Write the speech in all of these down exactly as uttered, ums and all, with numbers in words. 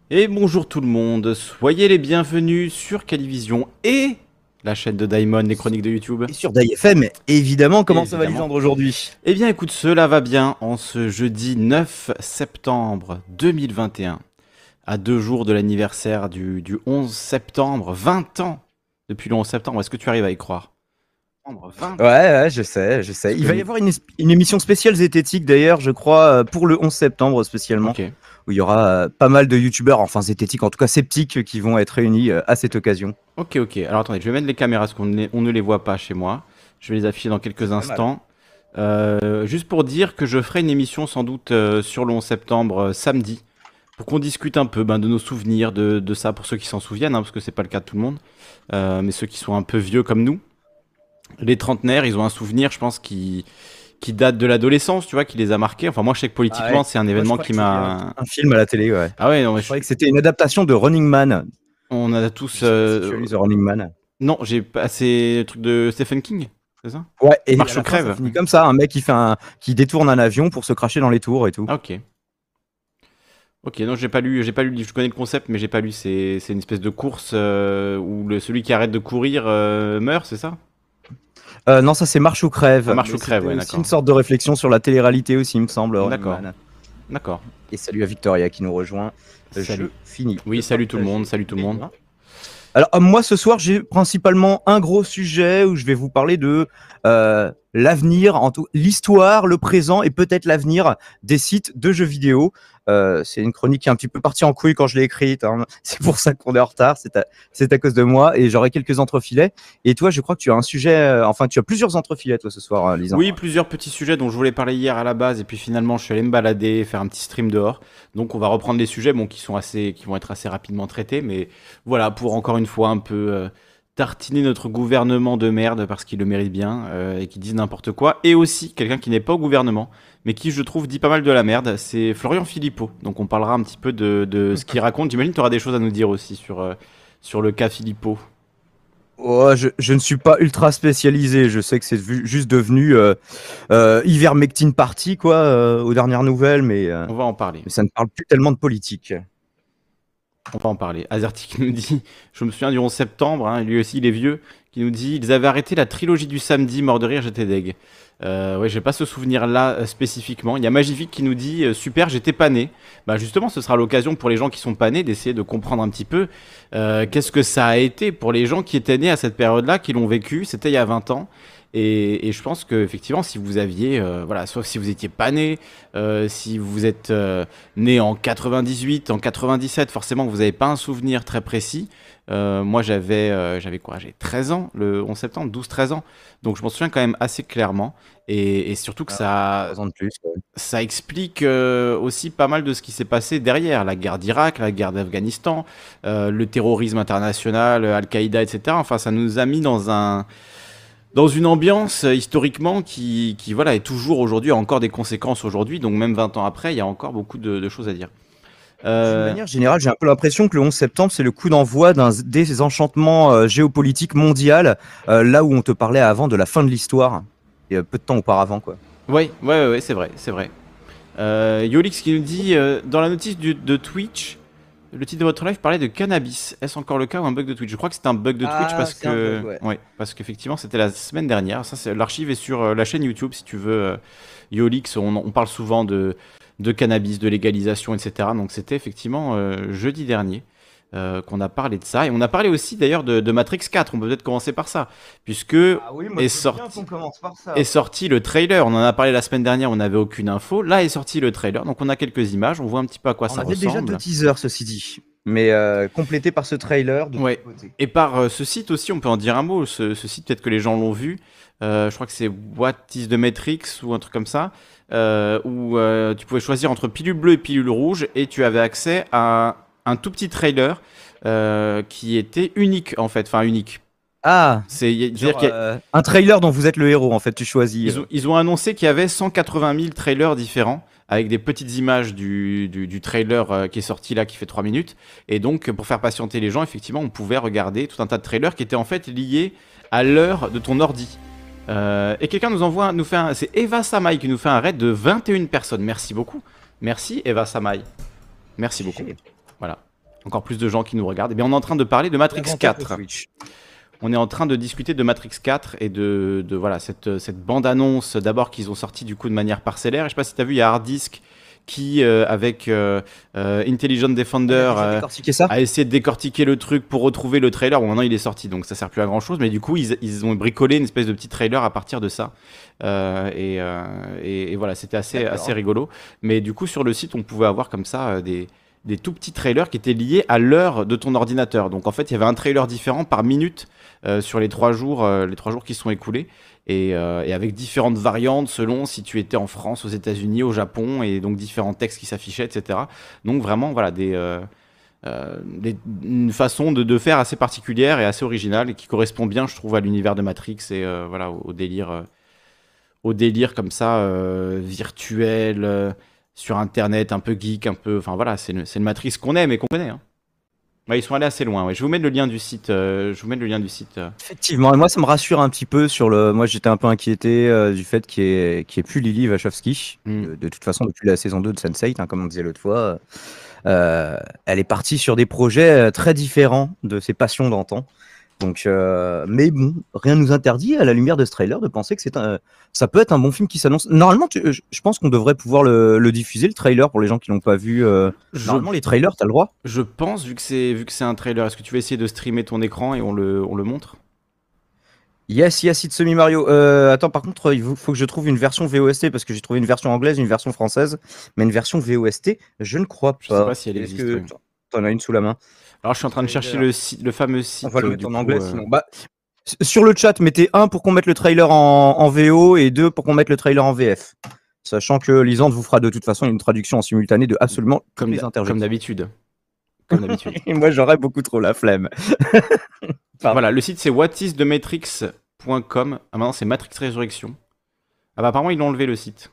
Et bonjour tout le monde, soyez les bienvenus sur Calivision et la chaîne de Daimon, les chroniques de YouTube. Et sur DailyFM, évidemment, comment ça va Évidemment. Lisandre aujourd'hui? Eh bien écoute, cela va bien en ce jeudi neuf septembre deux mille vingt et un, à deux jours de l'anniversaire du, du onze septembre, vingt ans depuis le onze septembre, est-ce que tu arrives à y croire? Ouais, ouais, je sais, je sais. Parce Il que va y nous- avoir une, es- une émission spéciale zététique d'ailleurs, je crois, euh, pour le onze septembre spécialement, Ok, où il y aura euh, pas mal de youtubeurs, enfin zététiques, en tout cas sceptiques, qui vont être réunis euh, à cette occasion. ok, ok. Alors attendez, je vais mettre les caméras parce qu'on ne les, on ne les voit pas chez moi. Je vais les afficher dans quelques Pas mal. instants. Euh, juste pour dire que je ferai une émission sans doute euh, sur le onze septembre euh, samedi, pour qu'on discute un peu ben, de nos souvenirs, de, de ça, pour ceux qui s'en souviennent, hein, parce que c'est pas le cas de tout le monde, Euh, mais ceux qui sont un peu vieux comme nous. Les trentenaires, ils ont un souvenir, je pense, qui, qui date de l'adolescence, tu vois, qui les a marqués. Enfin, moi, je sais que Ah politiquement, ouais. c'est un Moi, je événement croyais qui que c'était un, m'a... un film à la télé, ouais. Ah ouais, non, mais Je je- croyais que c'était une adaptation de Running Man. on a Je tous... sais pas si tu euh, as lu The Running Man. Non, j'ai pas... C'est le truc de Stephen King, c'est ça? Ouais, et Marche à ou la fin, ça crève. finit comme ça, un mec qui fait un, qui détourne un avion pour se cracher dans les tours et tout. Ah, ok. Ok, non, j'ai pas lu, j'ai pas lu le livre. Je connais le concept, mais j'ai pas lu. C'est, c'est une espèce de course euh, où le, celui qui arrête de courir euh, meurt, c'est ça? Euh, non, ça c'est Marche ou crève. Ah, marche Mais ou crève, c'était ouais, aussi d'accord. une sorte de réflexion sur la télé-réalité aussi, il me semble, Running D'accord, Man. d'accord. Et salut à Victoria qui nous rejoint. Je Salut. finis. Oui, de salut tout le partager monde, salut tout le mes monde. liens. Alors euh, moi ce soir j'ai principalement un gros sujet où je vais vous parler de euh, l'avenir, en tout l'histoire, le présent et peut-être l'avenir des sites de jeux vidéo. Euh, c'est une chronique qui est un petit peu partie en couille quand je l'ai écrite, hein. C'est pour ça qu'on est en retard, c'est à, c'est à cause de moi et j'aurai quelques entrefilets. Et toi je crois que tu as un sujet, euh, enfin tu as plusieurs entrefilets toi ce soir, euh, Oui, Lisandre. plusieurs petits sujets dont je voulais parler hier à la base, et puis finalement je suis allé me balader, faire un petit stream dehors. Donc on va reprendre les sujets, bon, qui sont assez, qui vont être assez rapidement traités, mais voilà, pour encore une fois un peu euh, tartiner notre gouvernement de merde parce qu'il le mérite bien euh, et qui disent n'importe quoi, et aussi quelqu'un qui n'est pas au gouvernement, mais qui je trouve dit pas mal de la merde, c'est Florian Philippot. Donc on parlera un petit peu de, de ce qu'il raconte. J'imagine que tu auras des choses à nous dire aussi sur euh, sur le cas Philippot. Oh, je, je ne suis pas ultra spécialisé, je sais que c'est vu- juste devenu euh, euh, Ivermectine Party quoi, euh, aux dernières nouvelles, mais, euh, On va en parler. mais ça ne parle plus tellement de politique. On va en parler. Azerty qui nous dit, je me souviens du onze septembre, hein, lui aussi il est vieux, qui nous dit, ils avaient arrêté la trilogie du samedi, mort de rire, j'étais deg. Euh, ouais, j'ai pas ce souvenir-là euh, spécifiquement. Il y a Magivic qui nous dit, euh, super, j'étais pas né. Bah justement, ce sera l'occasion pour les gens qui sont pas nés d'essayer de comprendre un petit peu euh, qu'est-ce que ça a été pour les gens qui étaient nés à cette période-là, qui l'ont vécu. C'était il y a vingt ans. Et, et je pense que effectivement, si vous aviez, euh, voilà, sauf si vous étiez pas né, euh, si vous êtes euh, né en quatre-vingt-dix-huit, en quatre-vingt-dix-sept, forcément vous n'avez pas un souvenir très précis. Euh, moi j'avais euh, j'avais quoi? J'ai treize ans, le onze septembre, douze treize ans. Donc je m'en souviens quand même assez clairement. Et, et surtout que Ah, ça, trois ans de plus. Ouais. ça explique euh, aussi pas mal de ce qui s'est passé derrière. La guerre d'Irak, la guerre d'Afghanistan, euh, le terrorisme international, Al-Qaïda, et cetera. Enfin, ça nous a mis dans un dans une ambiance euh, historiquement qui, qui voilà, est toujours aujourd'hui, a encore des conséquences aujourd'hui, donc même vingt ans après, il y a encore beaucoup de, de choses à dire. D'une Euh, manière générale, j'ai un peu l'impression que le onze septembre, c'est le coup d'envoi d'un désenchantement euh, géopolitique mondial, euh, là où on te parlait avant de la fin de l'histoire, et euh, peu de temps auparavant, quoi. ouais, ouais, ouais, ouais, c'est vrai, c'est vrai. Euh, Yolix qui nous dit, euh, dans la notice du- de Twitch, le titre de votre live parlait de cannabis. Est-ce encore le cas ou un bug de Twitch? Je crois que c'était un bug de Twitch Ah, parce c'est un que, bug, ouais. ouais, parce qu'effectivement c'était la semaine dernière. Ça, c'est l'archive est sur euh, la chaîne YouTube si tu veux. euh, Yolix, on, on parle souvent de de cannabis, de légalisation, et cetera. Donc c'était effectivement euh, jeudi dernier euh, qu'on a parlé de ça et on a parlé aussi d'ailleurs de, de Matrix quatre. On peut peut-être commencer par ça puisque Ah oui, moi est je veux bien sorti qu'on commence par ça. est sorti le trailer. On en a parlé la semaine dernière, on n'avait aucune info. Là est sorti le trailer, donc on a quelques images, on voit un petit peu à quoi On ça avait déjà ressemble. deux teasers, ceci dit, mais euh, complété par ce trailer de Ouais. côté. Et par euh, ce site aussi, on peut en dire un mot. Ce, ce site, peut-être que les gens l'ont vu. Euh, je crois que c'est What is the Matrix ou un truc comme ça, euh, où euh, tu pouvais choisir entre pilule bleue et pilule rouge, et tu avais accès à un tout petit trailer euh, qui était unique en fait, enfin unique. Ah, C'est, y a- c'est-à-dire genre qu'il y a- euh, un trailer dont vous êtes le héros, en fait, tu choisis. ils euh. ont, ils ont annoncé qu'il y avait cent quatre-vingt mille trailers différents avec des petites images du, du, du trailer euh, qui est sorti là, qui fait trois minutes. Et donc, pour faire patienter les gens, effectivement, on pouvait regarder tout un tas de trailers qui étaient en fait liés à l'heure de ton ordi. Euh, et quelqu'un nous envoie, nous fait un, c'est Eva Samai qui nous fait un raid de vingt et une personnes. Merci beaucoup. Merci Eva Samai. Merci beaucoup. Voilà. encore plus de gens qui nous regardent. Et bien, on est en train de parler de Matrix L'avantage quatre. de Switch. On est en train de discuter de Matrix quatre et de, de voilà, cette, cette bande-annonce d'abord qu'ils ont sorti du coup de manière parcellaire. Et je sais pas si tu as vu, il y a Hard Disk qui, euh, avec euh, euh, Intelligent Defender, On a déjà euh, décortiqué ça. a essayé de décortiquer le truc pour retrouver le trailer. Bon, maintenant il est sorti, donc ça sert plus à grand chose. Mais du coup, ils, ils ont bricolé une espèce de petit trailer à partir de ça. Euh, et, euh, et, et voilà, c'était assez, assez rigolo. Mais du coup, sur le site, on pouvait avoir comme ça euh, des, des tout petits trailers qui étaient liés à l'heure de ton ordinateur. Donc en fait, il y avait un trailer différent par minute euh, sur les trois jours, euh, les trois jours qui se sont écoulés. Et, euh, et avec différentes variantes selon si tu étais en France, aux États-Unis, au Japon, et donc différents textes qui s'affichaient, et cetera. Donc vraiment, voilà, des, euh, euh, des, une façon de, de faire assez particulière et assez originale et qui correspond bien, je trouve, à l'univers de Matrix et euh, voilà, au, au délire, euh, au délire comme ça, euh, virtuel, euh, sur Internet, un peu geek, un peu, enfin voilà, c'est le, c'est le Matrix qu'on aime et qu'on connaît. Hein. Ouais, ils sont allés assez loin. Ouais. Je vous mets le lien du site. Euh, je vous mets le lien du site. Euh. Effectivement, et moi ça me rassure un petit peu sur le. Moi j'étais un peu inquiété euh, du fait qu'il n'y ait, qu'il y ait plus Lily Wachowski. Mm. De, de toute façon, depuis la saison deux de Sense eight, hein, comme on disait l'autre fois, euh, elle est partie sur des projets euh, très différents de ses passions d'antan. Donc, euh, mais bon, rien ne nous interdit à la lumière de ce trailer de penser que c'est un, ça peut être un bon film qui s'annonce. Normalement, tu- je je pense qu'on devrait pouvoir le, le diffuser, le trailer, pour les gens qui l'ont pas vu. euh, Je, Normalement, les trailers, t'as le droit. je pense, vu que c'est vu que c'est un trailer, est-ce que tu veux essayer de streamer ton écran et on le, on le montre? Yes, yes, it's me Mario. Euh, attends, par contre, il faut faut que je trouve une version V O S T parce que j'ai trouvé une version anglaise, une version française, mais une version V O S T, je ne crois pas. Je sais pas si elle Est-ce existe. que Oui. t'en as une sous la main? Alors, je suis en train de chercher Trailer. le, site, le fameux site. On va le euh, mettre du en coup, anglais euh, sinon. Bah, s- sur le chat, mettez un pour qu'on mette le trailer en, en V O et deux pour qu'on mette le trailer en V F. Sachant que Lisande vous fera de toute façon une traduction en simultané de absolument toutes comme les d'ha- comme interjections. d'habitude. Comme d'habitude. Et moi, j'aurais beaucoup trop la flemme. Pardon. Voilà, le site c'est whatisthematrix point com. Ah, maintenant c'est Matrix Résurrection. Ah, bah, apparemment, ils l'ont enlevé le site.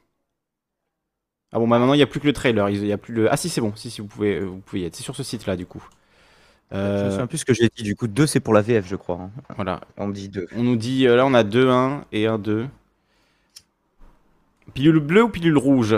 Ah, bon, bah, maintenant, il n'y a plus que le trailer. Il y a plus le... Ah, si, c'est bon. Si, si, vous pouvez, vous pouvez y être. C'est sur ce site-là, du coup. Je me Euh, souviens plus ce que j'ai dit. Du coup, deux, c'est pour la V F, je crois. hein. voilà. On me dit deux. On nous dit, euh, là, on a deux un et un deux. Pilule bleue ou pilule rouge?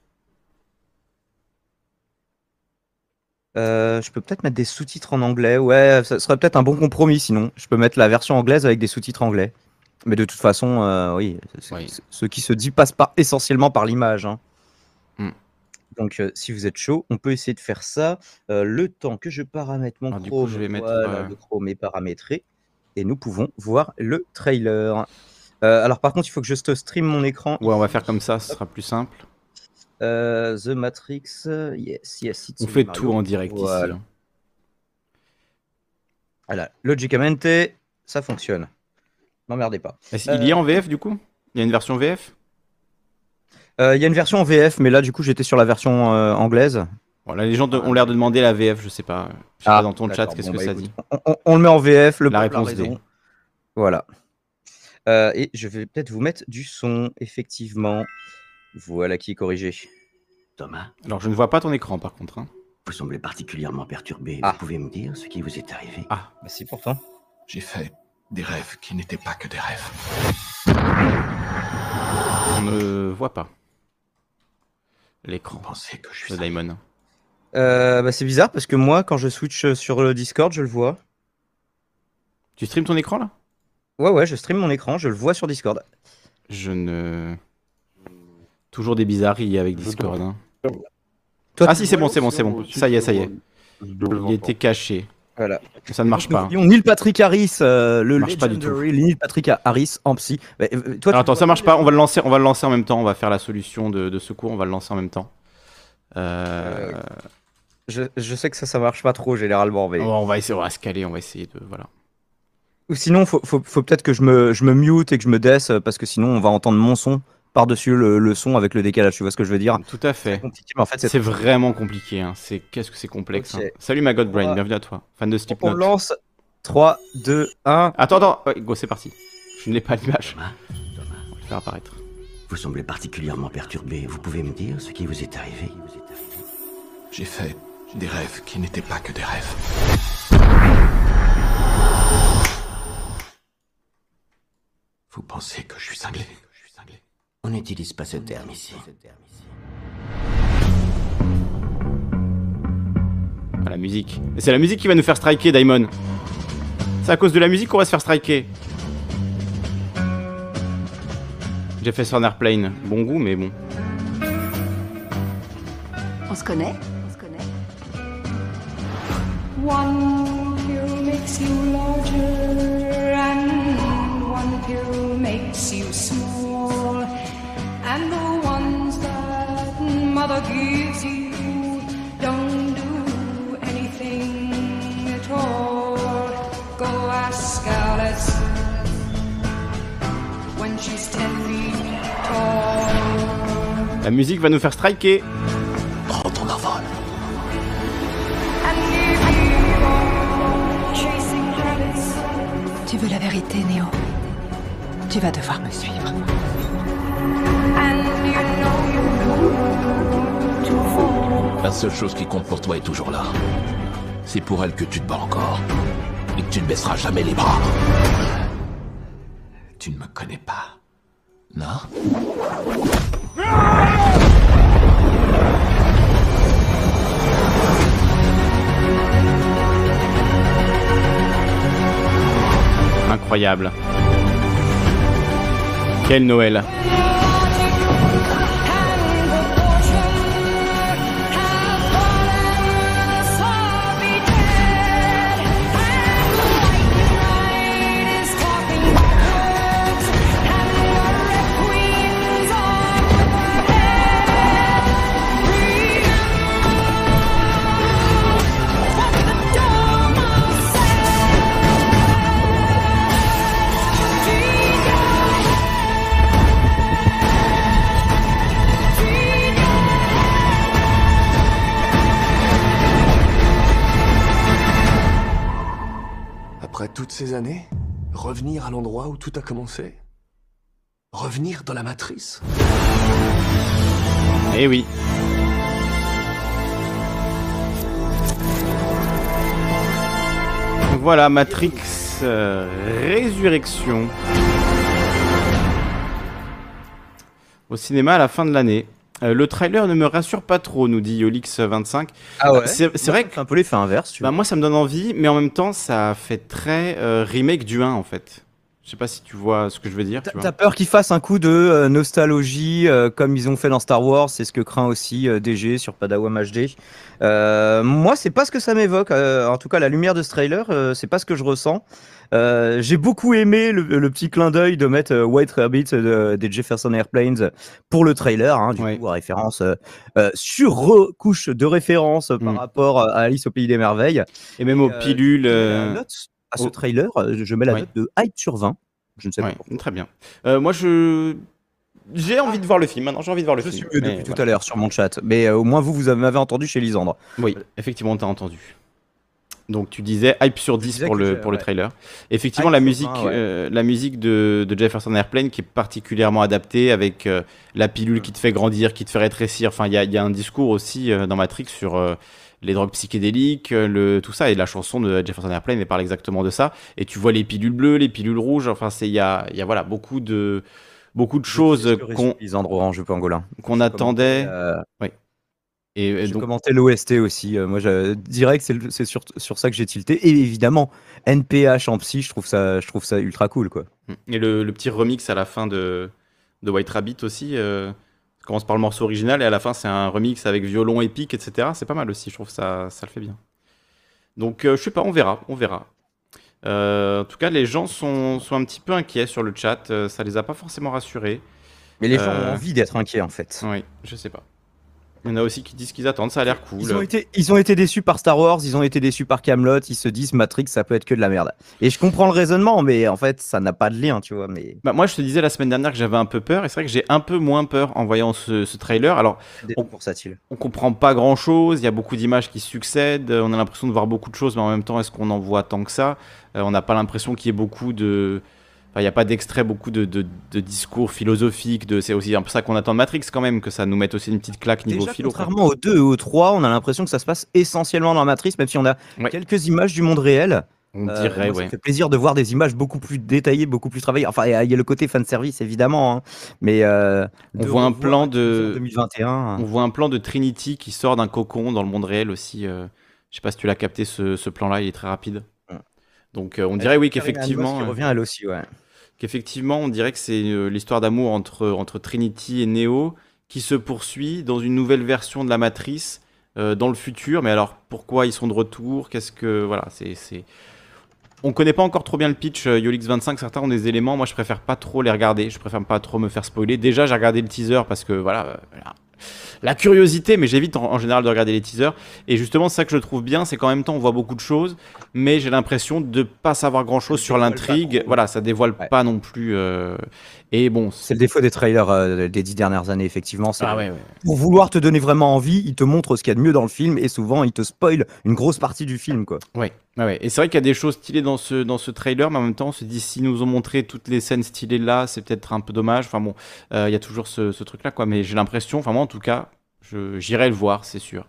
Euh, je peux peut-être mettre des sous-titres en anglais. Ouais, ça serait peut-être un bon compromis sinon. Je peux mettre la version anglaise avec des sous-titres anglais. Mais de toute façon, euh, oui, c'est- Oui. c'est- ce qui se dit passe par, essentiellement par l'image. hein. Mm. Donc, euh, si vous êtes chaud, on peut essayer de faire ça. Euh, le temps que je paramètre mon Alors, du coup, Chrome, je vais mettre, voilà, euh, le Chrome est paramétré. Et nous pouvons voir le trailer. Euh, alors, par contre, il faut que je te stream mon écran. Ouais, on va ici. faire comme ça, ce sera plus simple. Euh, The Matrix, euh, yes, yes, it's On me, fait Mario. tout en direct Voilà. ici. hein. Voilà, logicamente, ça fonctionne. N'emmerdez pas. Est-ce- Il y est en V F, du coup? Il y a une version V F? Euh, Il y a une version en V F, mais là, du coup, j'étais sur la version euh, anglaise. Bon, là, les gens de- ont l'air de demander la V F, je sais pas. Je sais Ah, pas dans ton chat, d'accord, qu'est-ce bon, que bah, ça écoute, dit? on, on- on le met en V F, le La peuple a réponse D. raison. Voilà. Euh, et je vais peut-être vous mettre du son, effectivement. Voilà qui est corrigé. Thomas, Alors, je ne vois pas ton écran, par contre. hein. vous semblez particulièrement perturbé. Ah. Vous pouvez me dire ce qui vous est arrivé? Ah, Bah, si, pourtant. J'ai fait des rêves qui n'étaient pas que des rêves. on ne voit pas Vous l'écran pensez que je suis de un... Daimon. Euh, bah, c'est bizarre parce que moi, quand je switch sur le Discord, je le vois. Tu streams ton écran, là? Ouais, ouais, je stream mon écran, je le vois sur Discord. Je ne... Toujours des bizarreries avec Discord. hein. Toi, Ah tu si, le c'est vois, bon, c'est bon, c'est bon. Ça y est, ça y est. Je Il était caché. Voilà. Ça ne marche Nous pas. hein. voyons Neil Patrick Harris, euh, le marche pas du legendary Neil Patrick Harris en psy. Bah, euh, toi, Alors, tu attends, vois ça marche les- pas. On va le lancer. On va le lancer en même temps. On va faire la solution de, de secours. On va le lancer en même temps. Euh... Je, je sais que ça, ça marche pas trop généralement, mais. On va essayer. On va se caler. On va essayer de voilà. Ou sinon, faut, faut, faut peut-être que je me, je me mute et que je me death parce que sinon, on va entendre mon son par-dessus le, le son avec le décalage. Tu vois ce que je veux dire? Tout à C'est fait. compliqué, mais en fait, c'est C'est vraiment compliqué. Hein. C'est qu'est-ce que c'est complexe. Ok. hein. Salut ma Godbrain. Trois. Bienvenue à toi. Fan de On Slipknot. lance trois, deux, un. Attends, attends. Ouais, go, c'est parti. Je n'ai pas l'image. Thomas, Thomas, On va le faire apparaître. vous semblez particulièrement perturbé. Vous pouvez me dire ce qui vous est arrivé? J'ai fait des rêves qui n'étaient pas que des rêves. Vous pensez que je suis cinglé? Je suis cinglé. On n'utilise pas ce terme ici. Ah, la musique. Et c'est la musique qui va nous faire striker, Daimon. C'est à cause de la musique qu'on va se faire striker. Jefferson Airplane. Bon goût, mais bon. On se connaît? On se connaît. One pill makes you larger and one pill makes you small. And the ones that mother gives you don't do anything at all. Go ask Alice when she's ten feet tall. La musique va nous faire striker. Prends ton envol. Tu veux la vérité, Néo? Tu vas devoir me suivre. La seule chose qui compte pour toi est toujours là. C'est pour elle que tu te bats encore. Et que tu ne baisseras jamais les bras. Tu ne me connais pas. Non? Incroyable. Quel Noël. Après toutes ces années, revenir à l'endroit où tout a commencé? Revenir dans la matrice? Eh oui. Voilà, Matrix euh, Résurrection. Au cinéma à la fin de l'année. Euh, le trailer ne me rassure pas trop, nous dit Yolix vingt-cinq. Ah ouais. C'est c'est vrai que un peu l'effet inverse. Tu bah, vois. moi ça me donne envie, mais en même temps ça fait très euh, remake du un en fait. Je sais pas si tu vois ce que je veux dire. T'as Tu vois. t'as peur qu'ils fassent un coup de euh, nostalgie euh, comme ils ont fait dans Star Wars, c'est ce que craint aussi euh, D G sur Padawan H D. Euh, moi, c'est pas ce que ça m'évoque. euh, en tout cas, la lumière de ce trailer, euh, c'est pas ce que je ressens. Euh, j'ai beaucoup aimé le, le petit clin d'œil de mettre euh, White Rabbit euh, des Jefferson Airplanes pour le trailer, hein, du Ouais. coup, à référence euh, euh, sur recouche de référence euh, par Mm. rapport à Alice au Pays des Merveilles. Et même Et, aux euh, pilules. je mets la euh, note à ce oh. trailer, euh, je mets la Ouais. note de hype sur vingt. Je ne sais ouais, pas pourquoi. très bien. Euh, moi je. J'ai envie de voir le film. Maintenant j'ai envie de voir le Je film. suis mieux mais depuis tout voilà. à l'heure sur mon chat, mais euh, au moins vous, vous m'avez entendu chez Lisandre. Oui, effectivement, t'as entendu. Donc tu disais hype sur dix disais pour que le, j'ai- pour le ouais. trailer. Effectivement, Hype la sur musique, vingt, ouais. euh, la musique de, de Jefferson Airplane qui est particulièrement adaptée avec euh, la pilule qui te fait grandir, qui te fait rétrécir. Enfin, il y a, il y a un discours aussi euh, dans Matrix sur euh, les drogues psychédéliques, euh, le, tout ça. Et la chanson de Jefferson Airplane, elle parle exactement de ça. Et tu vois les pilules bleues, les pilules rouges. Enfin, c'est- il y a, il y a voilà, beaucoup de, beaucoup de choses qu'on Lisandre Orange Pangolin. qu'on attendait. Euh, Et, et J'ai donc, commenté l'O S T aussi. euh, moi, je dirais que c'est le- c'est sur, sur ça que j'ai tilté. Et évidemment, N P H en psy, je trouve ça, je trouve ça ultra cool, quoi. et le, le petit remix à la fin de, de White Rabbit aussi. Euh, ça commence par le morceau original et à la fin c'est un remix avec violon épique, et cetera. C'est pas mal aussi, je trouve ça, ça le fait bien. Donc euh, je sais pas, on verra, on verra. Euh, en tout cas, les gens sont, sont un petit peu inquiets sur le chat. euh, ça les a pas forcément rassurés. Mais les gens Euh, ont envie d'être inquiets, en fait. Oui, je sais pas. Il y en a aussi qui disent qu'ils attendent, ça a l'air cool. Ils ont, été, ils ont été déçus par Star Wars, ils ont été déçus par Camelot, ils se disent Matrix, ça peut être que de la merde. Et je comprends le raisonnement, mais en fait, ça n'a pas de lien, tu vois. Mais Bah, moi, je te disais la semaine dernière que j'avais un peu peur, et c'est vrai que j'ai un peu moins peur en voyant ce, ce trailer. Alors, des on- versatiles. on comprend pas grand chose, il y a beaucoup d'images qui succèdent, euh, on a l'impression de voir beaucoup de choses, mais en même temps, est-ce qu'on en voit tant que ça? Euh, On n'a pas l'impression qu'il y ait beaucoup de. Enfin, il n'y a pas d'extrait, beaucoup de, de- de discours philosophiques. De... C'est aussi un peu ça qu'on attend de Matrix quand même, que ça nous mette aussi une petite claque niveau Déjà, philo. quoi. contrairement aux deux et aux trois, on a l'impression que ça se passe essentiellement dans la Matrice, même si on a Ouais. quelques images du monde réel. On Euh, dirait, moi, ça ouais. me fait plaisir de voir des images beaucoup plus détaillées, beaucoup plus travaillées. Enfin, il y, a il y a le côté fanservice, évidemment. Hein. Mais euh, On de voit un revoir plan Activision de- deux mille vingt et un. On voit un plan de Trinity qui sort d'un cocon dans le monde réel aussi. euh, Je sais pas si tu l'as capté, ce, ce plan-là, il est très rapide. Mm. Donc euh, on dirait oui Carrie Ann Moss qu'effectivement, qui euh, revient elle aussi, ouais. qu'effectivement, on dirait que c'est euh, l'histoire d'amour entre, entre Trinity et Neo qui se poursuit dans une nouvelle version de la Matrice euh, dans le futur. Mais alors pourquoi ils sont de retour? Qu'est-ce que voilà, c'est c'est on connaît pas encore trop bien le pitch. euh, Yolix vingt-cinq, certains ont des éléments. Moi, je préfère pas trop les regarder. Je préfère pas trop me faire spoiler. Déjà, j'ai regardé le teaser parce que voilà, euh, voilà, la curiosité, mais j'évite en, en général de regarder les teasers. Et justement, c'est ça que je trouve bien, c'est qu'en même temps, on voit beaucoup de choses, mais j'ai l'impression de pas savoir grand-chose Ça sur dévoile pas l'intrigue. trop. Voilà, ça dévoile Ouais. pas non plus. euh, Et bon, C'est le défaut des trailers euh, des dix dernières années, effectivement. C'est ah ouais, ouais. pour vouloir te donner vraiment envie, ils te montrent ce qu'il y a de mieux dans le film et souvent ils te spoilent une grosse partie du film, quoi. Ouais, ouais, ouais. Et c'est vrai qu'il y a des choses stylées dans ce, dans ce trailer, mais en même temps, on se dit, s'ils nous ont montré toutes les scènes stylées là, c'est peut-être un peu dommage. Enfin bon, euh, il y a toujours ce, ce truc-là, quoi. Mais j'ai l'impression, enfin moi en tout cas, je- j'irai le voir, c'est sûr.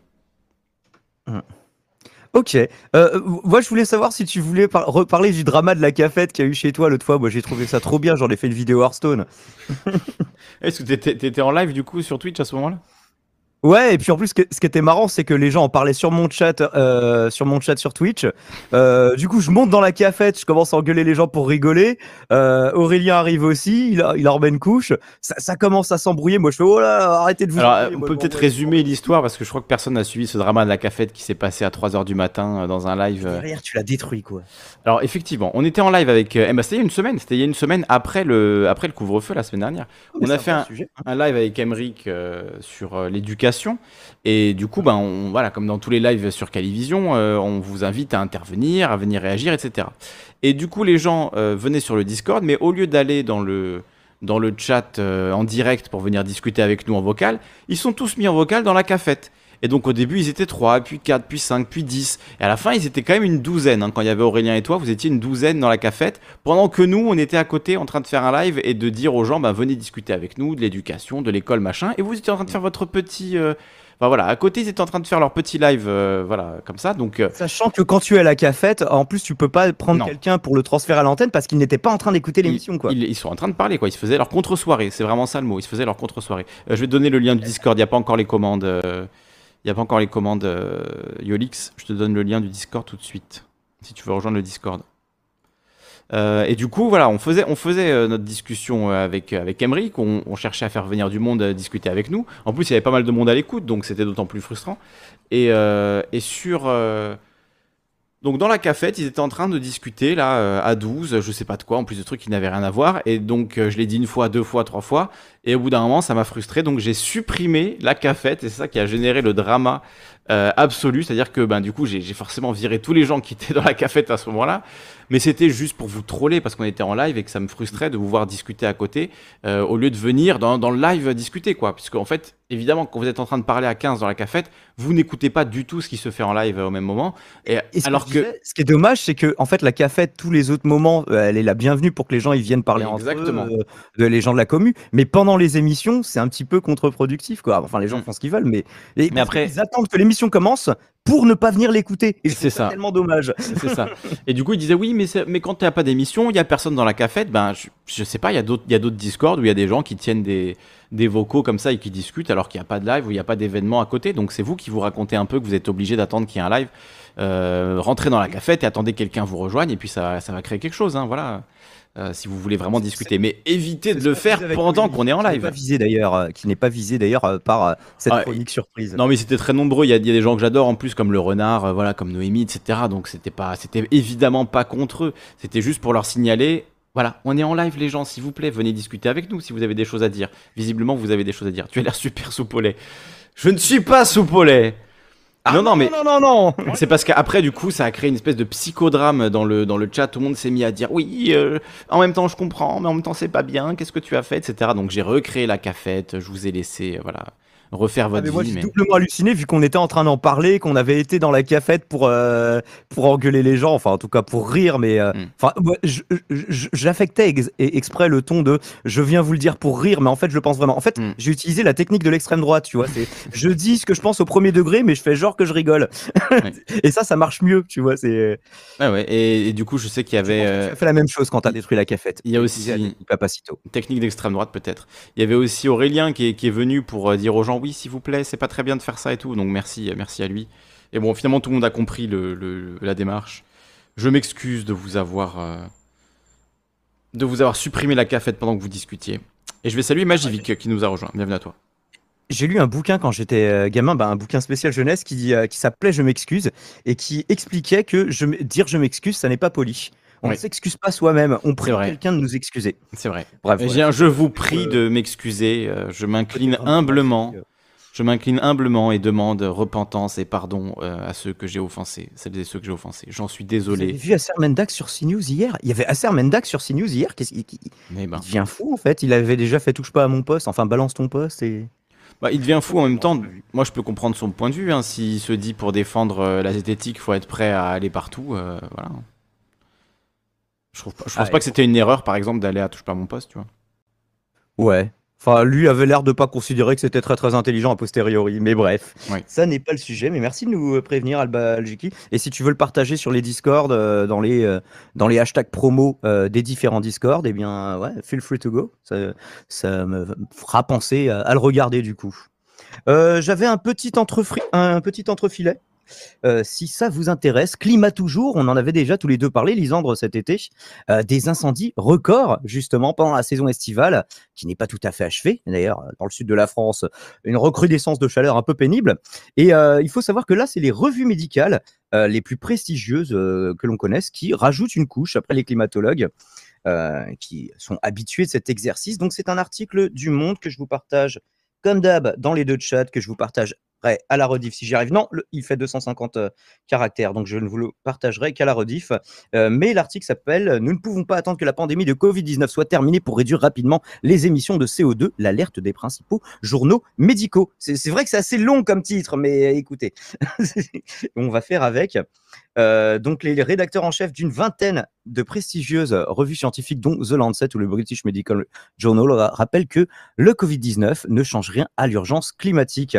Ok. Euh, moi, je voulais savoir si tu voulais par- reparler du drama de la cafette qu'il y a eu chez toi l'autre fois. Moi, j'ai trouvé ça trop bien. J'en ai fait une vidéo Hearthstone. Est-ce que t'étais, t'étais en live du coup sur Twitch à ce moment-là? Ouais, et puis en plus, ce que- ce qui était marrant, c'est que les gens en parlaient sur mon chat, euh, sur mon chat sur Twitch. Euh, du coup, je monte dans la cafette, je commence à engueuler les gens pour rigoler. Euh, Aurélien arrive aussi, il, a- il en remet une couche. Ça, ça commence à s'embrouiller. Moi, je fais oh là, arrêtez de vous. Alors, embrouiller. euh, on Moi, peut je peut-être m'envoie- résumer l'histoire parce que je crois que personne n'a suivi ce drama de la cafette qui s'est passé à trois heures du matin euh, dans un live. euh. Derrière, tu l'as détruit, quoi. Alors, effectivement, on était en live avec. euh, eh ben, c'était il y a une semaine, c'était il y a une semaine après le, après le couvre-feu la semaine dernière. Mais On c'est a fait vrai un, sujet. un live avec Emric euh, sur euh, l'éducation. Et du coup, ben, on, voilà, comme dans tous les lives sur Calivision, euh, on vous invite à intervenir, à venir réagir, et cetera. Et du coup, les gens euh, venaient sur le Discord, mais au lieu d'aller dans le, dans le chat euh, en direct pour venir discuter avec nous en vocal, ils sont tous mis en vocal dans la cafette. Et donc au début, ils étaient trois, puis quatre, puis cinq, puis dix. Et à la fin, ils étaient quand même une douzaine. hein. Quand il y avait Aurélien et toi, vous étiez une douzaine dans la cafette. Pendant que nous, on était à côté en train de faire un live et de dire aux gens, bah, venez discuter avec nous de l'éducation, de l'école, machin. Et vous étiez en train de faire votre petit... euh, Enfin voilà, à côté, ils étaient en train de faire leur petit live, euh, voilà, comme ça. Donc, euh, Sachant que quand tu es à la cafette, en plus, tu peux pas prendre Non. quelqu'un pour le transférer à l'antenne parce qu'il n'était pas en train d'écouter l'émission, quoi. Ils, ils sont en train de parler, quoi. Ils se faisaient leur contre-soirée. C'est vraiment ça le mot. Ils se faisaient leur contre-soirée. Euh, je vais te donner le lien du Discord. Il n'y a pas encore les commandes. euh, Il n'y a pas encore les commandes euh, Yolix. Je te donne le lien du Discord tout de suite. Si tu veux rejoindre le Discord. Euh, et du coup, voilà, on faisait, on faisait euh, notre discussion euh, avec, avec Emric. On, on cherchait à faire venir du monde euh, discuter avec nous. En plus, il y avait pas mal de monde à l'écoute, donc c'était d'autant plus frustrant. Et, euh, et sur. euh, Donc dans la cafette, ils étaient en train de discuter là euh, à douze, je sais pas de quoi, en plus de trucs qui n'avaient rien à voir. Et donc euh, je l'ai dit une fois, deux fois, trois fois. Et au bout d'un moment, ça m'a frustré. Donc j'ai supprimé la cafette et c'est ça qui a généré le drama euh, absolu. C'est-à-dire que ben, du coup, j'ai j'ai forcément viré tous les gens qui étaient dans la cafette à ce moment-là. Mais c'était juste pour vous troller parce qu'on était en live et que ça me frustrait de vous voir discuter à côté euh, au lieu de venir dans, dans le live discuter, quoi. Puisque en fait, évidemment, quand vous êtes en train de parler à quinze dans la cafette, vous n'écoutez pas du tout ce qui se fait en live euh, au même moment. Et, Et ce alors que, je que... disais, ce qui est dommage, c'est que en fait, la cafette, tous les autres moments, euh, elle est la bienvenue pour que les gens ils viennent parler Exactement. entre eux, euh, de les gens de la commu. Mais pendant les émissions, c'est un petit peu contre-productif, quoi. Enfin, les gens Mm. font ce qu'ils veulent, mais, et parce après- qu'ils attendent que l'émission commence pour ne pas venir l'écouter. Et je C'est trouve ça ça. tellement dommage. C'est ça. Et du coup, il disait oui, mais, c'est- mais quand tu n'as pas d'émission, il n'y a personne dans la cafette. Ben, je, je sais pas, il y a d'autres il y a d'autres Discord où il y a des gens qui tiennent des, des vocaux comme ça et qui discutent alors qu'il n'y a pas de live ou il n'y a pas d'événement à côté. Donc c'est vous qui vous racontez un peu que vous êtes obligé d'attendre qu'il y ait un live. Euh, rentrez dans la cafette et attendez que quelqu'un vous rejoigne et puis ça, ça va créer quelque chose. Hein, voilà. Euh, si vous voulez vraiment C'est- discuter. Mais évitez de C'est le ce qu'on faire disait avec pendant Olivier, qu'on est en qui n'est live. pas visé d'ailleurs, euh, qui n'est pas visé d'ailleurs euh, par euh, cette Ah, chronique surprise. Non mais c'était très nombreux, il y, a, il y a des gens que j'adore en plus comme le renard, euh, voilà, comme Noémie, et cetera. Donc c'était pas, c'était évidemment pas contre eux, c'était juste pour leur signaler, voilà, on est en live les gens, s'il vous plaît, venez discuter avec nous si vous avez des choses à dire. Visiblement vous avez des choses à dire, tu as l'air super soupolé. Je ne suis pas soupolé. Ah, non, non, mais non, non, non. c'est parce qu'après, du coup, ça a créé une espèce de psychodrame dans le, dans le chat. Tout le monde s'est mis à dire oui, euh, en même temps, je comprends, mais en même temps, c'est pas bien. Qu'est-ce que tu as fait, et cetera. Donc, j'ai recréé la cafette. Je vous ai laissé, euh, voilà, refaire Ah, votre mais moi vie. j'ai Mais... doublement halluciné vu qu'on était en train d'en parler, qu'on avait été dans la cafette pour euh, pour engueuler les gens, enfin en tout cas pour rire, mais euh, Mm. enfin moi, je- je- j'affectais ex- exprès le ton de je viens vous le dire pour rire, mais en fait je le pense vraiment. En fait Mm. j'ai utilisé la technique de l'extrême droite, tu vois, c'est je dis ce que je pense au premier degré, mais je fais genre que je rigole. Ouais. Et ça ça marche mieux, tu vois. C'est Ouais, ouais. Et, et du coup, je sais qu'il y je pense avait que euh, tu as fait la même chose quand t'as détruit la cafette. il y a T'as aussi- utilisé la technique Papacito. une technique d'extrême droite, peut-être. Il y avait aussi Aurélien qui est, qui est venu pour euh, dire aux gens oui, s'il vous plaît, c'est pas très bien de faire ça et tout. Donc, merci, merci à lui. Et bon, finalement, tout le monde a compris le, le- la démarche. Je m'excuse de vous avoir euh, de vous avoir supprimé la cafette pendant que vous discutiez. Et je vais saluer Magivic qui nous a rejoint. Bienvenue à toi. J'ai lu un bouquin quand j'étais euh, gamin, bah, un bouquin spécial jeunesse qui, euh, qui s'appelait Je m'excuse et qui expliquait que je, m- dire je m'excuse, ça n'est pas poli. On ne Oui, s'excuse pas soi-même, on prie vrai. quelqu'un de nous excuser. c'est vrai. Bref, Et voilà, j'ai un je c'était vous pour, prie euh, de m'excuser. euh, je m'incline peut-être un peu humblement. merci, euh. Je m'incline humblement et demande repentance et pardon euh, à ceux que j'ai offensés, celles et ceux que j'ai offensés. J'en suis Vous avez désolé. vu Asser Mendak sur CNews hier? Il y avait Asser Mendak sur CNews hier. Qu'est-ce qu'il- il, Mais il ben, devient fou en fait. Il avait déjà fait touche pas à mon poste, enfin balance ton poste et. bah, il devient fou en même Non, temps. j'ai pas vu. Moi, je peux comprendre son point de vue. Hein. S'il se dit pour défendre euh, la zététique, faut être prêt à aller partout. euh, voilà. Je trouve pas, je pense Ah, pas que c'était une erreur, par exemple, d'aller à touche pas à mon poste, tu vois. ouais. Enfin, lui avait l'air de pas considérer que c'était très très intelligent a posteriori, mais bref, Ouais. ça n'est pas le sujet. Mais merci de nous euh, prévenir, Alba Algiki. Et si tu veux le partager sur les Discord, euh, dans les euh, dans les hashtags promo euh, des différents Discord, eh bien, ouais, feel free to go. Ça, ça me fera penser à, à le regarder du coup. Euh, J'avais un petit entrefri- un petit entrefilet. Euh, si ça vous intéresse, climat toujours, on en avait déjà tous les deux parlé, Lisandre, cet été, euh, des incendies records, justement, pendant la saison estivale, qui n'est pas tout à fait achevée. D'ailleurs, dans le sud de la France, une recrudescence de chaleur un peu pénible. Et euh, il faut savoir que là, c'est les revues médicales euh, les plus prestigieuses euh, que l'on connaisse qui rajoutent une couche après les climatologues. euh, qui sont habitués de cet exercice. Donc, c'est un article du Monde que je vous partage, comme d'hab, dans les deux chats, que je vous partagerai à la rediff si j'y arrive. Non, le- il fait deux cent cinquante euh, caractères, donc je ne vous le partagerai qu'à la rediff. Euh, mais l'article s'appelle « Nous ne pouvons pas attendre que la pandémie de covid dix-neuf soit terminée pour réduire rapidement les émissions de C O deux, l'alerte des principaux journaux médicaux ». C'est c'est vrai que c'est assez long comme titre, mais écoutez, on va faire avec. Euh, donc, les rédacteurs en chef d'une vingtaine de prestigieuses revues scientifiques, dont The Lancet ou le British Medical Journal, ra- rappellent que le covid dix-neuf ne change rien à l'urgence climatique.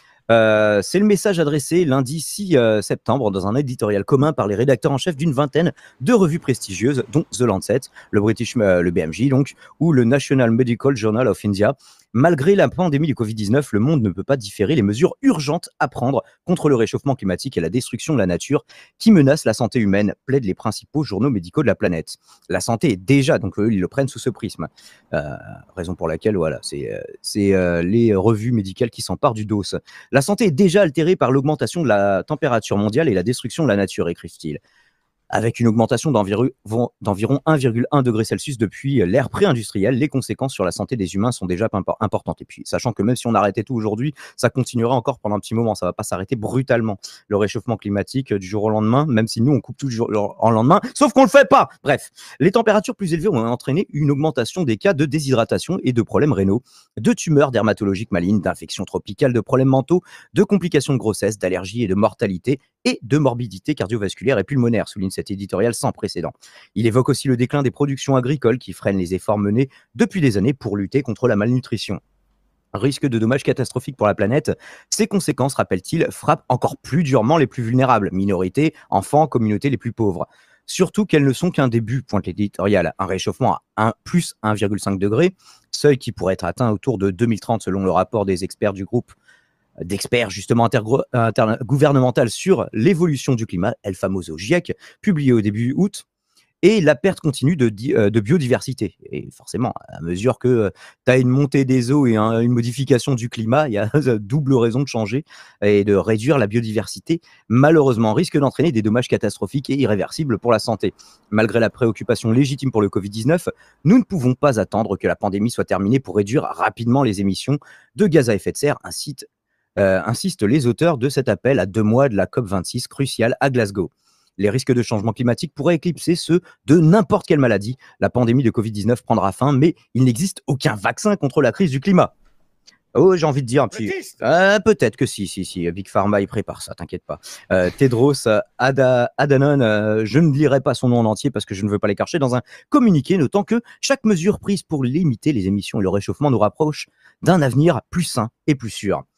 Euh, c'est le message adressé lundi six euh, septembre dans un éditorial commun par les rédacteurs en chef d'une vingtaine de revues prestigieuses, dont The Lancet, le British, euh, le B M J donc, ou le National Medical Journal of India. Malgré la pandémie du covid dix-neuf, le monde ne peut pas différer les mesures urgentes à prendre contre le réchauffement climatique et la destruction de la nature qui menacent la santé humaine, plaident les principaux journaux médicaux de la planète. La santé est déjà, donc eux, ils le prennent sous ce prisme. Euh, raison pour laquelle, voilà, c'est euh, c'est, euh, les revues médicales qui s'emparent du dos. La santé est déjà altérée par l'augmentation de la température mondiale et la destruction de la nature, écrivent-ils. Avec une augmentation d'environ d'environ un virgule un degré Celsius depuis l'ère pré-industrielle, les conséquences sur la santé des humains sont déjà impor- importantes. Et puis, sachant que même si on arrêtait tout aujourd'hui, ça continuera encore pendant un petit moment. Ça va pas s'arrêter brutalement. Le réchauffement climatique euh, du jour au lendemain, même si nous, on coupe tout du jour au lendemain, sauf qu'on le fait pas. Bref, les températures plus élevées ont entraîné une augmentation des cas de déshydratation et de problèmes rénaux, de tumeurs dermatologiques malignes, d'infections tropicales, de problèmes mentaux, de complications de grossesse, d'allergies et de mortalité, et de morbidité cardiovasculaire et pulmonaire, souligne cet éditorial sans précédent. Il évoque aussi le déclin des productions agricoles qui freinent les efforts menés depuis des années pour lutter contre la malnutrition. Risque de dommages catastrophiques pour la planète, ces conséquences, rappelle-t-il, frappent encore plus durement les plus vulnérables, minorités, enfants, communautés les plus pauvres. Surtout qu'elles ne sont qu'un début, pointe l'éditorial. Un réchauffement à un, plus un virgule cinq degré, seuil qui pourrait être atteint autour de deux mille trente selon le rapport des experts du groupe d'experts justement intergouvernemental sur l'évolution du climat, El Famoso GIEC, publié au début août, et la perte continue de, de biodiversité. Et forcément, à mesure que euh, tu as une montée des eaux et un, une modification du climat, il y a double raison de changer et de réduire la biodiversité, malheureusement, risque d'entraîner des dommages catastrophiques et irréversibles pour la santé. Malgré la préoccupation légitime pour le covid dix-neuf, nous ne pouvons pas attendre que la pandémie soit terminée pour réduire rapidement les émissions de gaz à effet de serre, incite Euh, insistent les auteurs de cet appel à deux mois de la COP vingt-six cruciale à Glasgow. Les risques de changement climatique pourraient éclipser ceux de n'importe quelle maladie. La pandémie de covid dix-neuf prendra fin, mais il n'existe aucun vaccin contre la crise du climat. Oh, j'ai envie de dire, puis, euh, peut-être que si, si, si, Big Pharma, il prépare ça, t'inquiète pas. Euh, Tedros Ada, Adhanom, euh, je ne lirai pas son nom en entier parce que je ne veux pas l'écarcher, dans un communiqué notant que chaque mesure prise pour limiter les émissions et le réchauffement nous rapproche d'un avenir plus sain et plus sûr.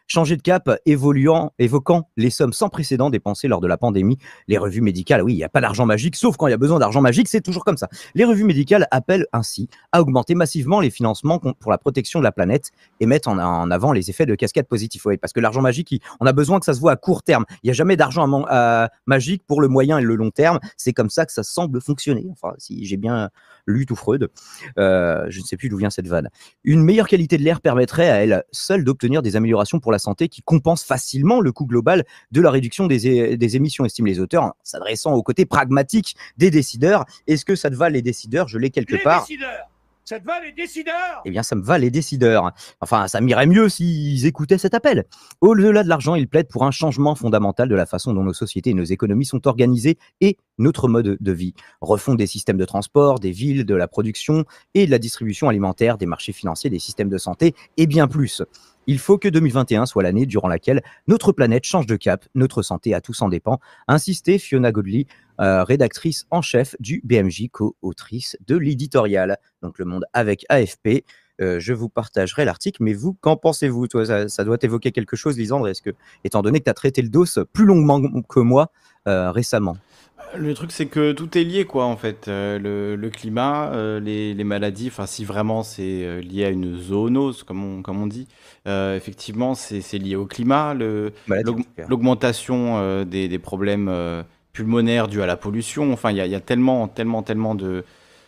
changer de cap, évoluant, évoquant les sommes sans précédent dépensées lors de la pandémie. Les revues médicales, oui, il n'y a pas d'argent magique, sauf quand il y a besoin d'argent magique, c'est toujours comme ça. Les revues médicales appellent ainsi à augmenter massivement les financements pour la protection de la planète et mettre en, en avant les effets de cascade positifs. Oui, parce que l'argent magique, il, on a besoin que ça se voit à court terme. Il n'y a jamais d'argent à, à, magique pour le moyen et le long terme. C'est comme ça que ça semble fonctionner. Enfin, si j'ai bien lu tout Freud, euh, je ne sais plus d'où vient cette vanne. Une meilleure qualité de l'air permettrait à elle seule d'obtenir des améliorations pour la santé qui compensent facilement le coût global de la réduction des, é des émissions, estiment les auteurs, en s'adressant au côté pragmatique des décideurs. Est-ce que ça te va les décideurs? Je l'ai quelque les part. Décideurs. Ça te va les décideurs? Eh bien, ça me va les décideurs. Enfin, ça m'irait mieux s'ils écoutaient cet appel. Au-delà de l'argent, ils plaident pour un changement fondamental de la façon dont nos sociétés et nos économies sont organisées et notre mode de vie. Refondre des systèmes de transport, des villes, de la production et de la distribution alimentaire, des marchés financiers, des systèmes de santé et bien plus. Il faut que deux mille vingt et un soit l'année durant laquelle notre planète change de cap, notre santé à tous en dépend, insistait Fiona Godley, euh, rédactrice en chef du B M J, co-autrice de l'éditorial. Donc Le Monde avec A F P. Euh, je vous partagerai l'article, mais vous, qu'en pensez-vous? Toi, ça, ça doit t'évoquer quelque chose, Lisandre, est-ce que, étant donné que tu as traité le dos plus longuement que moi euh, récemment? Le truc, c'est que tout est lié, quoi, en fait. Euh, le, le climat, euh, les, les maladies, enfin, si vraiment c'est euh, lié à une zoonose, comme on, comme on dit, euh, effectivement, c'est c'est lié au climat, le- Maladie, en l'aug- tout cas. l'augmentation euh, des, des problèmes euh, pulmonaires dus à la pollution. Enfin, il y a, il y a tellement, tellement, tellement de,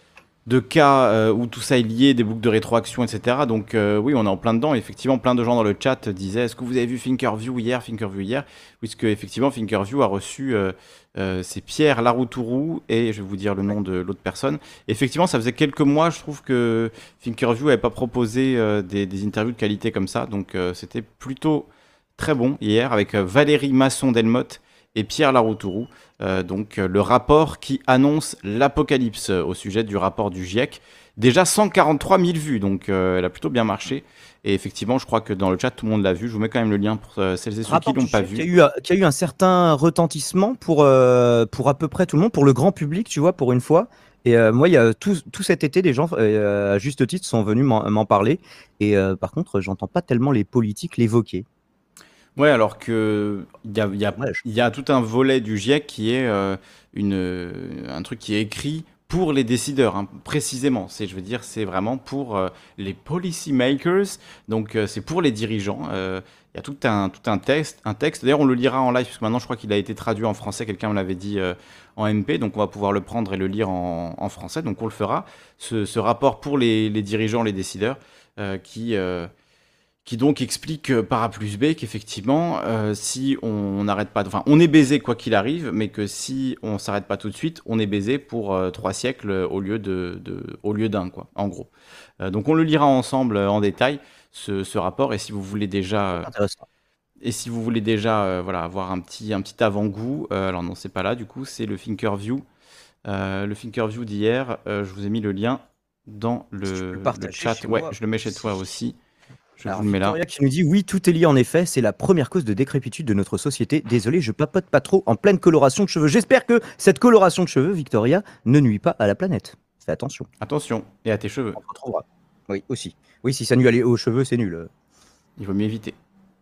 de cas euh, où tout ça est lié, des boucles de rétroaction, et cetera. Donc euh, oui, on est en plein dedans. Effectivement, plein de gens dans le chat disaient, est-ce que vous avez vu Thinkerview hier, Thinkerview hier? Puisque effectivement, Thinkerview a reçu, euh, euh, c'est Pierre Laroutourou et je vais vous dire le nom de l'autre personne. Effectivement, ça faisait quelques mois, je trouve que Thinkerview n'avait pas proposé euh, des, des interviews de qualité comme ça. Donc euh, c'était plutôt très bon hier avec euh, Valérie Masson-Delmotte et Pierre Laroutourou. Euh, donc euh, le rapport qui annonce l'apocalypse euh, au sujet du rapport du GIEC. Déjà cent quarante-trois mille vues, donc euh, elle a plutôt bien marché. Et effectivement, je crois que dans le chat, tout le monde l'a vu. Je vous mets quand même le lien pour euh, celles et ceux qui Rapport l'ont du pas chef vu. qui a eu, un- qui a eu un certain retentissement pour, euh, pour à peu près tout le monde, pour le grand public, tu vois, pour une fois. Et euh, moi, il y a tout, tout cet été, des gens, euh, à juste titre, sont venus m'en m'en parler. Et euh, par contre, j'entends pas tellement les politiques l'évoquer. Ouais, alors que il y a, il y a- Ouais, je- il y a tout un volet du GIEC qui est euh, une, euh, un truc qui est écrit pour les décideurs, hein, précisément. C'est, je veux dire, c'est vraiment pour euh, les policy makers, donc euh, c'est pour les dirigeants. Euh, Il y a tout un, tout un texte, un texte. D'ailleurs, on le lira en live, puisque maintenant, je crois qu'il a été traduit en français. Quelqu'un me l'avait dit euh, en M P, donc on va pouvoir le prendre et le lire en, en français. Donc on le fera. Ce, ce rapport pour les, les dirigeants, les décideurs, euh, qui, euh, qui donc explique euh, par A plus B qu'effectivement, euh, si on n'arrête pas, de- enfin, on est baisé quoi qu'il arrive, mais que si on s'arrête pas tout de suite, on est baisé pour euh, trois siècles euh, au lieu de, de- au lieu d'un, quoi, en gros. Euh, donc on le lira ensemble euh, en détail ce, ce rapport, et si vous voulez déjà, euh, Intéressant. et si vous voulez déjà, euh, voilà, avoir un petit, un petit avant-goût, euh, alors non, c'est pas là, du coup, c'est le Thinkerview, euh, le Thinkerview d'hier. Euh, je vous ai mis le lien dans Je peux le, le le partager chat. chez Ouais, moi je le mets chez aussi. toi aussi. Je Alors, vous le mets là. Victoria qui nous dit oui, tout est lié en effet, c'est la première cause de décrépitude de notre société. Désolé, je papote pas trop en pleine coloration de cheveux. J'espère que cette coloration de cheveux, Victoria, ne nuit pas à la planète. Fais attention, Attention, et à tes cheveux, on se retrouvera. Oui, aussi. Oui, si ça nuit à les- aux cheveux, c'est nul. il vaut mieux éviter.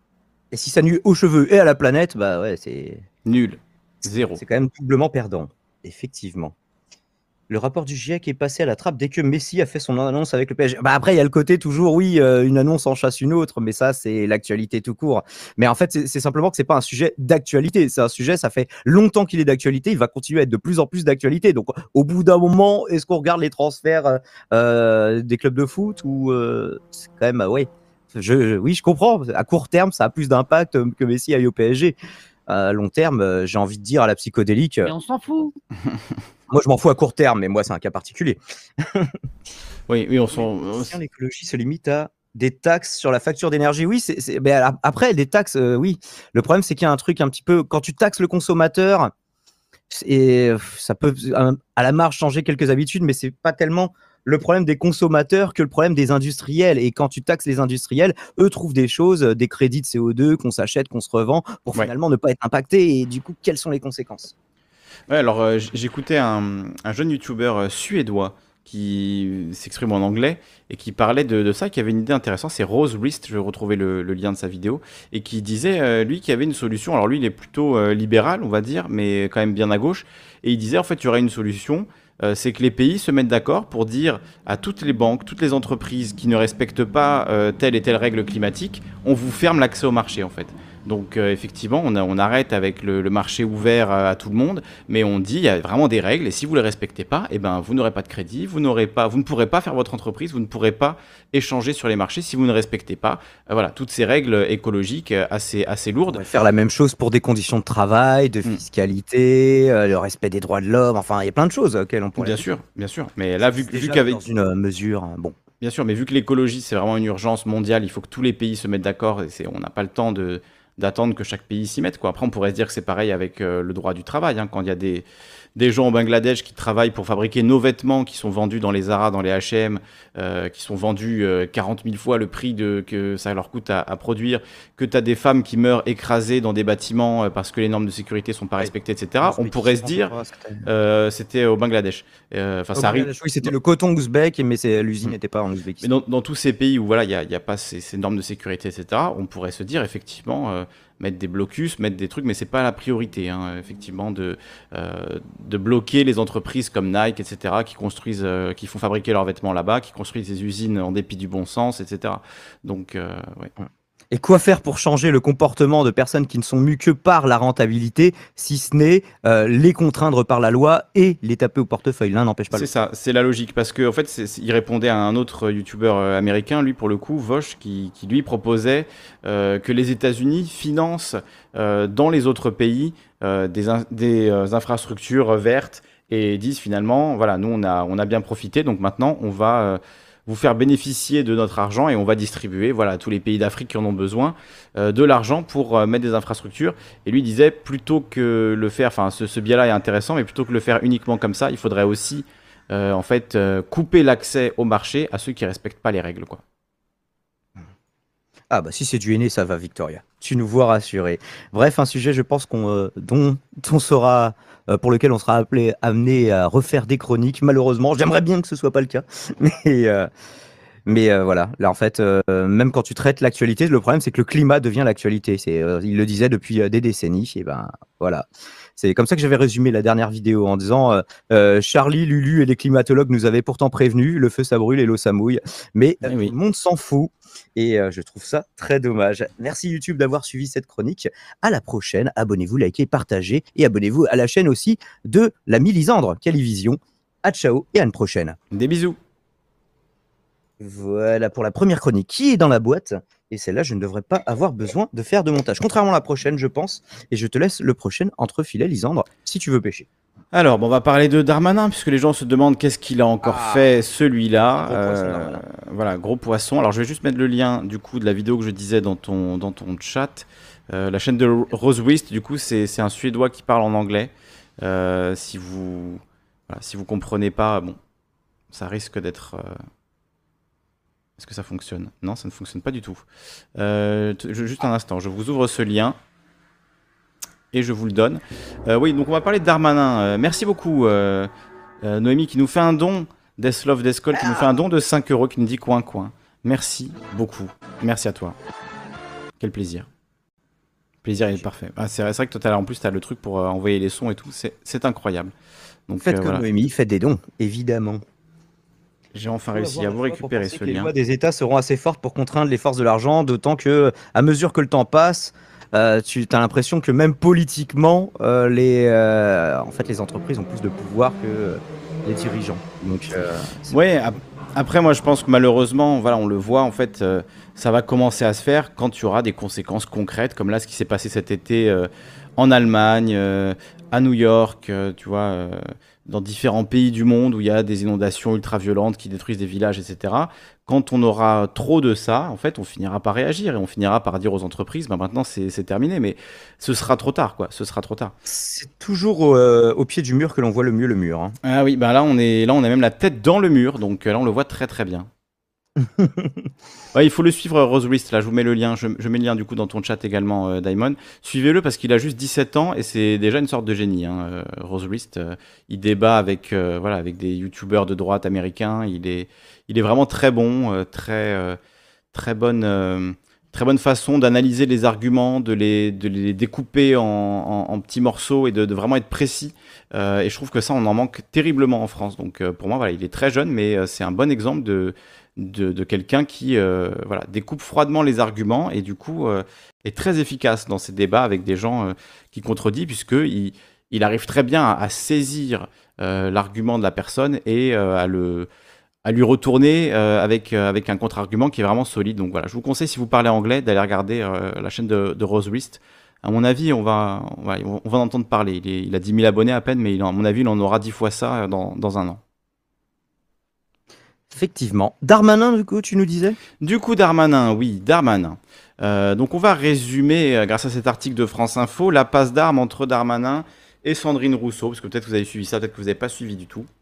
Et si ça nuit aux cheveux et à la planète, bah ouais, c'est Nul, zéro. c'est quand même doublement perdant. Effectivement. Le rapport du GIEC est passé à la trappe dès que Messi a fait son annonce avec le P S G. Bah après, il y a le côté toujours, oui, euh, une annonce en chasse une autre, mais ça, c'est l'actualité tout court. Mais en fait, c'est c'est simplement que c'est pas un sujet d'actualité. C'est un sujet, ça fait longtemps qu'il est d'actualité. Il va continuer à être de plus en plus d'actualité. Donc, au bout d'un moment, est-ce qu'on regarde les transferts euh, euh, des clubs de foot ou euh, c'est quand même, euh, ouais. Je, je- oui, je comprends. À court terme, ça a plus d'impact euh, que Messi aille au P S G. À long terme, euh, j'ai envie de dire à la psychodélique. euh, Mais on s'en fout. Moi, je m'en fous à court terme, mais moi, c'est un cas particulier. Oui, oui, on s'en. on s- Tiens, l'écologie se limite à des taxes sur la facture d'énergie. Oui, c'est, c'est- ben, alors, après, des taxes, euh, oui. Le problème, c'est qu'il y a un truc un petit peu. Quand tu taxes le consommateur, et ça peut euh, à la marge changer quelques habitudes, mais c'est pas tellement le problème des consommateurs que le problème des industriels. Et quand tu taxes les industriels, eux trouvent des choses, euh, des crédits de C O deux qu'on s'achète, qu'on se revend, pour Ouais. finalement ne pas être impacté. Et du coup, quelles sont les conséquences? Ouais, alors euh, j- j'écoutais un, un jeune youtubeur euh, suédois qui s'exprime en anglais et qui parlait de, de ça, qui avait une idée intéressante. C'est Rose Wrist, je vais retrouver le, le lien de sa vidéo, et qui disait, euh, lui, qu'il y avait une solution. Alors lui, il est plutôt euh, libéral, on va dire, mais quand même bien à gauche. Et il disait, en fait, il y aurait une solution, euh, c'est que les pays se mettent d'accord pour dire à toutes les banques, toutes les entreprises qui ne respectent pas euh, telle et telle règle climatique, on vous ferme l'accès au marché, en fait. Donc euh, effectivement, on, a, on arrête avec le, le marché ouvert à, à tout le monde, mais on dit il y a vraiment des règles et si vous les respectez pas, eh ben vous n'aurez pas de crédit, vous n'aurez pas, vous ne pourrez pas faire votre entreprise, vous ne pourrez pas échanger sur les marchés si vous ne respectez pas. Euh, voilà, toutes ces règles écologiques euh, assez assez lourdes. On va faire la même chose pour des conditions de travail, de Mm. fiscalité, euh, le respect des droits de l'homme. Enfin, il y a plein de choses auxquelles on pourrait. Bien sûr, bien sûr. Mais là, vu, Déjà vu qu'avec dans une euh, mesure, hein, bon. Bien sûr, mais vu que l'écologie, c'est vraiment une urgence mondiale, il faut que tous les pays se mettent d'accord et c'est, on n'a pas le temps de, d'attendre que chaque pays s'y mette, quoi. Après, on pourrait se dire que c'est pareil avec euh, le droit du travail, hein, quand il y a des, des gens au Bangladesh qui travaillent pour fabriquer nos vêtements qui sont vendus dans les Zara, dans les H et M, euh, qui sont vendus euh, quarante mille fois le prix de, que ça leur coûte à, à produire, que tu as des femmes qui meurent écrasées dans des bâtiments euh, parce que les normes de sécurité sont pas respectées, et cetera. On pourrait se dire, euh, c'était au Bangladesh. Euh, Enfin, Au ça arrive. Bangladesh, oui, c'était le coton ouzbek, mais c'est- l'usine Mm. n'était pas en Mais Ouzbékistan. dans, dans tous ces pays où voilà, il n'y a, il y a pas ces, ces normes de sécurité, et cetera, on pourrait se dire effectivement euh, mettre des blocus, mettre des trucs, mais c'est pas la priorité, hein, effectivement, de, euh, de bloquer les entreprises comme Nike, et cetera, qui construisent, euh, qui font fabriquer leurs vêtements là-bas, qui construisent des usines en dépit du bon sens, et cetera. Donc, euh, ouais. Et quoi faire pour changer le comportement de personnes qui ne sont mues que par la rentabilité, si ce n'est euh, les contraindre par la loi et les taper au portefeuille? L'un n'empêche pas C'est l'autre. ça, c'est la logique, parce que en fait, c'est- c'est- il répondait à un autre youtubeur euh, américain, lui pour le coup, Vosh, qui, qui lui proposait euh, que les États-Unis financent euh, dans les autres pays euh, des, in- des euh, infrastructures vertes et disent finalement, voilà, nous on a, on a bien profité, donc maintenant on va euh, vous faire bénéficier de notre argent et on va distribuer, voilà, à tous les pays d'Afrique qui en ont besoin euh, de l'argent pour euh, mettre des infrastructures. Et lui disait, plutôt que le faire, enfin ce, ce biais-là est intéressant, mais plutôt que le faire uniquement comme ça, il faudrait aussi euh, en fait euh, couper l'accès au marché à ceux qui respectent pas les règles, quoi. Ah bah si c'est du henné, ça va, Victoria. Tu nous vois rassurés. Bref, un sujet, je pense qu'on euh, dont on sera, euh, pour lequel on sera appelé, amené à refaire des chroniques. Malheureusement, j'aimerais bien que ce soit pas le cas, mais euh, mais euh, voilà. Là, en fait, euh, même quand tu traites l'actualité, le problème c'est que le climat devient l'actualité. C'est, euh, il le disait depuis euh, des décennies. Et ben voilà. C'est comme ça que j'avais résumé la dernière vidéo en disant euh, euh, Charlie, Lulu et les climatologues nous avaient pourtant prévenus, le feu ça brûle et l'eau ça mouille, mais euh, Eh oui. tout le monde s'en fout et euh, je trouve ça très dommage. Merci YouTube d'avoir suivi cette chronique. À la prochaine, abonnez-vous, likez, partagez et abonnez-vous à la chaîne aussi de la Mélisandre, Calivision. À ciao et à une prochaine. Des bisous. Voilà pour la première chronique qui est dans la boîte. Et celle-là, je ne devrais pas avoir besoin de faire de montage. Contrairement à la prochaine, je pense. Et je te laisse le prochain entrefilet, Lisandre, si tu veux pêcher. Alors, bon, on va parler de Darmanin, puisque les gens se demandent qu'est-ce qu'il a encore Ah. fait, celui-là. Gros poisson, Euh, Darmanin. voilà, gros poisson. Alors, je vais juste mettre le lien, du coup, de la vidéo que je disais dans ton, dans ton chat. Euh, la chaîne de Rose Wrist, du coup, c'est c'est un Suédois qui parle en anglais. Euh, si vous voilà, si vous comprenez pas, bon, ça risque d'être... euh, Est-ce que ça fonctionne? Non, ça ne fonctionne pas du tout. Euh, t- je- juste un instant, je vous ouvre ce lien et je vous le donne. Euh, oui, donc on va parler de Darmanin. Euh, merci beaucoup, euh, euh, Noémie, qui nous fait un don, Deathlove Descol, qui nous fait un don de cinq euros, qui nous dit coin coin. Merci beaucoup. Merci à toi. Quel plaisir. Plaisir, il est parfait. Ah, c'est vrai c'est vrai que toi, t'as- en plus, tu as le truc pour euh, envoyer les sons et tout. C'est c'est incroyable. Donc, Faites euh, comme voilà. Noémie, faites des dons, évidemment. J'ai enfin Faut réussi avoir à la vous foi pour récupérer penser ce que les lien. lois des États seront assez fortes pour contraindre les forces de l'argent, d'autant que, à mesure que le temps passe, euh, tu as l'impression que même politiquement, euh, les, euh, en fait, les entreprises ont plus de pouvoir que euh, les dirigeants. Donc, euh, c'est- Ouais, ap- après moi je pense que malheureusement, voilà, on le voit en fait, euh, ça va commencer à se faire quand il y aura des conséquences concrètes, comme là ce qui s'est passé cet été euh, en Allemagne, euh, à New York, euh, tu vois, euh, dans différents pays du monde où il y a des inondations ultra violentes qui détruisent des villages, et cetera. Quand on aura trop de ça, en fait, on finira par réagir et on finira par dire aux entreprises, bah maintenant c'est c'est terminé, mais ce sera trop tard, quoi. Ce sera trop tard. c'est toujours au, euh, au pied du mur que l'on voit le mieux le mur. Hein. Ah oui, bah là on est là on a même la tête dans le mur, donc euh, là on le voit très très bien. Ouais, il faut le suivre, Rose Wrist. Là, je vous mets le lien. Je, je mets le lien du coup dans ton chat également, euh, Daimon. Suivez-le parce qu'il a juste dix-sept ans et c'est déjà une sorte de génie. Hein, euh, Rose Wrist, euh, il débat avec, euh, voilà, avec des youtubeurs de droite américains. Il est, il est vraiment très bon, euh, très, euh, très bonne, euh, très bonne façon d'analyser les arguments, de les, de les découper en, en- en petits morceaux et de, de vraiment être précis. Euh, et je trouve que ça, on en manque terriblement en France. Donc euh, pour moi, voilà, il est très jeune, mais euh, c'est un bon exemple de de, de quelqu'un qui euh, voilà, découpe froidement les arguments et du coup euh, est très efficace dans ses débats avec des gens euh, qui contredisent, puisqu'il il arrive très bien à, à saisir euh, l'argument de la personne et euh, à, le, à lui retourner euh, avec, euh, avec un contre-argument qui est vraiment solide. Donc voilà, je vous conseille, si vous parlez anglais, d'aller regarder euh, la chaîne de, de Rose Wrist. À mon avis, on va, on va, on va en entendre parler. Il, est- il a dix mille abonnés à peine, mais il, en- à mon avis, il en aura dix fois ça euh, dans, dans un an. Effectivement. Darmanin, du coup, tu nous disais? Du coup, Darmanin, oui, Darmanin. Euh, donc, on va résumer, euh, grâce à cet article de France Info, la passe d'armes entre Darmanin et Sandrine Rousseau, parce que peut-être que vous avez suivi ça, peut-être que vous n'avez pas suivi du tout.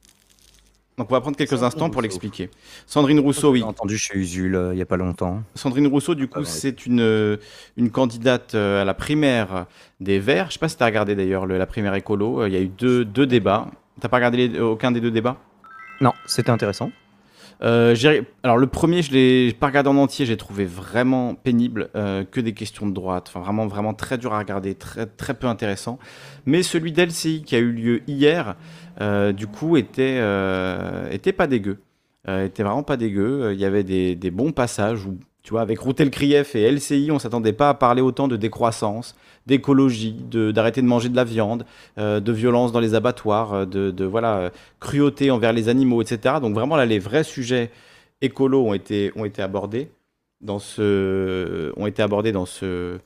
Donc, on va prendre quelques Sandrine instants pour Rousseau. l'expliquer. Sandrine Rousseau, oui. J'ai entendu chez Usul euh, il y a pas longtemps. Sandrine Rousseau, du Ah coup, ouais. c'est une, euh, une candidate euh, à la primaire des Verts. Je ne sais pas si tu as regardé d'ailleurs le- la primaire écolo. Euh, Il y a eu deux, deux débats. Tu n'as pas regardé les- aucun des deux débats? Non, c'était intéressant. Euh, j'ai- alors le premier, je l'ai pas regardé en entier, j'ai trouvé vraiment pénible, euh, que des questions de droite, enfin vraiment vraiment très dur à regarder, très très peu intéressant. Mais celui d'L C I qui a eu lieu hier, euh, du coup était euh, était pas dégueu, Euh, était vraiment pas dégueu. Il y avait des, des bons passages où, tu vois, avec Routel Krief et L C I, on s'attendait pas à parler autant de décroissance, d'écologie, de d'arrêter de manger de la viande, euh, de violence dans les abattoirs, euh, de, de voilà, euh, cruauté envers les animaux, et cetera. Donc vraiment là, les vrais sujets écolos ont été, ont été abordés dans ce, ont été abordés dans ce,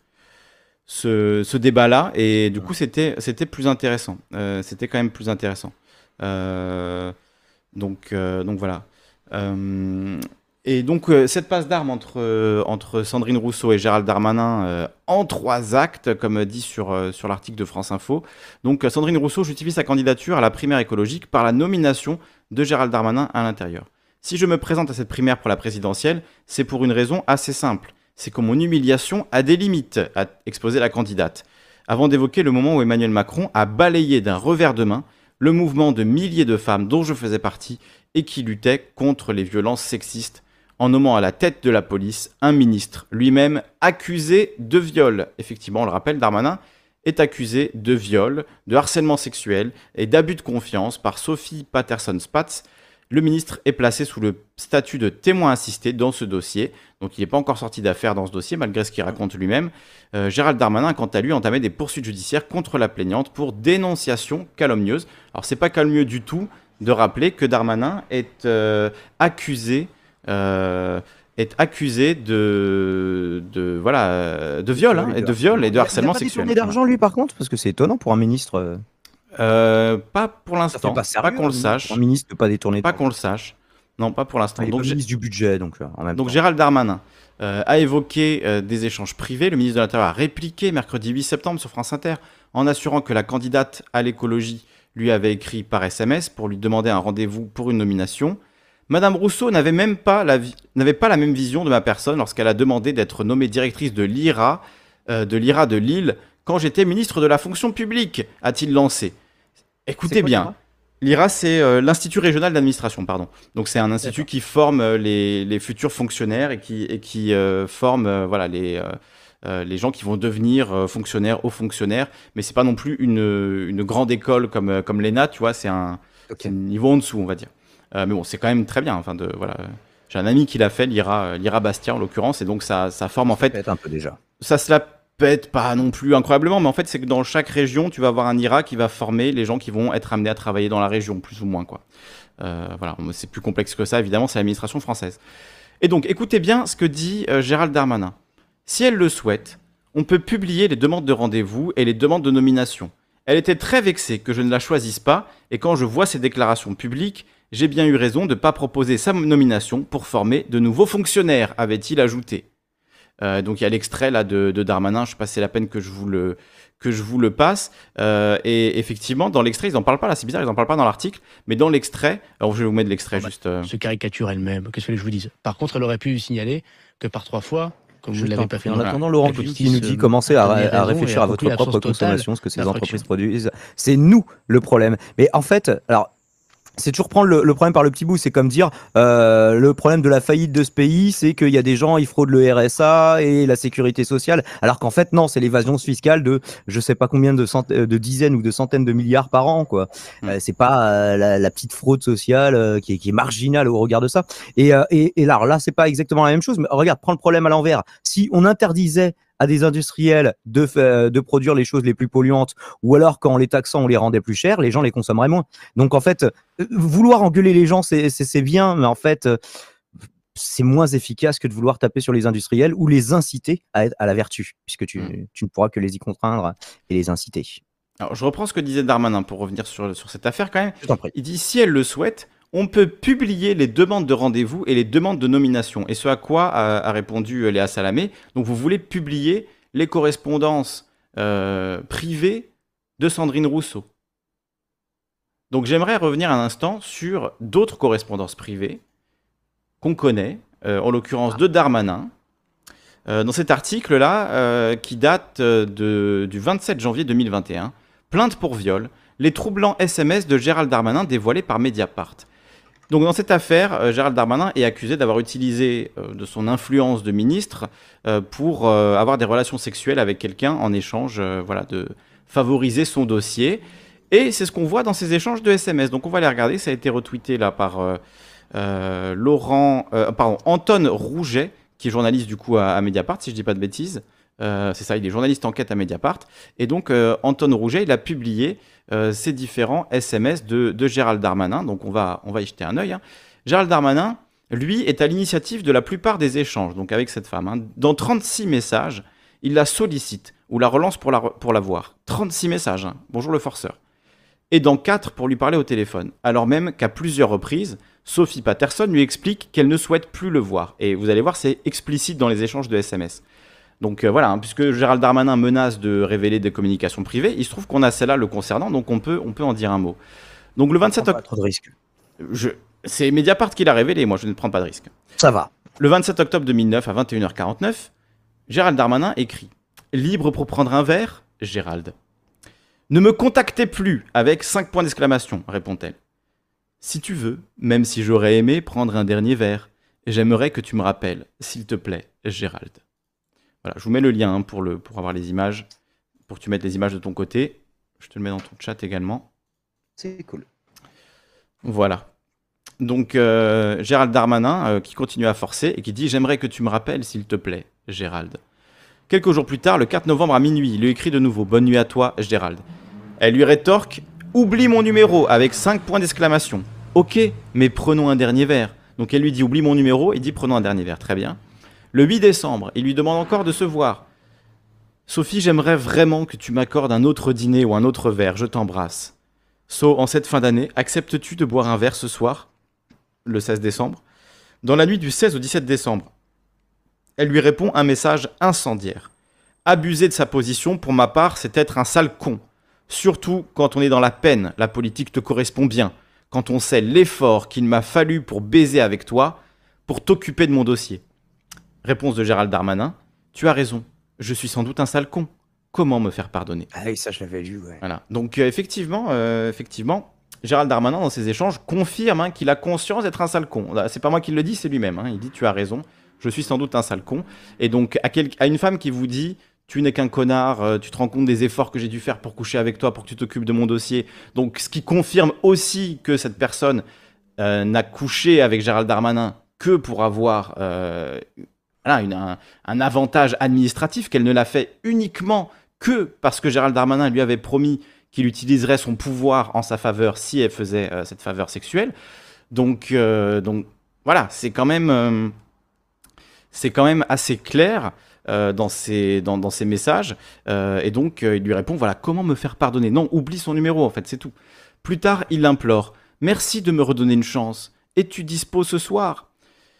ce, ce débat-là. Et du coup, c'était, c'était plus intéressant. Euh, c'était quand même plus intéressant. Euh, donc, euh, donc voilà. Euh, et donc, euh, cette passe d'armes entre, euh, entre Sandrine Rousseau et Gérald Darmanin euh, en trois actes, comme dit sur, euh, sur l'article de France Info. Donc, euh, Sandrine Rousseau justifie sa candidature à la primaire écologique par la nomination de Gérald Darmanin à l'intérieur. Si je me présente à cette primaire pour la présidentielle, c'est pour une raison assez simple. C'est que mon humiliation a des limites, a exposé la candidate. Avant d'évoquer le moment où Emmanuel Macron a balayé d'un revers de main le mouvement de milliers de femmes dont je faisais partie et qui luttaient contre les violences sexistes en nommant à la tête de la police un ministre lui-même accusé de viol. Effectivement, on le rappelle, Darmanin est accusé de viol, de harcèlement sexuel et d'abus de confiance par Sophie Patterson-Spatz. Le ministre est placé sous le statut de témoin assisté dans ce dossier. Donc il n'est pas encore sorti d'affaire dans ce dossier, malgré ce qu'il raconte lui-même. Euh, Gérald Darmanin a quant à lui entamé des poursuites judiciaires contre la plaignante pour dénonciation calomnieuse. Alors c'est pas calomnieux du tout de rappeler que Darmanin est euh, accusé, euh, est accusé de, de voilà, euh, de viol, hein, et de viol et de harcèlement sexuel. Il a pas détourné d'argent, lui, par contre, parce que c'est étonnant pour un ministre. euh, Euh, pas pour Ça l'instant, fait pas pas, sérieux, qu'on le un sache, Pour un ministre de pas détourner pas d'argent. qu'on le sache. Non, pas pour l'instant. Il est Donc, pas j'ai- ministre du budget, donc euh, en même Donc temps. Gérald Darmanin euh, a évoqué euh, des échanges privés. Le ministre de l'Intérieur a répliqué mercredi huit septembre sur France Inter en assurant que la candidate à l'écologie lui avait écrit par S M S pour lui demander un rendez-vous pour une nomination. Madame Rousseau n'avait même pas la, vi- n'avait pas la même vision de ma personne lorsqu'elle a demandé d'être nommée directrice de l'I R A, euh, de l'I R A de Lille, quand j'étais ministre de la fonction publique, a-t-il lancé. Écoutez C'est quoi, bien. l'I R A? L'I R A, c'est euh, l'Institut régional d'administration, pardon. Donc c'est un institut qui forme euh, les, les futurs fonctionnaires et qui, et qui euh, forme euh, voilà, les, euh, euh, les gens qui vont devenir euh, fonctionnaires, hauts fonctionnaires. Mais c'est pas non plus une, une grande école comme, euh, comme l'E N A, tu vois, c'est un, Ok. c'est un niveau en dessous, on va dire. Euh, mais bon, c'est quand même très bien. Enfin, de, voilà. J'ai un ami qui l'a fait, l'I R A, euh, l'I R A Bastia en l'occurrence, et donc ça, ça forme en fait Peut-être un peu déjà. ça se la pète pas non plus incroyablement, mais en fait, c'est que dans chaque région, tu vas avoir un I R A qui va former les gens qui vont être amenés à travailler dans la région, plus ou moins, quoi. Euh, voilà, c'est plus complexe que ça, évidemment, c'est l'administration française. Et donc, écoutez bien ce que dit euh, Gérald Darmanin. Si elle le souhaite, on peut publier les demandes de rendez-vous et les demandes de nomination. Elle était très vexée que je ne la choisisse pas, et quand je vois ses déclarations publiques, j'ai bien eu raison de ne pas proposer sa nomination pour former de nouveaux fonctionnaires, avait-il ajouté. Euh, donc il y a l'extrait là de, de Darmanin, je sais pas si c'est la peine que je vous le, que je vous le passe. Euh, et effectivement, dans l'extrait, ils n'en parlent pas là, c'est bizarre, ils n'en parlent pas dans l'article, mais dans l'extrait, alors je vais vous mettre l'extrait Oh bah, juste. Euh... Se caricature elle-même, qu'est-ce que je vous dise. Par contre, elle aurait pu signaler que par trois fois, comme vous ne l'avez pas fait En dans attendant, Laurent la Cloutier justice, nous dit euh, commencez a à, donné à raison et réfléchir a à votre conclu propre l'absence totale consommation, ce que ces d'infraction. entreprises produisent. C'est nous le problème. Mais en fait, alors. C'est toujours prendre le, le problème par le petit bout. C'est comme dire euh, le problème de la faillite de ce pays, c'est qu'il y a des gens, ils fraudent le R S A et la sécurité sociale, alors qu'en fait non, c'est l'évasion fiscale de je sais pas combien de, cent, de dizaines ou de centaines de milliards par an, quoi. Mmh. Euh, c'est pas euh, la, la petite fraude sociale euh, qui, est, qui est marginale au regard de ça. Et, euh, et, et là, là, c'est pas exactement la même chose. Mais regarde, prends le problème à l'envers. Si on interdisait à des industriels de, euh, de produire les choses les plus polluantes, ou alors qu'en les taxant, on les rendait plus chères, les gens les consommeraient moins. Donc en fait, euh, vouloir engueuler les gens, c'est, c'est, c'est bien, mais en fait, euh, c'est moins efficace que de vouloir taper sur les industriels ou les inciter à, à la vertu, puisque tu, mmh. tu ne pourras que les y contraindre et les inciter. Alors je reprends ce que disait Darmanin pour revenir sur, sur cette affaire quand même. Je t'en prie. Il dit, si elle le souhaite, on peut publier les demandes de rendez-vous et les demandes de nomination. Et ce à quoi a, a répondu Léa Salamé. Donc vous voulez publier les correspondances euh, privées de Sandrine Rousseau. Donc j'aimerais revenir un instant sur d'autres correspondances privées qu'on connaît, euh, en l'occurrence de Darmanin, euh, dans cet article-là, euh, qui date de, du vingt-sept janvier deux mille vingt et un. Plainte pour viol, les troublants S M S de Gérald Darmanin dévoilés par Mediapart. Donc dans cette affaire, euh, Gérald Darmanin est accusé d'avoir utilisé euh, de son influence de ministre euh, pour euh, avoir des relations sexuelles avec quelqu'un en échange euh, voilà, de favoriser son dossier. Et c'est ce qu'on voit dans ces échanges de S M S. Donc on va les regarder, ça a été retweeté là par euh, euh, Laurent, euh, pardon, Anton Rouget, qui est journaliste du coup à, à Mediapart, si je dis pas de bêtises. Euh, c'est ça, il est journaliste enquête à Mediapart. Et donc euh, Anton Rouget, il a publié Euh, ces différents S M S de, de Gérald Darmanin. Donc on va, on va y jeter un œil. Hein. Gérald Darmanin, lui, est à l'initiative de la plupart des échanges donc avec cette femme. Hein. Dans trente-six messages, il la sollicite ou la relance pour la, pour la voir. trente-six messages. Hein. Bonjour le forceur. Et dans quatre pour lui parler au téléphone. Alors même qu'à plusieurs reprises, Sophie Patterson lui explique qu'elle ne souhaite plus le voir. Et vous allez voir, c'est explicite dans les échanges de S M S. Donc euh, voilà, hein, puisque Gérald Darmanin menace de révéler des communications privées, il se trouve qu'on a celle-là le concernant, donc on peut, on peut en dire un mot. Donc le vingt-sept octobre... Trop de risques. Je... C'est Mediapart qui l'a révélé, moi je ne prends pas de risque. Ça va. Le vingt-sept octobre deux mille neuf à vingt et une heures quarante-neuf, Gérald Darmanin écrit « Libre pour prendre un verre, Gérald. Ne me contactez plus avec cinq points d'exclamation, répond-elle. Si tu veux, même si j'aurais aimé prendre un dernier verre, j'aimerais que tu me rappelles, s'il te plaît, Gérald. » Voilà, je vous mets le lien hein, pour, le, pour avoir les images, pour que tu mettes les images de ton côté. Je te le mets dans ton chat également. C'est cool. Voilà. Donc, euh, Gérald Darmanin euh, qui continue à forcer et qui dit « J'aimerais que tu me rappelles, s'il te plaît, Gérald. » Quelques jours plus tard, le quatre novembre à minuit, il lui écrit de nouveau « Bonne nuit à toi, Gérald. » Elle lui rétorque « Oublie mon numéro » avec cinq points d'exclamation. « Ok, mais prenons un dernier verre. » Donc, elle lui dit « Oublie mon numéro » et dit « Prenons un dernier verre. » Très bien. Le huit décembre, il lui demande encore de se voir. « Sophie, j'aimerais vraiment que tu m'accordes un autre dîner ou un autre verre, je t'embrasse. So, en cette fin d'année, acceptes-tu de boire un verre ce soir ?» Le seize décembre. Dans la nuit du seize au dix-sept décembre, elle lui répond un message incendiaire. « Abuser de sa position, pour ma part, c'est être un sale con. Surtout quand on est dans la peine, la politique te correspond bien. Quand on sait l'effort qu'il m'a fallu pour baiser avec toi, pour t'occuper de mon dossier. » Réponse de Gérald Darmanin. « Tu as raison, je suis sans doute un sale con. Comment me faire pardonner ?» Ah oui, ça je l'avais lu, ouais. Voilà. Donc euh, effectivement, euh, effectivement, Gérald Darmanin, dans ses échanges, confirme hein, qu'il a conscience d'être un sale con. Là, c'est pas moi qui le dis, c'est lui-même. Hein. Il dit « Tu as raison, je suis sans doute un sale con. » Et donc, à, quel... à une femme qui vous dit « Tu n'es qu'un connard, euh, tu te rends compte des efforts que j'ai dû faire pour coucher avec toi, pour que tu t'occupes de mon dossier. » Donc, ce qui confirme aussi que cette personne euh, n'a couché avec Gérald Darmanin que pour avoir... Euh, Voilà, une, un, un avantage administratif, qu'elle ne l'a fait uniquement que parce que Gérald Darmanin lui avait promis qu'il utiliserait son pouvoir en sa faveur si elle faisait euh, cette faveur sexuelle. Donc, euh, donc voilà, c'est quand même, euh, c'est quand même assez clair euh, dans, ses, dans, dans ses messages. Euh, et donc, euh, il lui répond, voilà, comment me faire pardonner ? Non, oublie son numéro, en fait, c'est tout. Plus tard, il l'implore. Merci de me redonner une chance. Es-tu dispo ce soir ?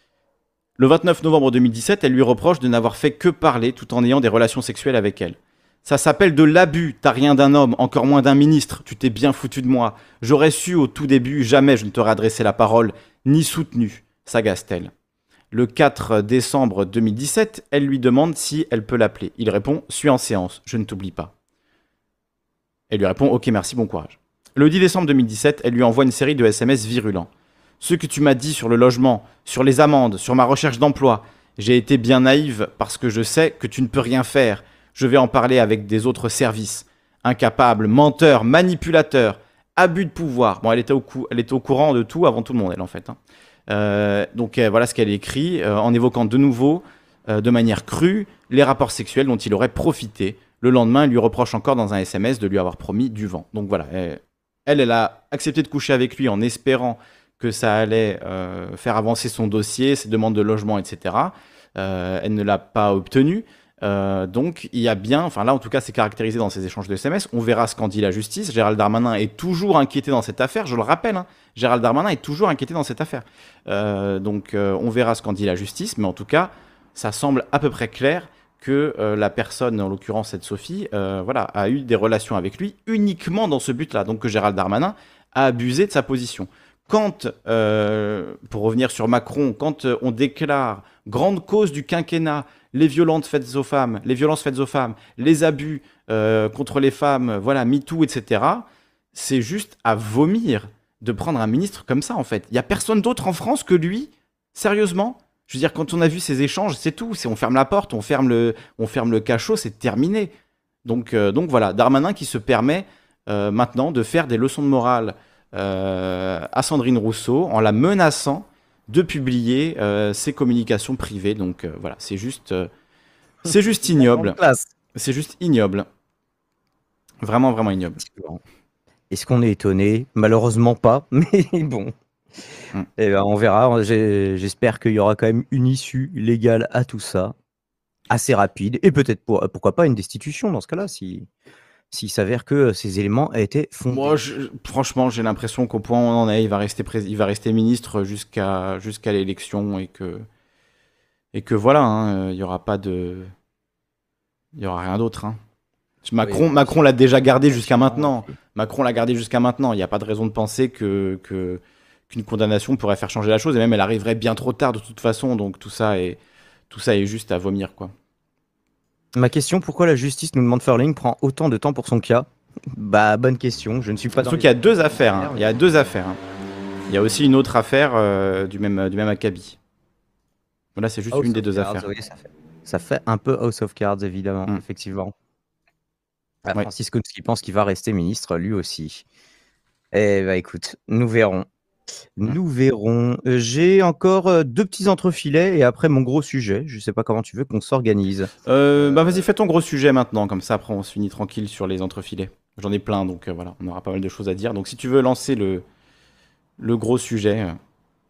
Le vingt-neuf novembre deux mille dix-sept, elle lui reproche de n'avoir fait que parler tout en ayant des relations sexuelles avec elle. Ça s'appelle de l'abus. T'as rien d'un homme, encore moins d'un ministre. Tu t'es bien foutu de moi. J'aurais su au tout début, jamais je ne t'aurais adressé la parole, ni soutenu. S'agace-t-elle. Le quatre décembre deux mille dix-sept, elle lui demande si elle peut l'appeler. Il répond « Suis en séance, je ne t'oublie pas ». Elle lui répond « Ok, merci, bon courage ». Le dix décembre deux mille dix-sept, elle lui envoie une série de S M S virulents. « Ce que tu m'as dit sur le logement, sur les amendes, sur ma recherche d'emploi, j'ai été bien naïve parce que je sais que tu ne peux rien faire. Je vais en parler avec des autres services. Incapable, menteur, manipulateur, abus de pouvoir. » Bon, elle était au, cou elle était au courant de tout avant tout le monde, elle, en fait. Hein. Euh, donc, euh, voilà ce qu'elle écrit, euh, en évoquant de nouveau, euh, de manière crue, les rapports sexuels dont il aurait profité. Le lendemain, elle lui reproche encore dans un S M S de lui avoir promis du vent. Donc, voilà. Elle, elle, elle a accepté de coucher avec lui en espérant que ça allait euh, faire avancer son dossier, ses demandes de logement, et cetera. Euh, elle ne l'a pas obtenu. Euh, donc il y a bien, enfin là en tout cas c'est caractérisé dans ces échanges de S M S, on verra ce qu'en dit la justice. Gérald Darmanin est toujours inquiété dans cette affaire, je le rappelle, hein, Gérald Darmanin est toujours inquiété dans cette affaire. Euh, donc euh, on verra ce qu'en dit la justice, mais en tout cas ça semble à peu près clair que euh, la personne, en l'occurrence cette Sophie, euh, voilà, a eu des relations avec lui uniquement dans ce but-là, donc que Gérald Darmanin a abusé de sa position. Quand, euh, pour revenir sur Macron, quand euh, on déclare grande cause du quinquennat, les violences faites aux femmes, les violences faites aux femmes, les abus euh, contre les femmes, voilà, MeToo, et cetera, c'est juste à vomir de prendre un ministre comme ça, en fait. Il n'y a personne d'autre en France que lui, sérieusement. Je veux dire, quand on a vu ces échanges, c'est tout. On ferme la porte, on ferme le, on ferme le cachot, c'est terminé. Donc, euh, donc voilà, Darmanin qui se permet euh, maintenant de faire des leçons de morale Euh, à Sandrine Rousseau en la menaçant de publier euh, ses communications privées. Donc euh, voilà, c'est juste, euh, c'est juste ignoble. C'est juste ignoble. Vraiment, vraiment ignoble. Est-ce qu'on est étonné? Malheureusement pas, mais bon. Mm. Et ben, on verra. J'espère qu'il y aura quand même une issue légale à tout ça, assez rapide, et peut-être pour, pourquoi pas une destitution dans ce cas-là, si... s'il s'avère que ces éléments étaient fondés. Moi, je, franchement, j'ai l'impression qu'au point où on en est, il va rester, il va rester ministre jusqu'à jusqu'à l'élection et que, et que voilà, hein, il n'y aura pas de... Il n'y aura rien d'autre. Hein. Macron, oui, Macron l'a déjà gardé jusqu'à maintenant. Macron l'a gardé jusqu'à maintenant. Il n'y a pas de raison de penser que, que, qu'une condamnation pourrait faire changer la chose. Et même, elle arriverait bien trop tard de toute façon. Donc tout ça est, tout ça est juste à vomir, quoi. Ma question, pourquoi la justice nous demande Furling prend autant de temps pour son cas? Bah, bonne question, je ne suis pas dans Surtout qu'il y a deux affaires, hein. Il y a deux affaires. Hein. Il y a aussi une autre affaire euh, du, même, du même acabit. Voilà, c'est juste House une des deux cards, affaires. Oui, ça, fait, ça fait un peu House of Cards, évidemment, mm. effectivement. Ah, ouais. Francis Kounsky pense qu'il va rester ministre, lui aussi. Eh bah écoute, nous verrons. Nous verrons. J'ai encore euh, deux petits entrefilets et après mon gros sujet. Je sais pas comment tu veux qu'on s'organise. Euh, bah vas-y, fais ton gros sujet maintenant, comme ça après on se finit tranquille sur les entrefilets. J'en ai plein, donc euh, voilà, on aura pas mal de choses à dire. Donc si tu veux lancer le, le gros sujet. Euh...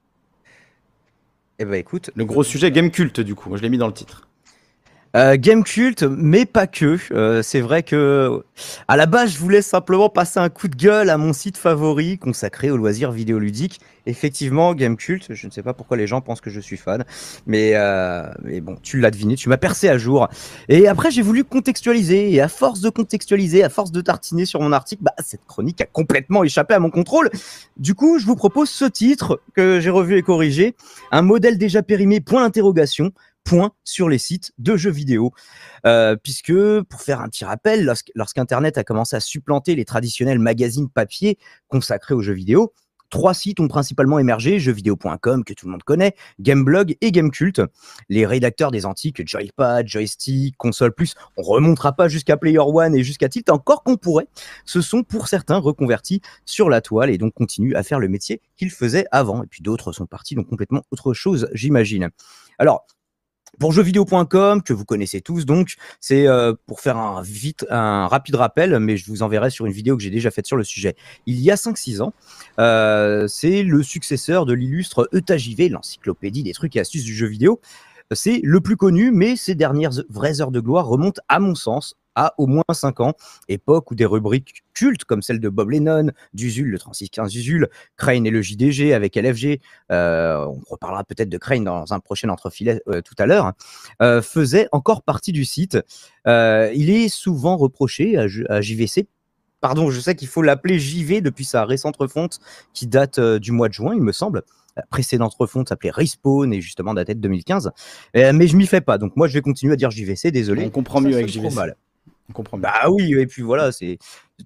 Eh bah écoute. Le gros sujet Game Cult, du coup, moi je l'ai mis dans le titre. Euh, Game Cult, mais pas que. Euh, c'est vrai que, à la base, je voulais simplement passer un coup de gueule à mon site favori consacré aux loisirs vidéoludiques. Effectivement, Game Cult, je ne sais pas pourquoi les gens pensent que je suis fan, mais, euh, mais bon, tu l'as deviné, tu m'as percé à jour. Et après, j'ai voulu contextualiser, et à force de contextualiser, à force de tartiner sur mon article, bah, cette chronique a complètement échappé à mon contrôle. Du coup, je vous propose ce titre que j'ai revu et corrigé, un modèle déjà périmé, point d'interrogation. Point sur les sites de jeux vidéo. Euh, puisque, pour faire un petit rappel, lorsqu', lorsqu'Internet a commencé à supplanter les traditionnels magazines papier consacrés aux jeux vidéo, trois sites ont principalement émergé, jeux vidéo point com, que tout le monde connaît, Gameblog et Gamecult. Les rédacteurs des antiques Joypad, Joystick, Console Plus, on remontera pas jusqu'à Player One et jusqu'à Tilt, encore qu'on pourrait, se sont pour certains reconvertis sur la toile et donc continuent à faire le métier qu'ils faisaient avant. Et puis d'autres sont partis dans complètement autre chose, j'imagine. Alors, pour jeux vidéo point com, que vous connaissez tous, donc, c'est euh, pour faire un, vite, un rapide rappel, mais je vous enverrai sur une vidéo que j'ai déjà faite sur le sujet. Il y a cinq six ans, euh, c'est le successeur de l'illustre E T A J V, l'encyclopédie des trucs et astuces du jeu vidéo. C'est le plus connu, mais ses dernières vraies heures de gloire remontent, à mon sens, à au moins cinq ans, époque où des rubriques cultes comme celle de Bob Lennon, d'Usul, le trente-six quinze Usul, Crane et le J D G avec L F G, euh, on reparlera peut-être de Crane dans un prochain entrefilet euh, tout à l'heure, euh, faisaient encore partie du site. Euh, il est souvent reproché à, à J V C, pardon, je sais qu'il faut l'appeler J V depuis sa récente refonte qui date euh, du mois de juin, il me semble. La précédente refonte s'appelait Respawn et justement datait de deux mille quinze. Euh, mais je m'y fais pas, donc moi je vais continuer à dire J V C, désolé. On comprend Ça mieux avec sonne J trop V C. mal. On comprend mieux. Bah oui, et puis voilà, c'est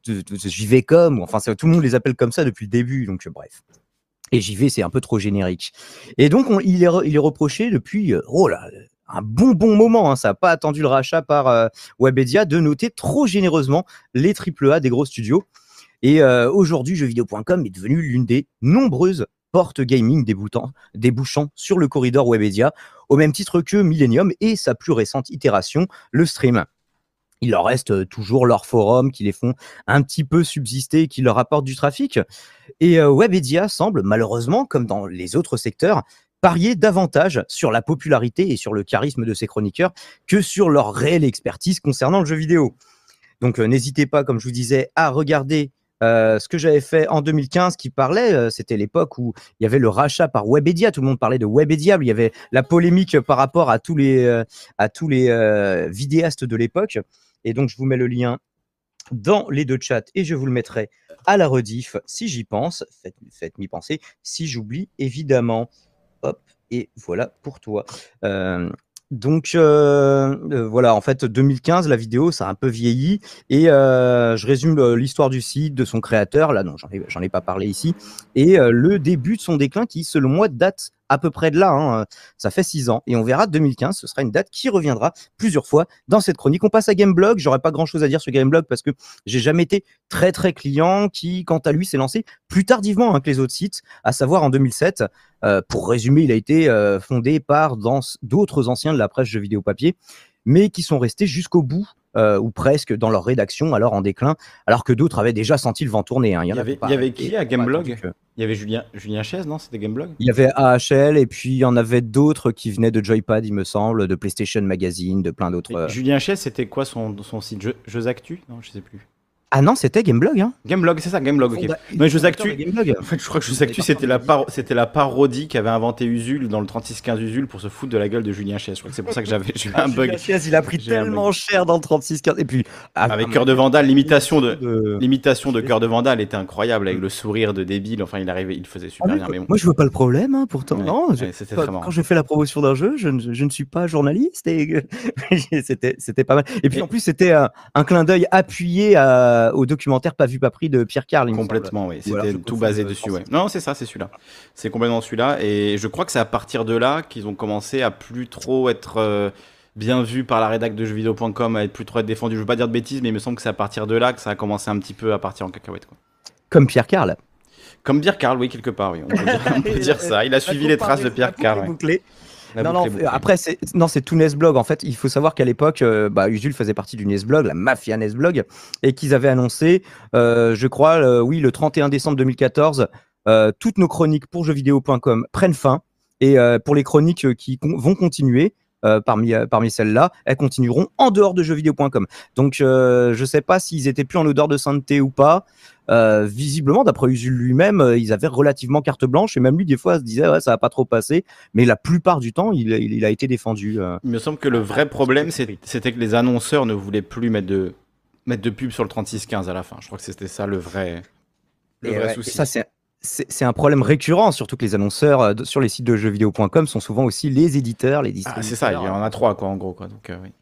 J V com, enfin c'est- tout le monde les appelle comme ça depuis le début, donc euh, bref. Et J V c'est un peu trop générique. Et donc on- il, est re- il est reproché depuis, euh, oh là, un bon bon moment, hein, ça n'a pas attendu le rachat par euh, Webedia, de noter trop généreusement les triple A des gros studios. Et euh, aujourd'hui, jeuxvideo point com est devenu l'une des nombreuses portes gaming déboutant, débouchant sur le corridor Webedia, au même titre que Millennium et sa plus récente itération, le stream. Il leur reste toujours leurs forums qui les font un petit peu subsister, qui leur apportent du trafic. Et euh, Webedia semble, malheureusement, comme dans les autres secteurs, parier davantage sur la popularité et sur le charisme de ses chroniqueurs que sur leur réelle expertise concernant le jeu vidéo. Donc euh, n'hésitez pas, comme je vous disais, à regarder euh, ce que j'avais fait en deux mille quinze qui parlait, euh, c'était l'époque où il y avait le rachat par Webedia, tout le monde parlait de Webedia, il y avait la polémique par rapport à tous les, euh, à tous les euh, vidéastes de l'époque. Et donc je vous mets le lien dans les deux chats et je vous le mettrai à la rediff si j'y pense. Faites, faites-m'y penser. Si j'oublie, évidemment. Hop, et voilà pour toi. Euh, donc euh, euh, voilà, en fait, deux mille quinze, la vidéo, ça a un peu vieilli. Et euh, je résume euh, l'histoire du site, de son créateur. Là, non, j'en ai, j'en ai pas parlé ici. Et euh, le début de son déclin qui, selon moi, date à peu près de là. Hein. Ça fait six ans. Et on verra deux mille quinze, ce sera une date qui reviendra plusieurs fois dans cette chronique. On passe à Gameblog. J'aurais pas grand chose à dire sur Gameblog parce que j'ai jamais été très très client qui, quant à lui, s'est lancé plus tardivement hein, que les autres sites, à savoir en deux mille sept. Euh, pour résumer, il a été euh, fondé par dans- d'autres anciens de la presse jeux vidéo papier, mais qui sont restés jusqu'au bout. Euh, ou presque dans leur rédaction, alors en déclin, alors que d'autres avaient déjà senti le vent tourner. Hein. Il y, en Il y avait, pas il y avait arrêté. qui à On a Gameblog attendu que- Il y avait Julien, Julien Chaise, non C'était Gameblog Il y avait A H L et puis il y en avait d'autres qui venaient de Joypad, il me semble, de PlayStation Magazine, de plein d'autres. Mais euh. Julien Chaise, c'était quoi son, son site Jeux, Jeux Actu Non, je sais plus. Ah non, c'était Gameblog. Hein. Gameblog, c'est ça, Gameblog, ok. Fonda- Non, mais Jeux fondateur Actu, de Gameblog. en fait, je crois que Jeux Actu, c'était la, par- c'était la parodie qu'avait inventé Usul dans le trente-six quinze Usul pour se foutre de la gueule de Julien Chaise. Je crois que c'est pour ça que j'avais j'ai eu Ah, un bug. Julien Chiez, il a pris J'ai un tellement cher dans le trente-six quinze. Et puis, ah, Avec ah, Cœur de Vandale, l'imitation de, de- l'imitation de Cœur de Vandale était incroyable avec le sourire de débile. Enfin, il arrivait, il le faisait Ah super oui, bien. Mais bon. moi, je vois pas le problème, hein, pourtant. Ouais, non, je- ouais, c'était quand, très marrant. quand je fais la promotion d'un jeu, je, ne- je ne suis pas journaliste et c'était, c'était pas mal. Et puis Et- en plus, c'était un, un clin d'œil appuyé à- au documentaire Pas vu, pas pris de Pierre Carl. il me semble. Complètement, oui. Ou alors C'était je tout confonds basé le dessus, français. ouais. Non, c'est ça, c'est celui-là. C'est complètement celui-là. Et je crois que c'est à partir de là qu'ils ont commencé à plus trop être euh, bien vus par la rédac de jeuxvideo point com, à être plus trop être défendus. Je veux pas dire de bêtises, mais il me semble que c'est à partir de là que ça a commencé un petit peu à partir en cacahuète, quoi. Comme Pierre Carl. Comme Pierre Carl, oui, quelque part, oui. On peut dire, on peut dire ça. Il a suivi les traces de Pierre Carl. ouais. La Non, boucle non, est bouclée. après, c'est, non, c'est tout Nesblog. En fait, il faut savoir qu'à l'époque, euh, bah, Usul faisait partie du Nesblog, la mafia Nesblog, et qu'ils avaient annoncé, euh, je crois, euh, oui, le trente et un décembre deux mille quatorze, euh, toutes nos chroniques pour jeuxvideo point com prennent fin. Et euh, pour les chroniques euh, qui con- vont continuer, euh, parmi, euh, parmi celles-là, elles continueront en dehors de jeuxvideo point com. Donc, euh, je ne sais pas s'ils étaient plus en odeur de sainteté ou pas. Euh, visiblement, d'après Usul lui-même, euh, ils avaient relativement carte blanche. Et même lui, des fois, se disait, ouais, ça va pas trop passer. Mais la plupart du temps, il, il, il a été défendu. euh. Il me semble que le vrai problème, c'est- c'était que les annonceurs ne voulaient plus mettre de, mettre de pub sur le trente-six quinze à la fin. Je crois que c'était ça le vrai, le Et vrai ouais, souci. et ça, c'est, c'est, c'est un problème récurrent, surtout que les annonceurs euh, de- sur les sites de jeuxvideo point com sont souvent aussi les éditeurs, les Ah, distributeurs. c'est ça, il y en a trois, quoi, en gros, quoi. Donc, euh, oui.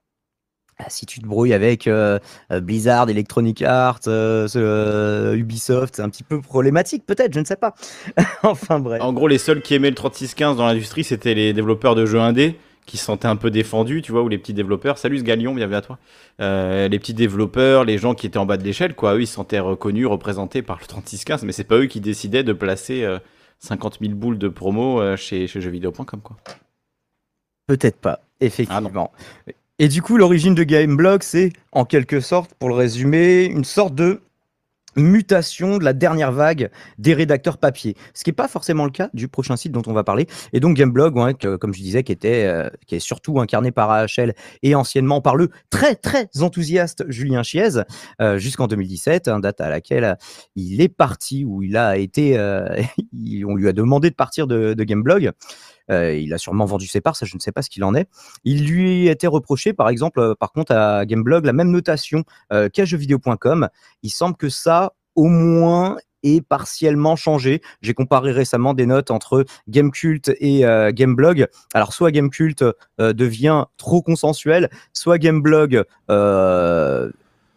Ah, si tu te brouilles avec euh, euh, Blizzard, Electronic Arts, euh, ce, euh, Ubisoft, c'est un petit peu problématique, peut-être, je ne sais pas. Enfin bref. En gros, les seuls qui aimaient le trente-six quinze dans l'industrie, c'était les développeurs de jeux indés qui se sentaient un peu défendus, tu vois, ou les petits développeurs. Salut ce Galion, bienvenue à toi. Euh, les petits développeurs, les gens qui étaient en bas de l'échelle, quoi, eux, ils se sentaient reconnus, représentés par le trente-six quinze, mais c'est pas eux qui décidaient de placer euh, cinquante mille boules de promo euh, chez, chez jeuxvideo point com, quoi. Peut-être pas, Ah effectivement. Et du coup, l'origine de Gameblog, c'est en quelque sorte, pour le résumer, une sorte de mutation de la dernière vague des rédacteurs papier, ce qui n'est pas forcément le cas du prochain site dont on va parler. Et donc Gameblog, ouais, que, comme je disais, qui était, euh, qui est surtout incarné par A H L et anciennement par le très très enthousiaste Julien Chiez, euh, jusqu'en deux mille dix-sept, hein, date à laquelle euh, il est parti, où il a été, euh, il, on lui a demandé de partir de, de Gameblog. Euh, il a sûrement vendu ses parts, ça je ne sais pas ce qu'il en est. Il lui était reproché, par exemple, euh, par contre à Gameblog, la même notation euh, qu'à jeuxvideo point com. Il semble que ça, au moins, est partiellement changé. J'ai comparé récemment des notes entre Gamecult et euh, Gameblog. Alors, soit Gamecult euh, devient trop consensuel, soit Gameblog euh,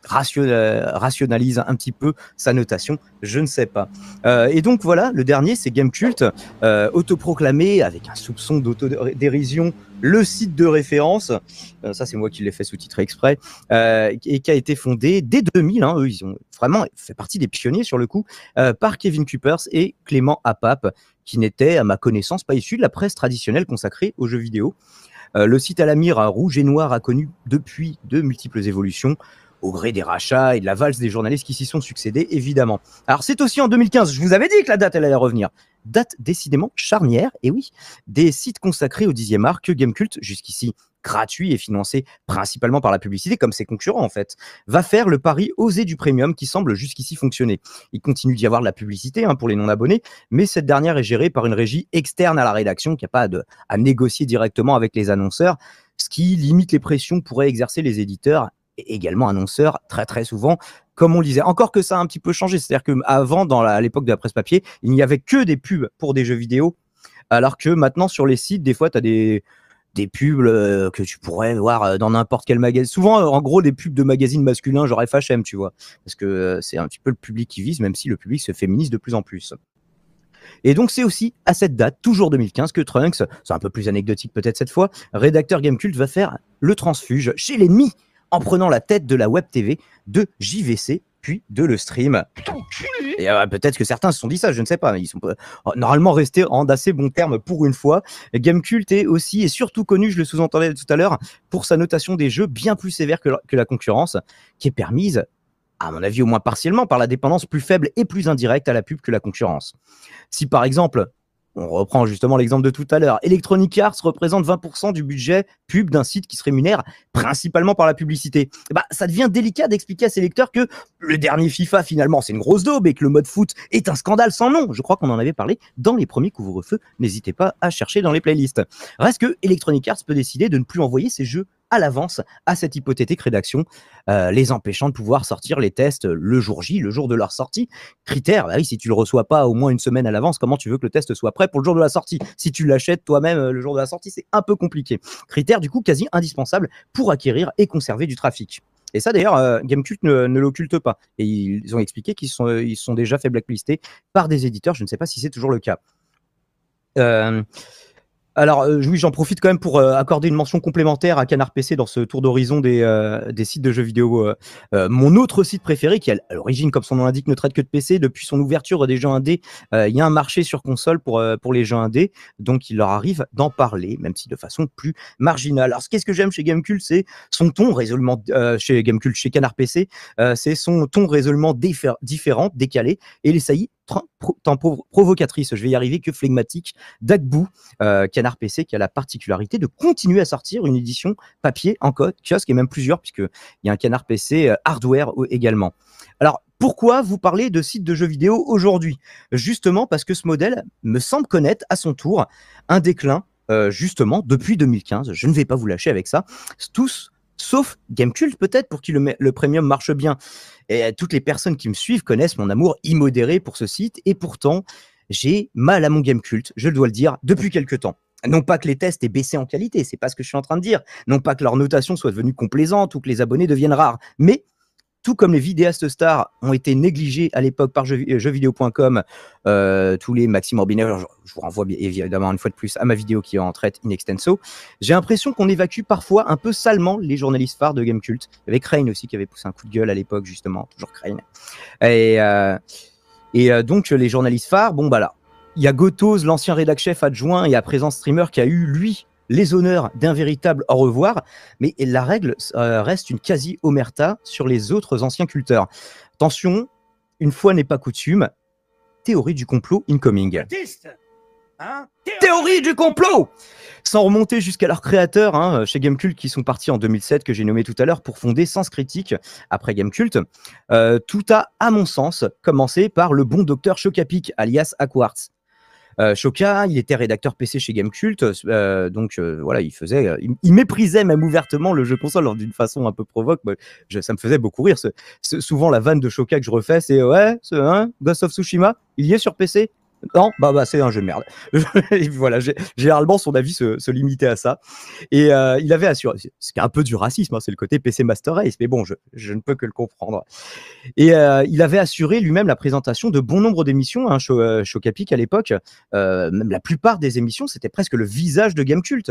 rationalise un petit peu sa notation, je ne sais pas. Euh, et donc voilà, le dernier, c'est Gamecult, euh, autoproclamé avec un soupçon d'autodérision, le site de référence, euh, ça c'est moi qui l'ai fait sous-titré exprès, euh, et qui a été fondé dès deux mille, hein, eux ils ont vraiment fait partie des pionniers sur le coup, euh, par Kevin Kuppers et Clément Apap, qui n'étaient à ma connaissance pas issus de la presse traditionnelle consacrée aux jeux vidéo. Euh, le site à la mire, rouge et noir, a connu depuis de multiples évolutions, au gré des rachats et de la valse des journalistes qui s'y sont succédés, évidemment. Alors, c'est aussi en deux mille quinze, je vous avais dit que la date, elle allait revenir. Date décidément charnière, et oui, des sites consacrés au dixième art que Gamecult, jusqu'ici gratuit et financé principalement par la publicité, comme ses concurrents en fait, va faire le pari osé du premium qui semble jusqu'ici fonctionner. Il continue d'y avoir de la publicité hein, pour les non-abonnés, mais cette dernière est gérée par une régie externe à la rédaction qui n'a pas de, à négocier directement avec les annonceurs, ce qui limite les pressions que pourraient exercer les éditeurs et également annonceurs très très souvent, comme on le disait. Encore que ça a un petit peu changé, c'est-à-dire qu'avant, dans la, à l'époque de la presse papier, il n'y avait que des pubs pour des jeux vidéo, alors que maintenant sur les sites, des fois, tu as des, des pubs euh, que tu pourrais voir dans n'importe quel magazine. Souvent, en gros, des pubs de magazines masculins, genre F H M, tu vois, parce que euh, c'est un petit peu le public qui vise, même si le public se féminise de plus en plus. Et donc c'est aussi à cette date, toujours deux mille quinze, que Trunks, c'est un peu plus anecdotique peut-être cette fois, rédacteur Gamecult, va faire le transfuge chez l'ennemi, en prenant la tête de la web T V de J V C, puis de le stream. Et euh, peut-être que certains se sont dit ça, je ne sais pas. Ils sont euh, normalement restés en d'assez bons termes pour une fois. Gamecult est aussi et surtout connu, je le sous-entendais tout à l'heure, pour sa notation des jeux bien plus sévère que la, que la concurrence, qui est permise, à mon avis au moins partiellement, par la dépendance plus faible et plus indirecte à la pub que la concurrence. Si par exemple, on reprend justement l'exemple de tout à l'heure, Electronic Arts représente vingt pour cent du budget pub d'un site qui se rémunère principalement par la publicité. Bah, ça devient délicat d'expliquer à ses lecteurs que le dernier FIFA, finalement, c'est une grosse daube et que le mode foot est un scandale sans nom. Je crois qu'on en avait parlé dans les premiers couvre-feu. N'hésitez pas à chercher dans les playlists. Reste que Electronic Arts peut décider de ne plus envoyer ses jeux à l'avance à cette hypothétique rédaction, euh, les empêchant de pouvoir sortir les tests le jour J, le jour de leur sortie. Critère, bah oui, si tu le reçois pas au moins une semaine à l'avance, comment tu veux que le test soit prêt pour le jour de la sortie? Si tu l'achètes toi-même euh, le jour de la sortie, c'est un peu compliqué. Critère du coup quasi indispensable pour acquérir et conserver du trafic. Et ça d'ailleurs, euh, Gamecult ne, ne l'occulte pas. Et ils ont expliqué qu'ils sont, ils sont déjà fait blacklister par des éditeurs. Je ne sais pas si c'est toujours le cas. Euh... Alors euh, oui, j'en profite quand même pour euh, accorder une mention complémentaire à Canard P C dans ce tour d'horizon des, euh, des sites de jeux vidéo. Euh, euh, mon autre site préféré, qui à l'origine, comme son nom l'indique, ne traite que de P C, depuis son ouverture des jeux indés, euh, il y a un marché sur console pour, euh, pour les jeux indés, donc il leur arrive d'en parler, même si de façon plus marginale. Alors qu'est-ce que j'aime chez Gamecult, c'est son ton résolument, euh, chez Gamecult, chez Canard P C, euh, c'est son ton résolument différent, décalé, et les saillies tant provocatrice, je vais y arriver, que flegmatique d'Agbou, euh, Canard P C, qui a la particularité de continuer à sortir une édition papier en kiosque, et même plusieurs, puisqu'il y a un Canard P C euh, hardware également. Alors, pourquoi vous parlez de sites de jeux vidéo aujourd'hui? Justement parce que ce modèle me semble connaître à son tour un déclin, euh, justement, depuis deux mille quinze. Je ne vais pas vous lâcher avec ça. Tous sauf Gamecult peut-être, pour qui le, le premium marche bien. Et toutes les personnes qui me suivent connaissent mon amour immodéré pour ce site, et pourtant, j'ai mal à mon Gamecult, je dois le dire, depuis quelque temps. Non pas que les tests aient baissé en qualité, c'est pas ce que je suis en train de dire, non pas que leur notation soit devenue complaisante ou que les abonnés deviennent rares, mais tout comme les vidéastes stars ont été négligés à l'époque par jeux, jeuxvideo point com, euh, tous les Maxime Orbinet, je, je vous renvoie évidemment une fois de plus à ma vidéo qui en traite in extenso, j'ai l'impression qu'on évacue parfois un peu salement les journalistes phares de Gamecult. Il y avait Crane aussi qui avait poussé un coup de gueule à l'époque, justement, toujours Crane. Et, euh, et euh, donc les journalistes phares, bon bah là, il y a Gotoz, l'ancien rédac chef adjoint et à présent streamer, qui a eu, lui, les honneurs d'un véritable au revoir, mais la règle euh, reste une quasi-omerta sur les autres anciens culteurs. Attention, une fois n'est pas coutume, théorie du complot incoming. Artiste Hein Théorie du complot! Sans remonter jusqu'à leurs créateurs, hein, chez Gamecult, qui sont partis en deux mille sept, que j'ai nommé tout à l'heure, pour fonder Sens Critique, après Gamecult, euh, tout a, à mon sens, commencé par le bon docteur Chocapic, alias Aquartz. Euh, Choca, il était rédacteur P C chez Gamecult, euh, donc euh, voilà, il faisait, euh, il, il méprisait même ouvertement le jeu console d'une façon un peu provoque. Bah, je, ça me faisait beaucoup rire. Ce, ce, souvent, la vanne de Choca que je refais, c'est ouais, ce, hein, Ghost of Tsushima, il y est sur P C? Non, bah, bah c'est un jeu de merde. Et voilà, généralement, son avis se, se limitait à ça. Et euh, il avait assuré, ce qui est un peu du racisme, hein, c'est le côté P C Master Race, mais bon, je, je ne peux que le comprendre. Et euh, il avait assuré lui-même la présentation de bon nombre d'émissions, hein, Chocapic à l'époque. Euh, même la plupart des émissions, c'était presque le visage de Gamecult.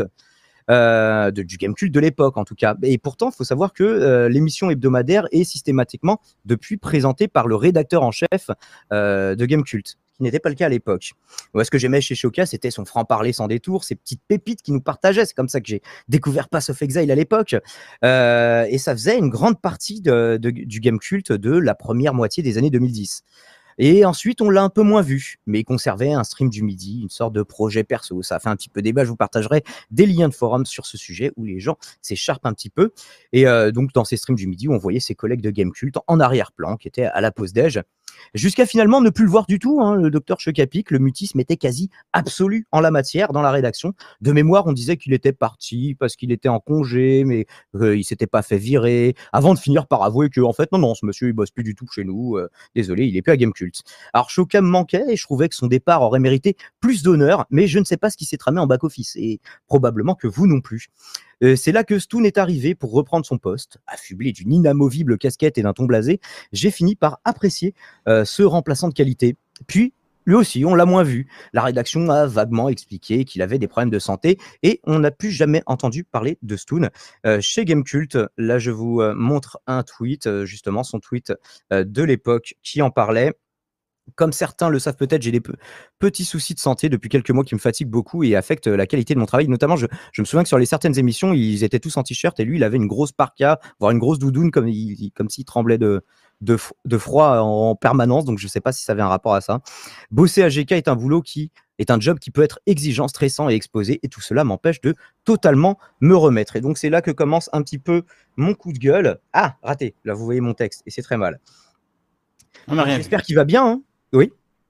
Euh, de, du Gamecult de l'époque en tout cas. Et pourtant, il faut savoir que euh, l'émission hebdomadaire est systématiquement depuis présentée par le rédacteur en chef euh, de Gamecult, qui n'était pas le cas à l'époque. Moi, ce que j'aimais chez Choca, c'était son franc-parler sans détour, ces petites pépites qu'il nous partageait. C'est comme ça que j'ai découvert Pass of Exile à l'époque. Euh, et ça faisait une grande partie de, de, du Gamecult de la première moitié des années deux mille dix. Et ensuite, on l'a un peu moins vu, mais il conservait un stream du midi, une sorte de projet perso. Ça a fait un petit peu débat, je vous partagerai des liens de forum sur ce sujet où les gens s'écharpent un petit peu. Et euh, donc, dans ces streams du midi, on voyait ses collègues de Gamecult en arrière-plan, qui étaient à la pause déj, jusqu'à finalement ne plus le voir du tout, hein, le docteur Chocapic. Le mutisme était quasi absolu en la matière dans la rédaction. De mémoire, on disait qu'il était parti parce qu'il était en congé, mais euh, il s'était pas fait virer, avant de finir par avouer que, en fait, non, non, ce monsieur, il bosse plus du tout chez nous, euh, désolé, il est plus à Gamecult. Alors Choca me manquait et je trouvais que son départ aurait mérité plus d'honneur, mais je ne sais pas ce qui s'est tramé en back-office, et probablement que vous non plus. Euh, c'est là que Stoon est arrivé pour reprendre son poste. Affublé d'une inamovible casquette et d'un ton blasé, j'ai fini par apprécier euh, ce remplaçant de qualité. Puis, lui aussi, on l'a moins vu. La rédaction a vaguement expliqué qu'il avait des problèmes de santé et on n'a plus jamais entendu parler de Stoon euh, chez Gamecult. Là, je vous euh, montre un tweet, euh, justement, son tweet euh, de l'époque qui en parlait. Comme certains le savent peut-être, j'ai des pe- petits soucis de santé depuis quelques mois qui me fatiguent beaucoup et affectent la qualité de mon travail. Notamment, je, je me souviens que sur les certaines émissions, ils étaient tous en t-shirt et lui, il avait une grosse parka, voire une grosse doudoune, comme, il, comme s'il tremblait de, de, de froid en, en permanence. Donc, je ne sais pas si ça avait un rapport à ça. Bosser à G K est un boulot qui est un job qui peut être exigeant, stressant et exposé. Et tout cela m'empêche de totalement me remettre. Et donc, c'est là que commence un petit peu mon coup de gueule. Ah, raté. Là, vous voyez mon texte et c'est très mal. On n'a rien vu. J'espère qu'il va bien, hein. Oui.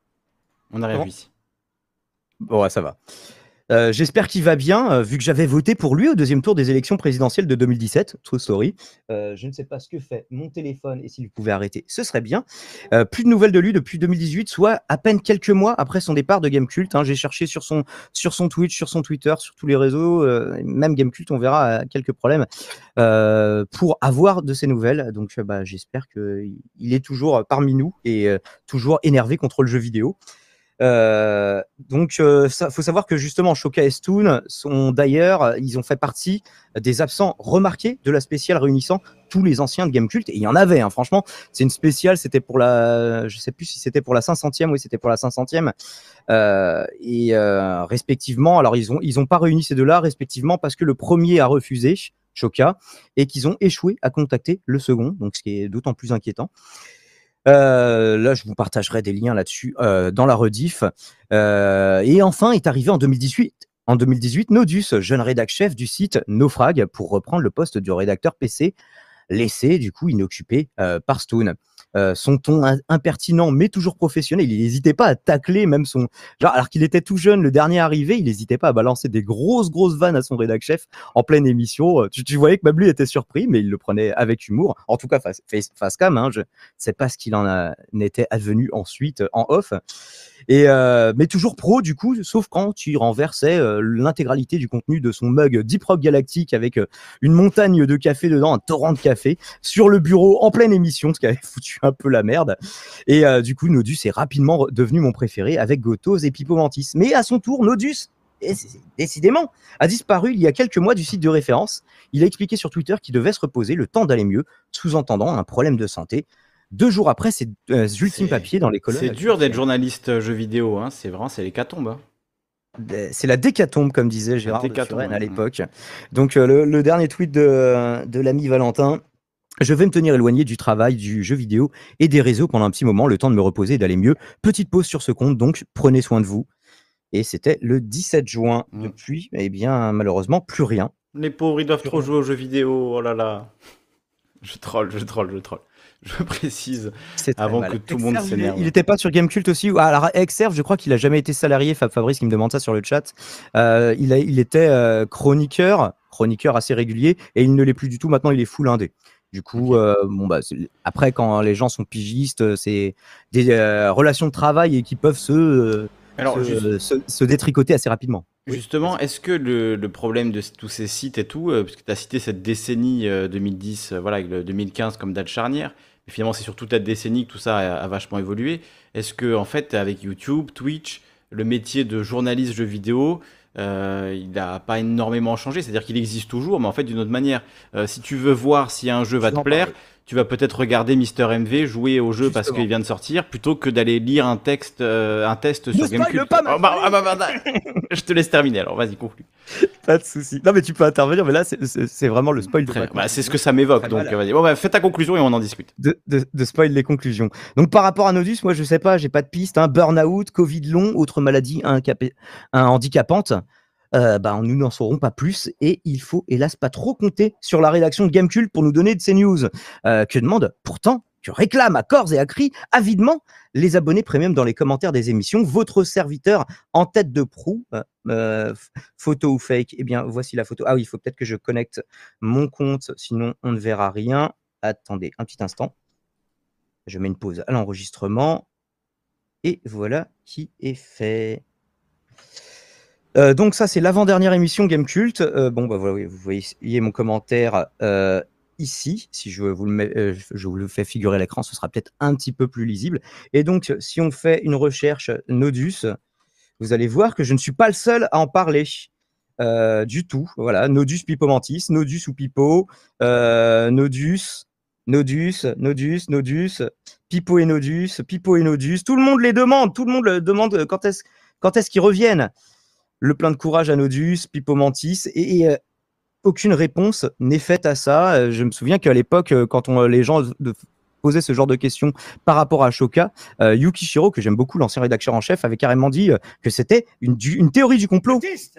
On n'a rien Comment vu ici. Bon, ouais, ça va. Euh, J'espère qu'il va bien, euh, vu que j'avais voté pour lui au deuxième tour des élections présidentielles de deux mille dix-sept. True story. Euh, je ne sais pas ce que fait mon téléphone et s'il pouvait arrêter, ce serait bien. Euh, plus de nouvelles de lui depuis deux mille dix-huit, soit à peine quelques mois après son départ de Gamecult. Hein. J'ai cherché sur son, sur son Twitch, sur son Twitter, sur tous les réseaux, euh, même Gamecult, on verra euh, quelques problèmes euh, pour avoir de ces nouvelles. Donc, euh, bah, j'espère qu'il est toujours parmi nous et euh, toujours énervé contre le jeu vidéo. Euh, donc, euh, ça, faut savoir que justement, Choca et Stoon sont d'ailleurs, ils ont fait partie des absents remarqués de la spéciale réunissant tous les anciens de Gamecult. Et il y en avait, hein, franchement. C'est une spéciale, c'était pour la, je sais plus si c'était pour la cinq centième, oui, c'était pour la cinq centième. Euh, et euh, respectivement, alors ils ont, ils ont pas réuni ces deux-là, respectivement, parce que le premier a refusé, Choca, et qu'ils ont échoué à contacter le second, donc ce qui est d'autant plus inquiétant. Euh, là, je vous partagerai des liens là-dessus euh, dans la rediff. Euh, et enfin, est arrivé en deux mille dix-huit. En deux mille dix-huit, Nodus, jeune rédac chef du site Naufrag, pour reprendre le poste du rédacteur P C, laissé du coup inoccupé euh, par Stoon. Euh, son ton in- impertinent mais toujours professionnel, il n'hésitait pas à tacler même son... Genre, alors qu'il était tout jeune, le dernier arrivé, il n'hésitait pas à balancer des grosses grosses vannes à son rédac chef en pleine émission. Tu, tu voyais que même lui était surpris, mais il le prenait avec humour. En tout cas, face, face, face cam, hein, je ne sais pas ce qu'il en a, n'était advenu ensuite en off. Et euh, mais toujours pro du coup, sauf quand il renversait euh, l'intégralité du contenu de son mug Deep Rock Galactique avec euh, une montagne de café dedans, un torrent de café, sur le bureau en pleine émission, ce qui avait foutu un peu la merde. Et euh, du coup, Nodus est rapidement devenu mon préféré avec Gotos et Pipo Mantis. Mais à son tour, Nodus, et c'est, décidément, a disparu il y a quelques mois du site de référence. Il a expliqué sur Twitter qu'il devait se reposer, le temps d'aller mieux, sous-entendant un problème de santé. Deux jours après, c'est euh, ultime papier dans les colonnes. C'est dur d'être journaliste euh, jeux vidéo, hein. C'est vraiment, c'est l'hécatombe. Hein. C'est la décatombe, comme disait Gérard de décatombe, Suren à ouais. l'époque. Donc, euh, le, le dernier tweet de, de l'ami Valentin. Je vais me tenir éloigné du travail, du jeu vidéo et des réseaux pendant un petit moment, le temps de me reposer et d'aller mieux. Petite pause sur ce compte, donc prenez soin de vous. Et c'était le dix-sept juin. Mmh. Depuis, eh bien, malheureusement, plus rien. Les pauvres, ils doivent Plus trop rien. jouer aux jeux vidéo. Oh là là. Je troll, je troll, je troll. Je précise C'est très avant mal. que tout le monde Exerve, il est- s'énerve. Il n'était pas sur Gamecult aussi. Ah, alors, Exerve, je crois qu'il a jamais été salarié. Fab Fabrice qui me demande ça sur le chat. Euh, il, a, il était euh, chroniqueur, chroniqueur assez régulier, et il ne l'est plus du tout. Maintenant, il est full indé. Du coup, Ok. euh, bon, bah, c'est- après, quand les gens sont pigistes, euh, c'est des euh, relations de travail et qui peuvent se, euh, Alors, se, juste- se- se détricoter assez rapidement. Oui. Justement, est-ce que le, le problème de c- tous ces sites et tout, euh, parce que tu as cité cette décennie euh, deux mille dix, euh, voilà, avec le deux mille quinze comme date charnière, mais finalement c'est sur toute la décennie que tout ça a, a vachement évolué. Est-ce que en fait avec YouTube, Twitch, le métier de journaliste jeu vidéo, euh, il n'a pas énormément changé, c'est-à-dire qu'il existe toujours, mais en fait d'une autre manière. Euh, si tu veux voir si un jeu va Je te vais en plaire, parler. tu vas peut-être regarder Mister M V jouer au jeu parce Justement. qu'il vient de sortir, plutôt que d'aller lire un texte, euh, un test Ne sur spoil Gamecult. pas ma Oh, bah, ah, bah, bah, bah, je te laisse terminer alors, vas-y, conclue. Pas de souci. Non, mais tu peux intervenir, mais là, c'est- c'est c'est vraiment le spoil de Très ma bien. Bah, c'est ce conclusion. que ça m'évoque, Très donc mal. euh, vas-y. Bon, bah, fais ta conclusion et on en discute. de, de, de spoil les conclusions. Donc par rapport à Nodus, moi je sais pas, j'ai pas de piste. Hein. Burn-out, Covid long, autre maladie incapé- un handicapante. Euh, bah, nous n'en saurons pas plus et il faut hélas pas trop compter sur la rédaction de Gamecult pour nous donner de ces news. Euh, que demande pourtant, que réclament à corps et à cri avidement les abonnés premium dans les commentaires des émissions. Votre serviteur en tête de proue, euh, euh, photo ou fake, eh bien voici la photo. Ah oui, il faut peut-être que je connecte mon compte, sinon on ne verra rien. Attendez un petit instant. Je mets une pause à l'enregistrement. Et voilà qui est fait. Euh, donc ça, c'est l'avant-dernière émission Gamecult. Euh, bon, bah voilà, vous voyez mon commentaire euh, ici. Si je vous, le mets, euh, je vous le fais figurer à l'écran, ce sera peut-être un petit peu plus lisible. Et donc, si on fait une recherche Nodus, vous allez voir que je ne suis pas le seul à en parler. Euh, du tout. Voilà, Nodus Pipomantis, Nodus ou Pipo, euh, Nodus, Nodus, Nodus, Nodus, Pipo et Nodus, Pipo et Nodus. Tout le monde les demande, tout le monde le demande quand est-ce quand est-ce qu'ils reviennent. Le plein de courage à Nodus, Pipomantis, et, et euh, aucune réponse n'est faite à ça. Euh, je me souviens qu'à l'époque, euh, quand on, les gens de, posaient ce genre de questions par rapport à Shoka, euh, Yukishiro, que j'aime beaucoup, l'ancien rédacteur en chef, avait carrément dit euh, que c'était une, du- une théorie du complot.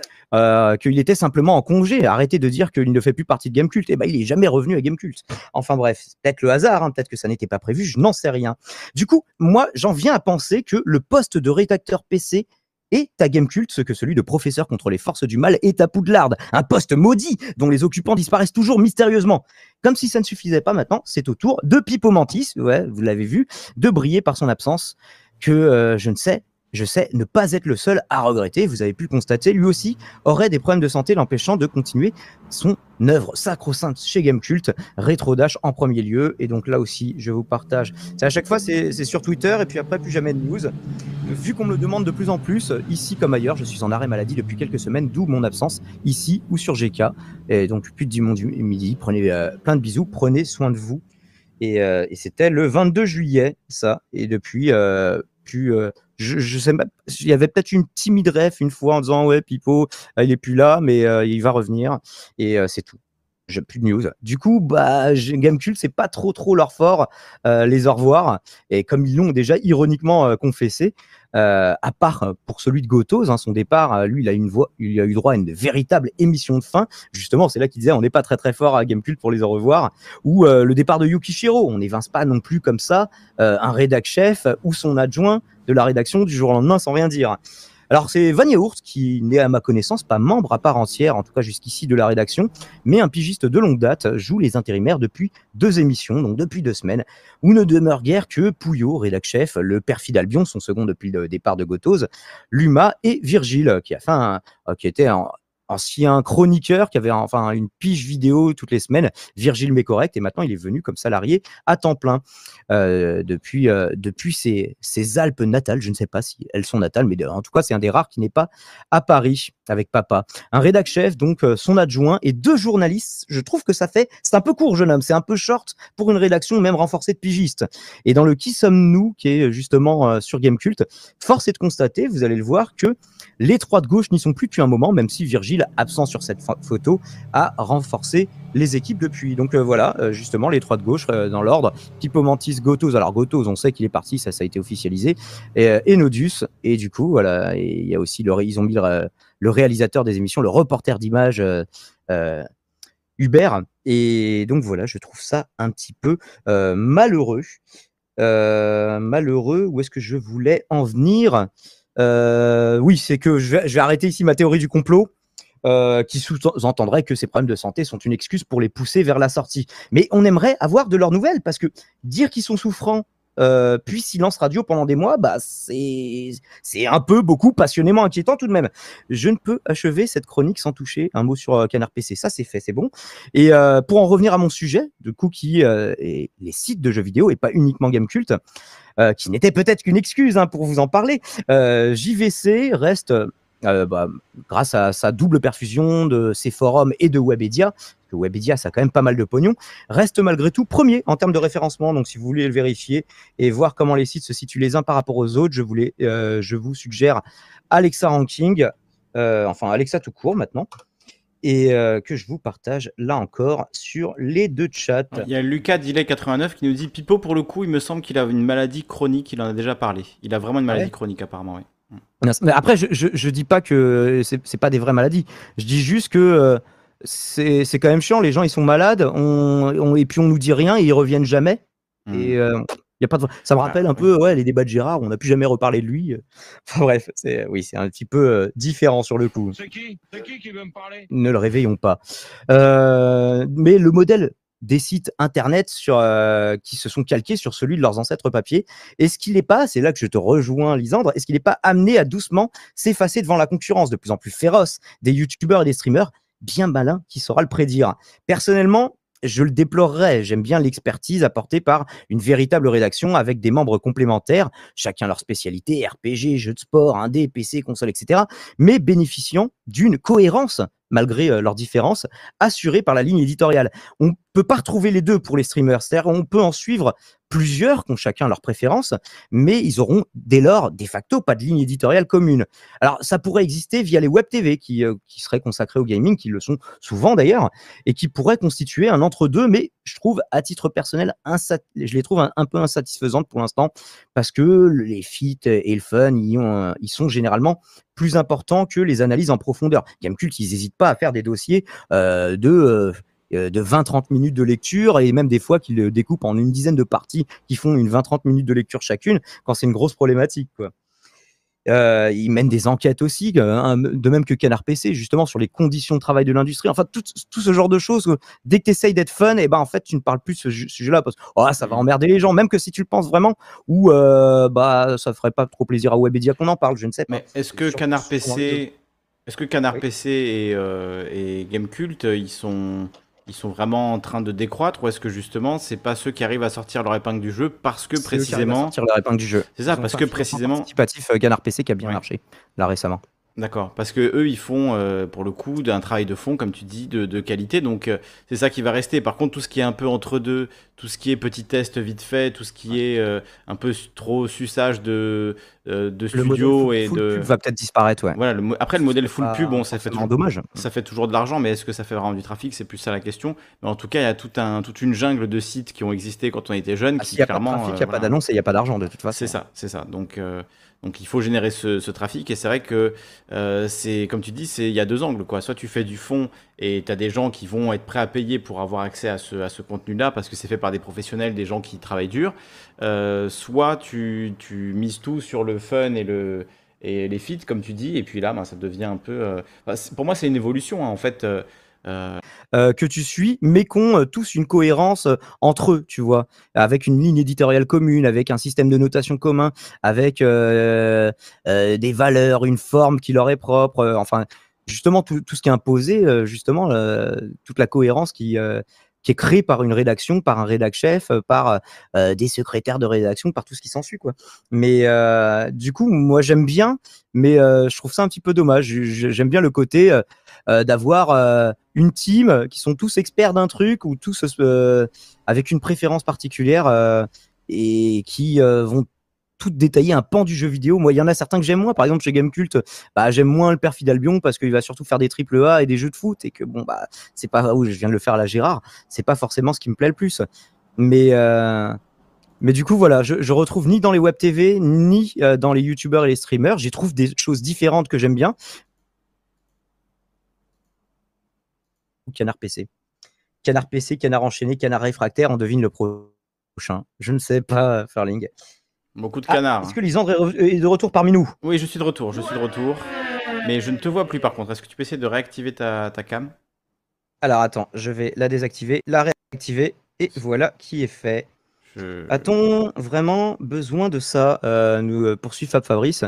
Euh, qu'il était simplement en congé. Arrêtez de dire qu'il ne fait plus partie de Gamecult. Eh ben, il est jamais revenu à Gamecult. Enfin bref, c'est peut-être le hasard, hein, peut-être que ça n'était pas prévu, je n'en sais rien. Du coup, moi, j'en viens à penser que le poste de rédacteur P C est à Gamecult ce que celui de professeur contre les forces du mal est à Poudlard. Un poste maudit dont les occupants disparaissent toujours mystérieusement. Comme si ça ne suffisait pas maintenant, c'est au tour de Pipomantis, ouais, vous l'avez vu, de briller par son absence, que euh, je ne sais Je sais ne pas être le seul à regretter. Vous avez pu le constater, lui aussi aurait des problèmes de santé l'empêchant de continuer son œuvre sacro-sainte chez Gamecult, Retro Dash en premier lieu. Et donc là aussi, je vous partage. C'est à chaque fois, c'est c'est sur Twitter et puis après, plus jamais de news. Vu qu'on me le demande de plus en plus, ici comme ailleurs, je suis en arrêt maladie depuis quelques semaines, d'où mon absence ici ou sur G K. Et donc, plus de dix du midi. Prenez euh, plein de bisous, prenez soin de vous. Et, euh, et c'était le vingt-deux juillet, ça. Et depuis, euh, plus... Euh, Je, je sais pas, il y avait peut-être une timide ref une fois en disant ouais Pipo euh, il est plus là mais euh, il va revenir et euh, c'est tout. J'ai plus de news. Du coup bah Gamecult c'est pas trop trop leur fort euh, les au revoir et comme ils l'ont déjà ironiquement euh, confessé euh, à part pour celui de Gotos hein, son départ lui il a une voix il a eu droit à une véritable émission de fin justement c'est là qu'il disait on n'est pas très très fort à Gamecult pour les au revoir ou euh, le départ de Yukishiro on n'évince pas non plus comme ça euh, un rédac chef ou son adjoint de la rédaction du jour au lendemain sans rien dire. Alors c'est Vanyaourt qui n'est à ma connaissance pas membre à part entière, en tout cas jusqu'ici de la rédaction, mais un pigiste de longue date, joue les intérimaires depuis deux émissions, donc depuis deux semaines, où ne demeure guère que Pouillot, rédac chef, le perfide Albion, son second depuis le départ de Gotos, Luma et Virgile, qui a fait un, qui était un ancien chroniqueur qui avait enfin une pige vidéo toutes les semaines, Virgile Mécorrect, et maintenant il est venu comme salarié à temps plein euh, depuis, euh, depuis ses, ses Alpes natales. Je ne sais pas si elles sont natales, mais de, en tout cas c'est un des rares qui n'est pas à Paris avec papa. Un rédac chef, donc euh, son adjoint et deux journalistes. Je trouve que ça fait, c'est un peu court jeune homme, c'est un peu short pour une rédaction même renforcée de pigistes. Et dans le Qui sommes-nous qui est justement euh, sur Gamecult, force est de constater, vous allez le voir, que les trois de gauche n'y sont plus depuis un moment, même si Virgile Gilles, absent sur cette photo, a renforcé les équipes depuis. Donc euh, voilà, euh, justement, les trois de gauche euh, dans l'ordre. Pipo Mantis, Gotos. Alors Gotos, on sait qu'il est parti, ça, ça a été officialisé. Et, euh, et Nodus. Et du coup, voilà, et il y a aussi, le, ils ont mis le, le réalisateur des émissions, le reporter d'images, euh, euh, Hubert. Et donc voilà, je trouve ça un petit peu euh, malheureux. Euh, malheureux, où est-ce que je voulais en venir? euh, Oui, c'est que je vais, je vais arrêter ici ma théorie du complot. Euh, qui sous-entendrait que ces problèmes de santé sont une excuse pour les pousser vers la sortie. Mais on aimerait avoir de leurs nouvelles, parce que dire qu'ils sont souffrants, euh, puis silence radio pendant des mois, bah c'est c'est un peu beaucoup passionnément inquiétant tout de même. Je ne peux achever cette chronique sans toucher un mot sur euh, Canard P C. Ça, c'est fait, c'est bon. Et euh, pour en revenir à mon sujet, de coup, qui euh, est les sites de jeux vidéo, et pas uniquement Gamecult, euh, qui n'était peut-être qu'une excuse hein, pour vous en parler, euh, J V C reste... Euh, bah, grâce à sa double perfusion de ses forums et de Webedia, parce que Webedia, ça a quand même pas mal de pognon, reste malgré tout premier en termes de référencement. Donc, si vous voulez le vérifier et voir comment les sites se situent les uns par rapport aux autres, je, voulais, euh, je vous suggère Alexa Ranking, euh, enfin Alexa tout court maintenant, et euh, que je vous partage là encore sur les deux chats. Il y a Lucas Dillet quatre-vingt-neuf qui nous dit Pipo, pour le coup, il me semble qu'il a une maladie chronique, il en a déjà parlé. Il a vraiment une maladie ouais. chronique, apparemment, oui. Mais après, je, je, je dis pas que c'est, c'est pas des vraies maladies. Je dis juste que euh, c'est, c'est quand même chiant. Les gens, ils sont malades, on, on, et puis on nous dit rien et ils reviennent jamais. Mmh. Et euh, y a pas de... ça me rappelle ah, un oui. peu ouais, les débats de Gérard. On n'a plus jamais reparlé de lui. Enfin bref, c'est, oui, c'est un petit peu euh, différent sur le coup. C'est qui C'est qui qui veut me parler? Ne le réveillons pas. Euh, mais le modèle des sites internet sur, euh, qui se sont calqués sur celui de leurs ancêtres papier. Est-ce qu'il n'est pas, c'est là que je te rejoins Lisandre, est-ce qu'il n'est pas amené à doucement s'effacer devant la concurrence de plus en plus féroce des youtubeurs et des streamers? Bien malin qui saura le prédire. Personnellement, je le déplorerais. J'aime bien l'expertise apportée par une véritable rédaction avec des membres complémentaires, chacun leur spécialité, R P G, jeux de sport, indé, P C, console, et cetera, mais bénéficiant d'une cohérence malgré euh, leurs différences, assurée par la ligne éditoriale. On ne peut pas retrouver les deux pour les streamers, c'est-à-dire on peut en suivre plusieurs qui ont chacun leurs préférences, mais ils auront dès lors, de facto, pas de ligne éditoriale commune. Alors ça pourrait exister via les web T V qui, euh, qui seraient consacrés au gaming, qui le sont souvent d'ailleurs, et qui pourraient constituer un entre-deux, mais je trouve à titre personnel, insat- je les trouve un, un peu insatisfaisantes pour l'instant, parce que les feats et le fun, ils, ont, ils sont généralement plus importants que les analyses en profondeur. Gamecult, ils n'hésitent pas à faire des dossiers euh, de... Euh, de vingt à trente minutes de lecture et même des fois qu'ils le découpent en une dizaine de parties qui font une vingt à trente minutes de lecture chacune quand c'est une grosse problématique, quoi. Euh, ils mènent des enquêtes aussi, hein, de même que Canard P C, justement sur les conditions de travail de l'industrie. Enfin, tout, tout ce genre de choses. Dès que tu essayes d'être fun, et ben en fait, tu ne parles plus de ce sujet-là parce que oh, ça va emmerder les gens, même que si tu le penses vraiment, ou euh, bah ça ferait pas trop plaisir à Webedia qu'on en parle, je ne sais pas. Mais est-ce que Canard P C, est-ce que Canard oui. P C et, euh, et Gamecult, ils sont Ils sont vraiment en train de décroître, ou est-ce que justement c'est pas ceux qui arrivent à sortir leur épingle du jeu parce que c'est précisément sortir leur épingle du jeu. C'est ça, parce que précisément participatif euh, Canard P C qui a bien ouais. marché là récemment. D'accord, parce que eux ils font euh, pour le coup d'un travail de fond, comme tu dis, de, de qualité, donc euh, c'est ça qui va rester. Par contre, tout ce qui est un peu entre deux, tout ce qui est petit test vite fait, tout ce qui est euh, un peu trop suçage de euh, de studio et full de pub va peut-être disparaître, ouais. Voilà, le, après le modèle full pub, bon, ça fait toujours, dommage. Ça fait toujours de l'argent, mais est-ce que ça fait vraiment du trafic? C'est plus ça la question. Mais en tout cas, il y a tout un, toute une jungle de sites qui ont existé quand on était jeune, ah, qui s'il y a clairement. Pas de trafic, il euh, n'y a voilà. pas d'annonce et il n'y a pas d'argent de toute façon. C'est ça, c'est ça. Donc euh, Donc il faut générer ce, ce trafic, et c'est vrai que euh, c'est, comme tu dis, c'est, il y a deux angles, quoi. Soit tu fais du fond et tu as des gens qui vont être prêts à payer pour avoir accès à ce, à ce contenu-là parce que c'est fait par des professionnels, des gens qui travaillent dur. Euh, soit tu, tu mises tout sur le fun et, le, et les feats, comme tu dis, et puis là, ben, ça devient un peu... Euh, bah, pour moi, c'est une évolution, hein, en fait. Euh, Euh... Euh, que tu suis, mais qu'ont euh, tous une cohérence euh, entre eux, tu vois, avec une ligne éditoriale commune, avec un système de notation commun, avec euh, euh, des valeurs, une forme qui leur est propre, euh, enfin, justement, tout, tout ce qui est imposé, euh, justement, euh, toute la cohérence qui, euh, qui est créée par une rédaction, par un rédac-chef, par euh, des secrétaires de rédaction, par tout ce qui s'ensuit, quoi. Mais euh, du coup, moi, j'aime bien, mais euh, je trouve ça un petit peu dommage. J'aime bien le côté... Euh, Euh, d'avoir euh, une team qui sont tous experts d'un truc ou tous euh, avec une préférence particulière euh, et qui euh, vont tout détailler un pan du jeu vidéo. Moi, il y en a certains que j'aime moins. Par exemple, chez Gamecult, bah, j'aime moins le Perfide Albion parce qu'il va surtout faire des triple A et des jeux de foot et que bon, bah, c'est pas où je viens de le faire à la Gérard. C'est pas forcément ce qui me plaît le plus. Mais, euh, mais du coup, voilà, je, je retrouve ni dans les web T V, ni euh, dans les youtubeurs et les streamers. J'y trouve des choses différentes que j'aime bien. Canard P C. Canard P C, Canard enchaîné, Canard réfractaire, on devine le prochain. Je ne sais pas, Farling. Beaucoup de Ah, canards. est-ce que Lisandre est re- est de retour parmi nous? Oui, je suis de retour, je suis de retour. Mais je ne te vois plus par contre. Est-ce que tu peux essayer de réactiver ta, ta cam? Alors attends, je vais la désactiver, la réactiver, et voilà qui est fait. Je... A-t-on vraiment besoin de ça, euh, nous euh, poursuit Fab Fabrice.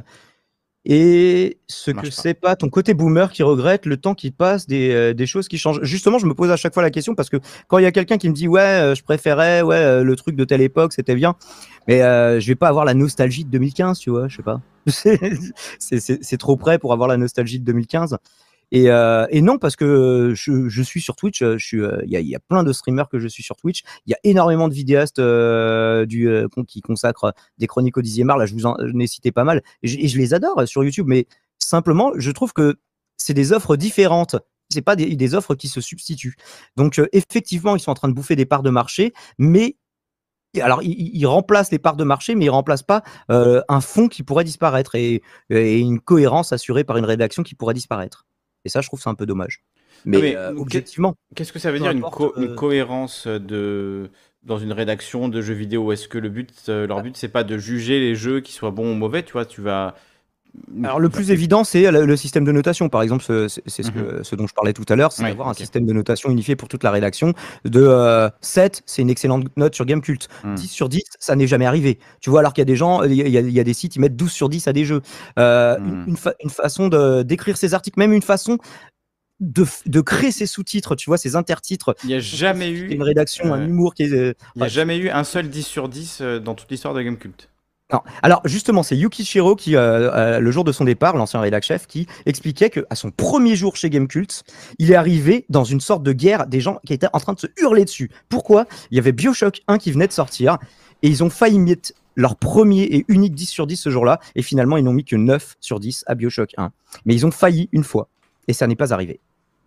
Et ce Marche que pas. c'est pas ton côté boomer qui regrette le temps qui passe, des, euh, des choses qui changent. Justement, je me pose à chaque fois la question parce que quand il y a quelqu'un qui me dit ouais, euh, je préférais ouais euh, le truc de telle époque, c'était bien, mais euh, je vais pas avoir la nostalgie de deux mille quinze, tu vois, je sais pas. C'est- c'est c'est- c'est trop près pour avoir la nostalgie de deux mille quinze. Et, euh, et non, parce que je, je suis sur Twitch, euh, je suis, euh, il y, a, il y a plein de streamers que je suis sur Twitch. Il y a énormément de vidéastes euh, du, euh, con- qui consacrent des chroniques au dixième art. Là, je vous en j'en ai cité pas mal. Et je, et je les adore euh, sur YouTube, mais simplement, je trouve que c'est des offres différentes. C'est pas des, des offres qui se substituent. Donc, euh, effectivement, ils sont en train de bouffer des parts de marché, mais alors, ils, ils- ils remplacent les parts de marché, mais ils remplacent pas euh, un fond qui pourrait disparaître et, et une cohérence assurée par une rédaction qui pourrait disparaître. Et ça, je trouve c'est un peu dommage. Mais, Non, mais euh, qu'est- objectivement, Qu'est-ce que ça veut peu dire une, importe, co- une euh, cohérence de dans une rédaction de jeux vidéo? Est-ce que le but, euh, leur but, c'est pas de juger les jeux qui soient bons ou mauvais, tu vois, tu vas. alors le plus évident, c'est le, le système de notation. Par exemple, ce- c'est c'est ce, Mhm. que, ce dont je parlais tout à l'heure, c'est Ouais, d'avoir ok. un système de notation unifié pour toute la rédaction. De euh, sept, c'est une excellente note sur Gamecult. Hmm. dix sur dix, ça n'est jamais arrivé. Tu vois, alors qu'il y a des gens, il y a, il y a des sites, ils mettent douze sur dix à des jeux. Euh, une, Hmm. une fa- une façon de- d'écrire ses articles, même une façon de, f- de créer ses sous-titres, tu vois, ses intertitres. Il n'y a jamais Il y a eu, une rédaction, un euh, humour qui est. euh, il y a ouais. jamais eu un seul dix sur dix euh, dans toute l'histoire de Gamecult. Non. Alors justement, c'est Yukishiro qui, euh, euh, le jour de son départ, l'ancien rédac chef, qui expliquait que à son premier jour chez Gamecult, il est arrivé dans une sorte de guerre des gens qui étaient en train de se hurler dessus. Pourquoi? Il y avait BioShock un qui venait de sortir et ils ont failli mettre leur premier et unique dix sur dix ce jour-là et finalement ils n'ont mis que neuf sur dix à BioShock un. Mais ils ont failli une fois et ça n'est pas arrivé.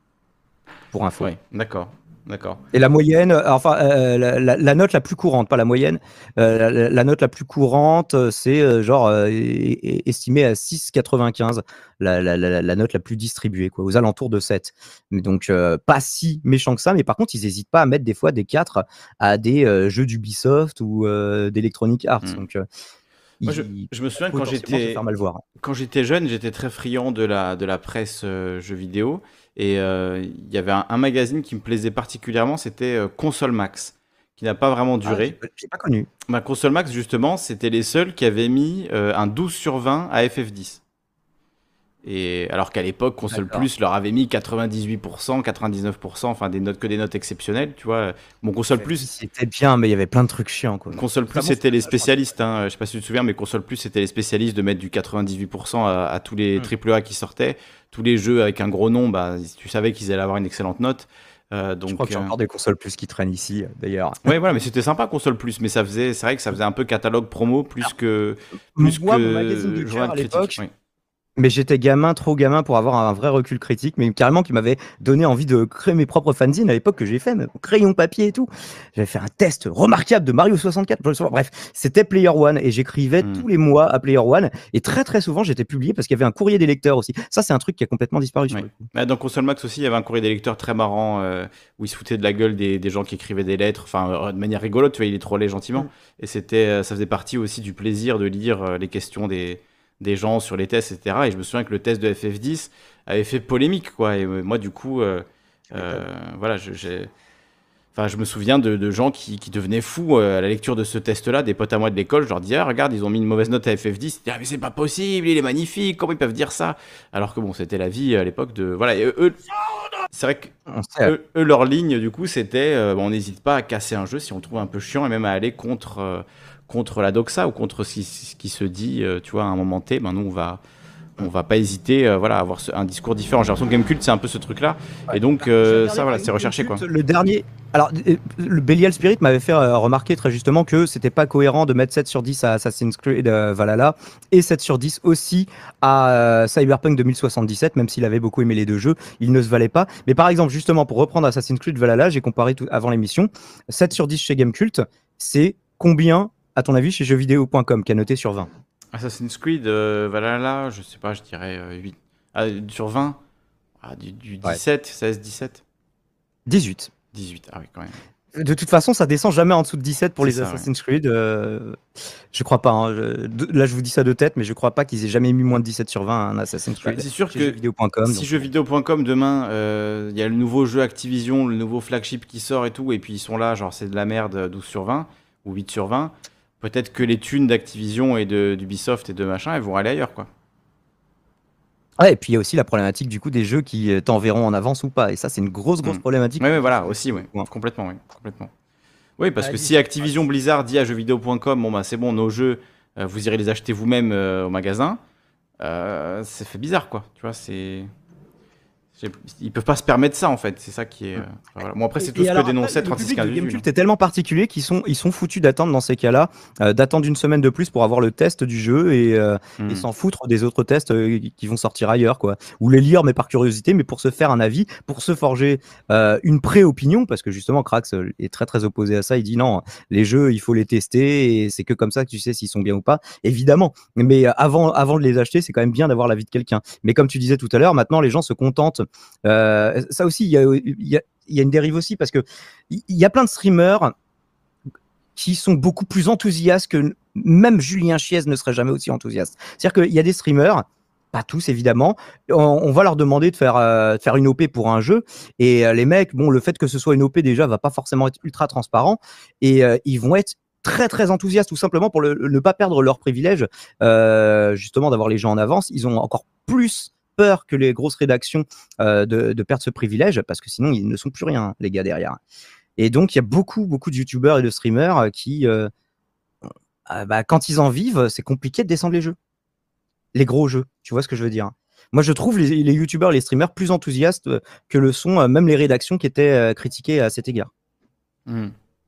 Pour info. Ouais, d'accord, d'accord. Et la moyenne, euh, enfin euh, la, la- la note la plus courante, pas la moyenne, euh, la, la- la note la plus courante, euh, c'est euh, genre euh, é- é- estimé à six virgule quatre-vingt-quinze, la, la, la, la note la plus distribuée, quoi, aux alentours de sept. Mais donc euh, pas si méchant que ça, mais par contre ils n'hésitent pas à mettre des fois des quatre à des euh, jeux d'Ubisoft ou euh, d'Electronic Arts. Mm. Donc euh, Moi, je, ils- je me souviens quand potentiellement se j'étais faire mal voir. quand j'étais jeune, j'étais très friand de la, de la presse euh, jeux vidéo. Et euh, il y avait un, un magazine qui me plaisait particulièrement, c'était euh, Console Max, qui n'a pas vraiment Ah, duré. j'ai pas- j'ai pas connu. Bah, Console Max, justement, c'était les seuls qui avaient mis euh, un douze sur vingt à F F dix. Et alors qu'à l'époque, Console D'accord. Plus leur avait mis quatre-vingt-dix-huit pour cent, quatre-vingt-dix-neuf pour cent, enfin des notes que des notes exceptionnelles, tu vois. Bon, Console Plus, C'était bien, mais il y avait plein de trucs chiants, quoi. Console Plus, Enfin, bon, c'était c'est- les spécialistes. Hein. Je sais pas si tu te souviens, mais Console Plus, c'était les spécialistes de mettre du quatre-vingt-dix-huit pour cent à, à tous les Mm. triple A qui sortaient. Tous les jeux avec un gros nom, bah, tu savais qu'ils allaient avoir une excellente note. Euh, donc, Je crois que j'ai euh, encore des consoles plus qui traînent ici, euh, d'ailleurs. ouais, voilà, mais c'était sympa Console Plus, mais ça faisait, c'est vrai que ça faisait un peu catalogue promo plus que plus Moi, que mon magazine de cœur journal à critique. l'époque, Oui. mais j'étais gamin, trop gamin pour avoir un vrai recul critique, mais carrément qui m'avait donné envie de créer mes propres fanzines à l'époque que j'ai fait, même au crayon papier et tout. J'avais fait un test remarquable de Mario soixante-quatre. Bref, c'était Player One et j'écrivais Mm. tous les mois à Player One et très très souvent j'étais publié parce qu'il y avait un courrier des lecteurs aussi. Ça, c'est un truc qui a complètement disparu sur Ouais. le coup. Bah, dans Console Max aussi, il y avait un courrier des lecteurs très marrant euh, où il se foutait de la gueule des, des gens qui écrivaient des lettres, enfin euh, de manière rigolote, tu vois, il les trollait gentiment. Mm. Et c'était, euh, ça faisait partie aussi du plaisir de lire euh, les questions des, des gens sur les tests, et cetera. Et je me souviens que le test de F F dix avait fait polémique, quoi. Et euh, moi, du coup, euh, euh, voilà, je, j'ai... Enfin, je me souviens de, de gens qui, qui devenaient fous euh, à la lecture de ce test-là, des potes à moi de l'école. Je leur disais, ah, regarde, ils ont mis une mauvaise note à F F dix. Ils disaient, ah, mais c'est pas possible, il est magnifique, comment ils peuvent dire ça? Alors que bon, c'était la vie à l'époque de. Voilà, et eux, eux- c'est vrai que On sait, eux, eux, leur ligne, du coup, c'était euh, bon, on n'hésite pas à casser un jeu si on le trouve un peu chiant et même à aller contre, euh, contre la doxa ou contre ce qui, ce qui se dit, euh, tu vois, à un moment T. Ben, nous, on va, on va pas hésiter euh, voilà, à avoir ce- un discours différent. J'ai l'impression que Gamecult, c'est un peu ce truc-là. Et donc, euh, ça, voilà, c'est recherché, quoi. Le dernier. Alors, euh, le Belial Spirit m'avait fait euh, remarquer très justement que c'était pas cohérent de mettre sept sur dix à Assassin's Creed euh, Valhalla et sept sur dix aussi à euh, Cyberpunk deux mille soixante-dix-sept, même s'il avait beaucoup aimé les deux jeux, il ne se valait pas. Mais par exemple, justement, pour reprendre Assassin's Creed Valhalla, j'ai comparé tout avant l'émission, sept sur dix chez Gamecult, c'est combien, à ton avis, chez jeuxvideo point com, qui a noté sur vingt? Assassin's Creed, euh, Valhalla, je sais pas, je dirais euh, huit. Ah, sur vingt ah, du, du Ouais. dix-sept, seize, dix-sept dix-huit. dix-huit, ah oui, quand même. De toute façon, ça descend jamais en dessous de dix-sept pour C'est les ça, Assassin's Creed. euh, Je crois pas. hein, je- de- Là, je vous dis ça de tête, mais je crois pas qu'ils aient jamais mis moins de dix-sept sur vingt à un Assassin's Bah, Creed. c'est sûr chez que jeuxvideo point com. si jeuxvideo point com demain, euh, il y a le nouveau jeu Activision, le nouveau flagship qui sort et tout, et puis ils sont là, genre c'est de la merde, douze sur vingt ou huit sur vingt, peut-être que les thunes d'Activision et de- d'Ubisoft et de machin, elles vont aller ailleurs, quoi. Ouais, et puis il y a aussi la problématique du coup des jeux qui euh, t'enverront en avance ou pas. Et ça, c'est une grosse, grosse Mm. problématique. Ouais, ouais, voilà, aussi, ouais. Ouais. Complètement, oui. Complètement. Oui, parce Ah, que dis- si Activision Blizzard dit à jeuxvideo point com, bon bah c'est bon, nos jeux, euh, vous irez les acheter vous-même euh, au magasin, euh, ça fait bizarre, quoi. Tu vois, c'est. c'est- Ils peuvent pas se permettre ça, en fait. C'est ça qui est. euh, enfin, voilà. Bon, après, c'est Et- tout et ce que alors, dénonçait après, le trente-six public de quinze huit. Gamecult est tellement particulier qu'ils sont, ils sont foutus d'attendre dans ces cas-là, euh, d'attendre une semaine de plus pour avoir le test du jeu et, euh, Mm. et s'en foutre des autres tests euh, qui vont sortir ailleurs, quoi. Ou les lire, mais par curiosité, mais pour se faire un avis, pour se forger euh, une pré-opinion, parce que justement, Krax euh, est très très opposé à ça. Il dit non, les jeux, il faut les tester et c'est que comme ça que tu sais s'ils sont bien ou pas. Évidemment, mais euh, avant, avant de les acheter, c'est quand même bien d'avoir l'avis de quelqu'un. Mais comme tu disais tout à l'heure, maintenant les gens se contentent. euh, ça aussi, il y a, il y a- il y a une dérive aussi parce que il y, y a plein de streamers qui sont beaucoup plus enthousiastes que n- même Julien Chiez ne serait jamais aussi enthousiaste. C'est-à-dire qu'il y a des streamers, pas tous évidemment, on, on va leur demander de faire, euh, de faire une O P pour un jeu et euh, les mecs, bon, le fait que ce soit une O P déjà va pas forcément être ultra transparent et euh, ils vont être très très enthousiastes tout simplement pour le- ne pas perdre leur privilège euh, justement d'avoir les gens en avance. Ils ont encore plus peur que les grosses rédactions euh, de, de perdre ce privilège parce que sinon ils ne sont plus rien les gars derrière. Et donc il y a beaucoup beaucoup de youtubeurs et de streamers euh, qui euh, euh, bah, quand ils en vivent c'est compliqué de descendre les jeux, les gros jeux, tu vois ce que je veux dire. Moi je trouve les, les youtubeurs et les streamers plus enthousiastes euh, que le sont euh, même les rédactions qui étaient euh, critiquées à cet égard. Mm.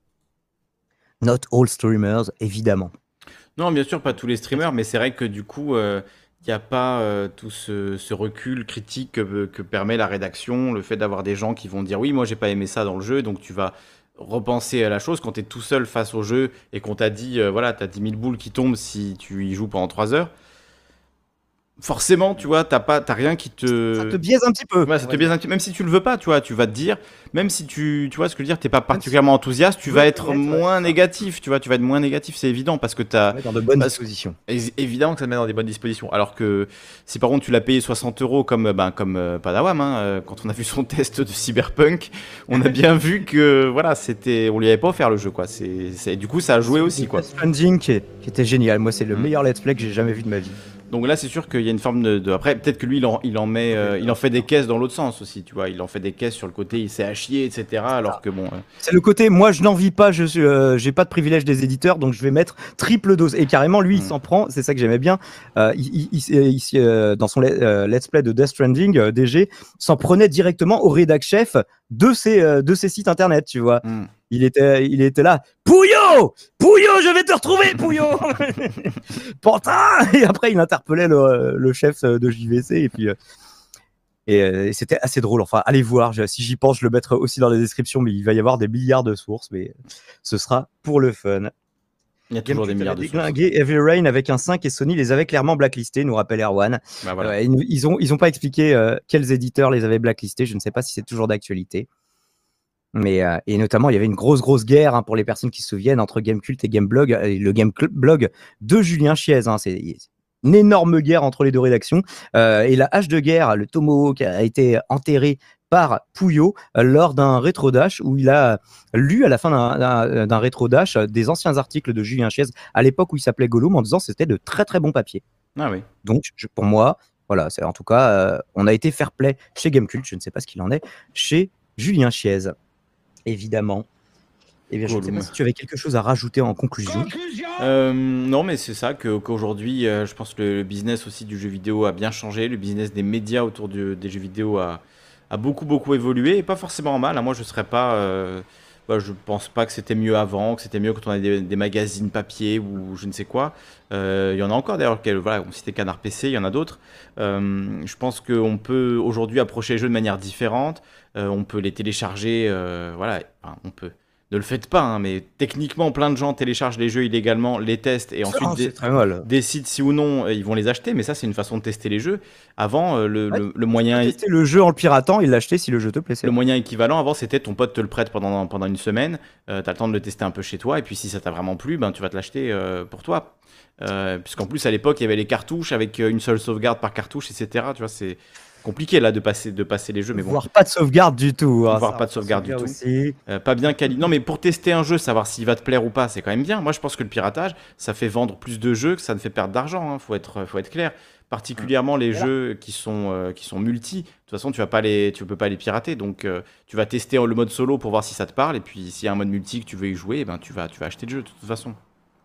Not all streamers évidemment. Non, bien sûr, pas tous les streamers, mais c'est vrai que du coup, il n'y a pas euh, tout ce, ce recul critique que, que permet la rédaction, le fait d'avoir des gens qui vont dire oui, moi j'ai pas aimé ça dans le jeu, donc tu vas repenser à la chose quand tu es tout seul face au jeu et qu'on t'a dit, euh, voilà, tu as dix mille boules qui tombent si tu y joues pendant trois heures. Forcément, tu vois, t'as pas, t'as rien qui te. Ça te biaise un petit peu. Ouais, ça te biaise un petit- Même si tu le veux pas, tu vois, tu vas te dire, même si tu, tu vois ce que je veux dire, t'es pas si particulièrement enthousiaste, tu tu vas veux être connaître, ouais, moins c'est ça. négatif, tu vois, tu vas être moins négatif, c'est évident, parce que t'as. Ouais, dans de bonnes parce- dispositions. É- Évidemment que ça te met dans des bonnes dispositions. Alors que si par contre tu l'as payé soixante euros comme, euh, ben, comme euh, Padawam, hein, euh, quand on a vu son test de Cyberpunk, on a bien vu que voilà, c'était, on lui avait pas offert le jeu, quoi. C'est, c'est- du coup, ça a joué aussi, quoi. Death Stranding qui, est- qui était génial. Moi, c'est le Mm. meilleur let's play que j'ai jamais vu de ma vie. Donc là, c'est sûr qu'il y a une forme de. de- Après, peut-être que lui, il en, il en met, euh, il en fait des caisses dans l'autre sens aussi, tu vois. Il en fait des caisses sur le côté, il s'est à chier, et cetera. Alors que bon. euh, C'est le côté, moi, je n'en vis pas, je suis, euh, j'ai pas de privilège des éditeurs, donc je vais mettre triple dose. Et carrément, lui, il Mm. s'en prend. C'est ça que j'aimais bien. Euh, il, il- il- il- il- euh, dans son le- euh, let's play de Death Stranding, euh, D G s'en prenait directement au rédac chef de ses, euh, de ses sites internet, tu vois. hmm. Il était, il était là. Pouillot, Pouillot, je vais te retrouver, Pouillot. Pantin. Et après, il interpellait le, le chef de J V C et puis. euh, Et, euh, et c'était assez drôle. Enfin, allez voir. je- si j'y pense, je le mettrai aussi dans la description. Mais il va y avoir des milliards de sources. Mais ce sera pour le fun. Il y a toujours des Gamecult milliards avait de sources. déglingué Heavy Rain avec un cinq et Sony les avait clairement blacklistés, nous rappelle Erwan. Bah, voilà. Euh, ils, nous- ils ont, ils ont pas expliqué euh, quels éditeurs les avaient blacklistés. Je ne sais pas si c'est toujours d'actualité. Mais, euh, et notamment, il y avait une grosse, grosse guerre hein, pour les personnes qui se souviennent entre Gamecult et Gameblog. Et le Gameblog de Julien Chiez. Hein, c'est une énorme guerre entre les deux rédactions. Euh, et la hache de guerre, le Tomahawk, a été enterré par Pouillot euh, lors d'un rétro-dash où il a lu à la fin d'un- d'un d'un rétro-dash euh, des anciens articles de Julien Chiez à l'époque où il s'appelait Gollum en disant que c'était de très très bons papiers. Ah oui. Donc je- pour moi, voilà, c'est en tout cas, euh, on a été fair play chez Gamecult, je ne sais pas ce qu'il en est, chez Julien Chiez, évidemment. Eh bien, je ne sais pas Gollum. si tu avais quelque chose à rajouter en conclusion. Euh, non, mais c'est ça que- qu'aujourd'hui, euh, je pense que le business aussi du jeu vidéo a bien changé. Le business des médias autour du- des jeux vidéo a, a beaucoup, beaucoup évolué. Et pas forcément en mal, hein. Moi, je serais pas. Euh, bah, je pense pas que c'était mieux avant, que c'était mieux quand on avait des, des magazines papier ou je ne sais quoi. Euh, Il y en a encore d'ailleurs. quel- Voilà, on citait Canard P C, il y en a d'autres. Euh, je pense qu'on peut aujourd'hui approcher les jeux de manière différente. Euh, on peut les télécharger. Euh, voilà, enfin, on peut. Ne le faites pas, hein, mais techniquement, plein de gens téléchargent les jeux illégalement, les testent et ensuite Ah, dé- c'est très mal. décident si ou non euh, ils vont les acheter. Mais ça, c'est une façon de tester les jeux. Avant, euh, le, Ouais, le- le tu peux moyen, tester le jeu en le piratant et l'acheter si le jeu te plaît. c'est le vrai. moyen équivalent, avant, c'était ton pote te le prête pendant, pendant une semaine. Euh, tu as le temps de le tester un peu chez toi. Et puis, si ça t'a vraiment plu, ben, tu vas te l'acheter euh, pour toi. Euh, puisqu'en plus, à l'époque, il y avait les cartouches avec euh, une seule sauvegarde par cartouche, et cetera. Tu vois, c'est compliqué là de passer, de passer les jeux. Mais bon, Voire pas de sauvegarde du tout. hein, voire ça, pas de sauvegarde du tout. aussi. Euh, pas bien quali. Non, mais pour tester un jeu, savoir s'il va te plaire ou pas, c'est quand même bien. Moi, je pense que le piratage, ça fait vendre plus de jeux que ça ne fait perdre d'argent. Hein. Faut être, faut être clair. Particulièrement les Voilà. jeux qui sont, euh, qui sont multi. De toute façon, tu vas pas les, tu peux pas les pirater. Donc, euh, tu vas tester le mode solo pour voir si ça te parle. Et puis, s'il y a un mode multi que tu veux y jouer, eh ben, tu vas, tu vas acheter le jeu de toute façon.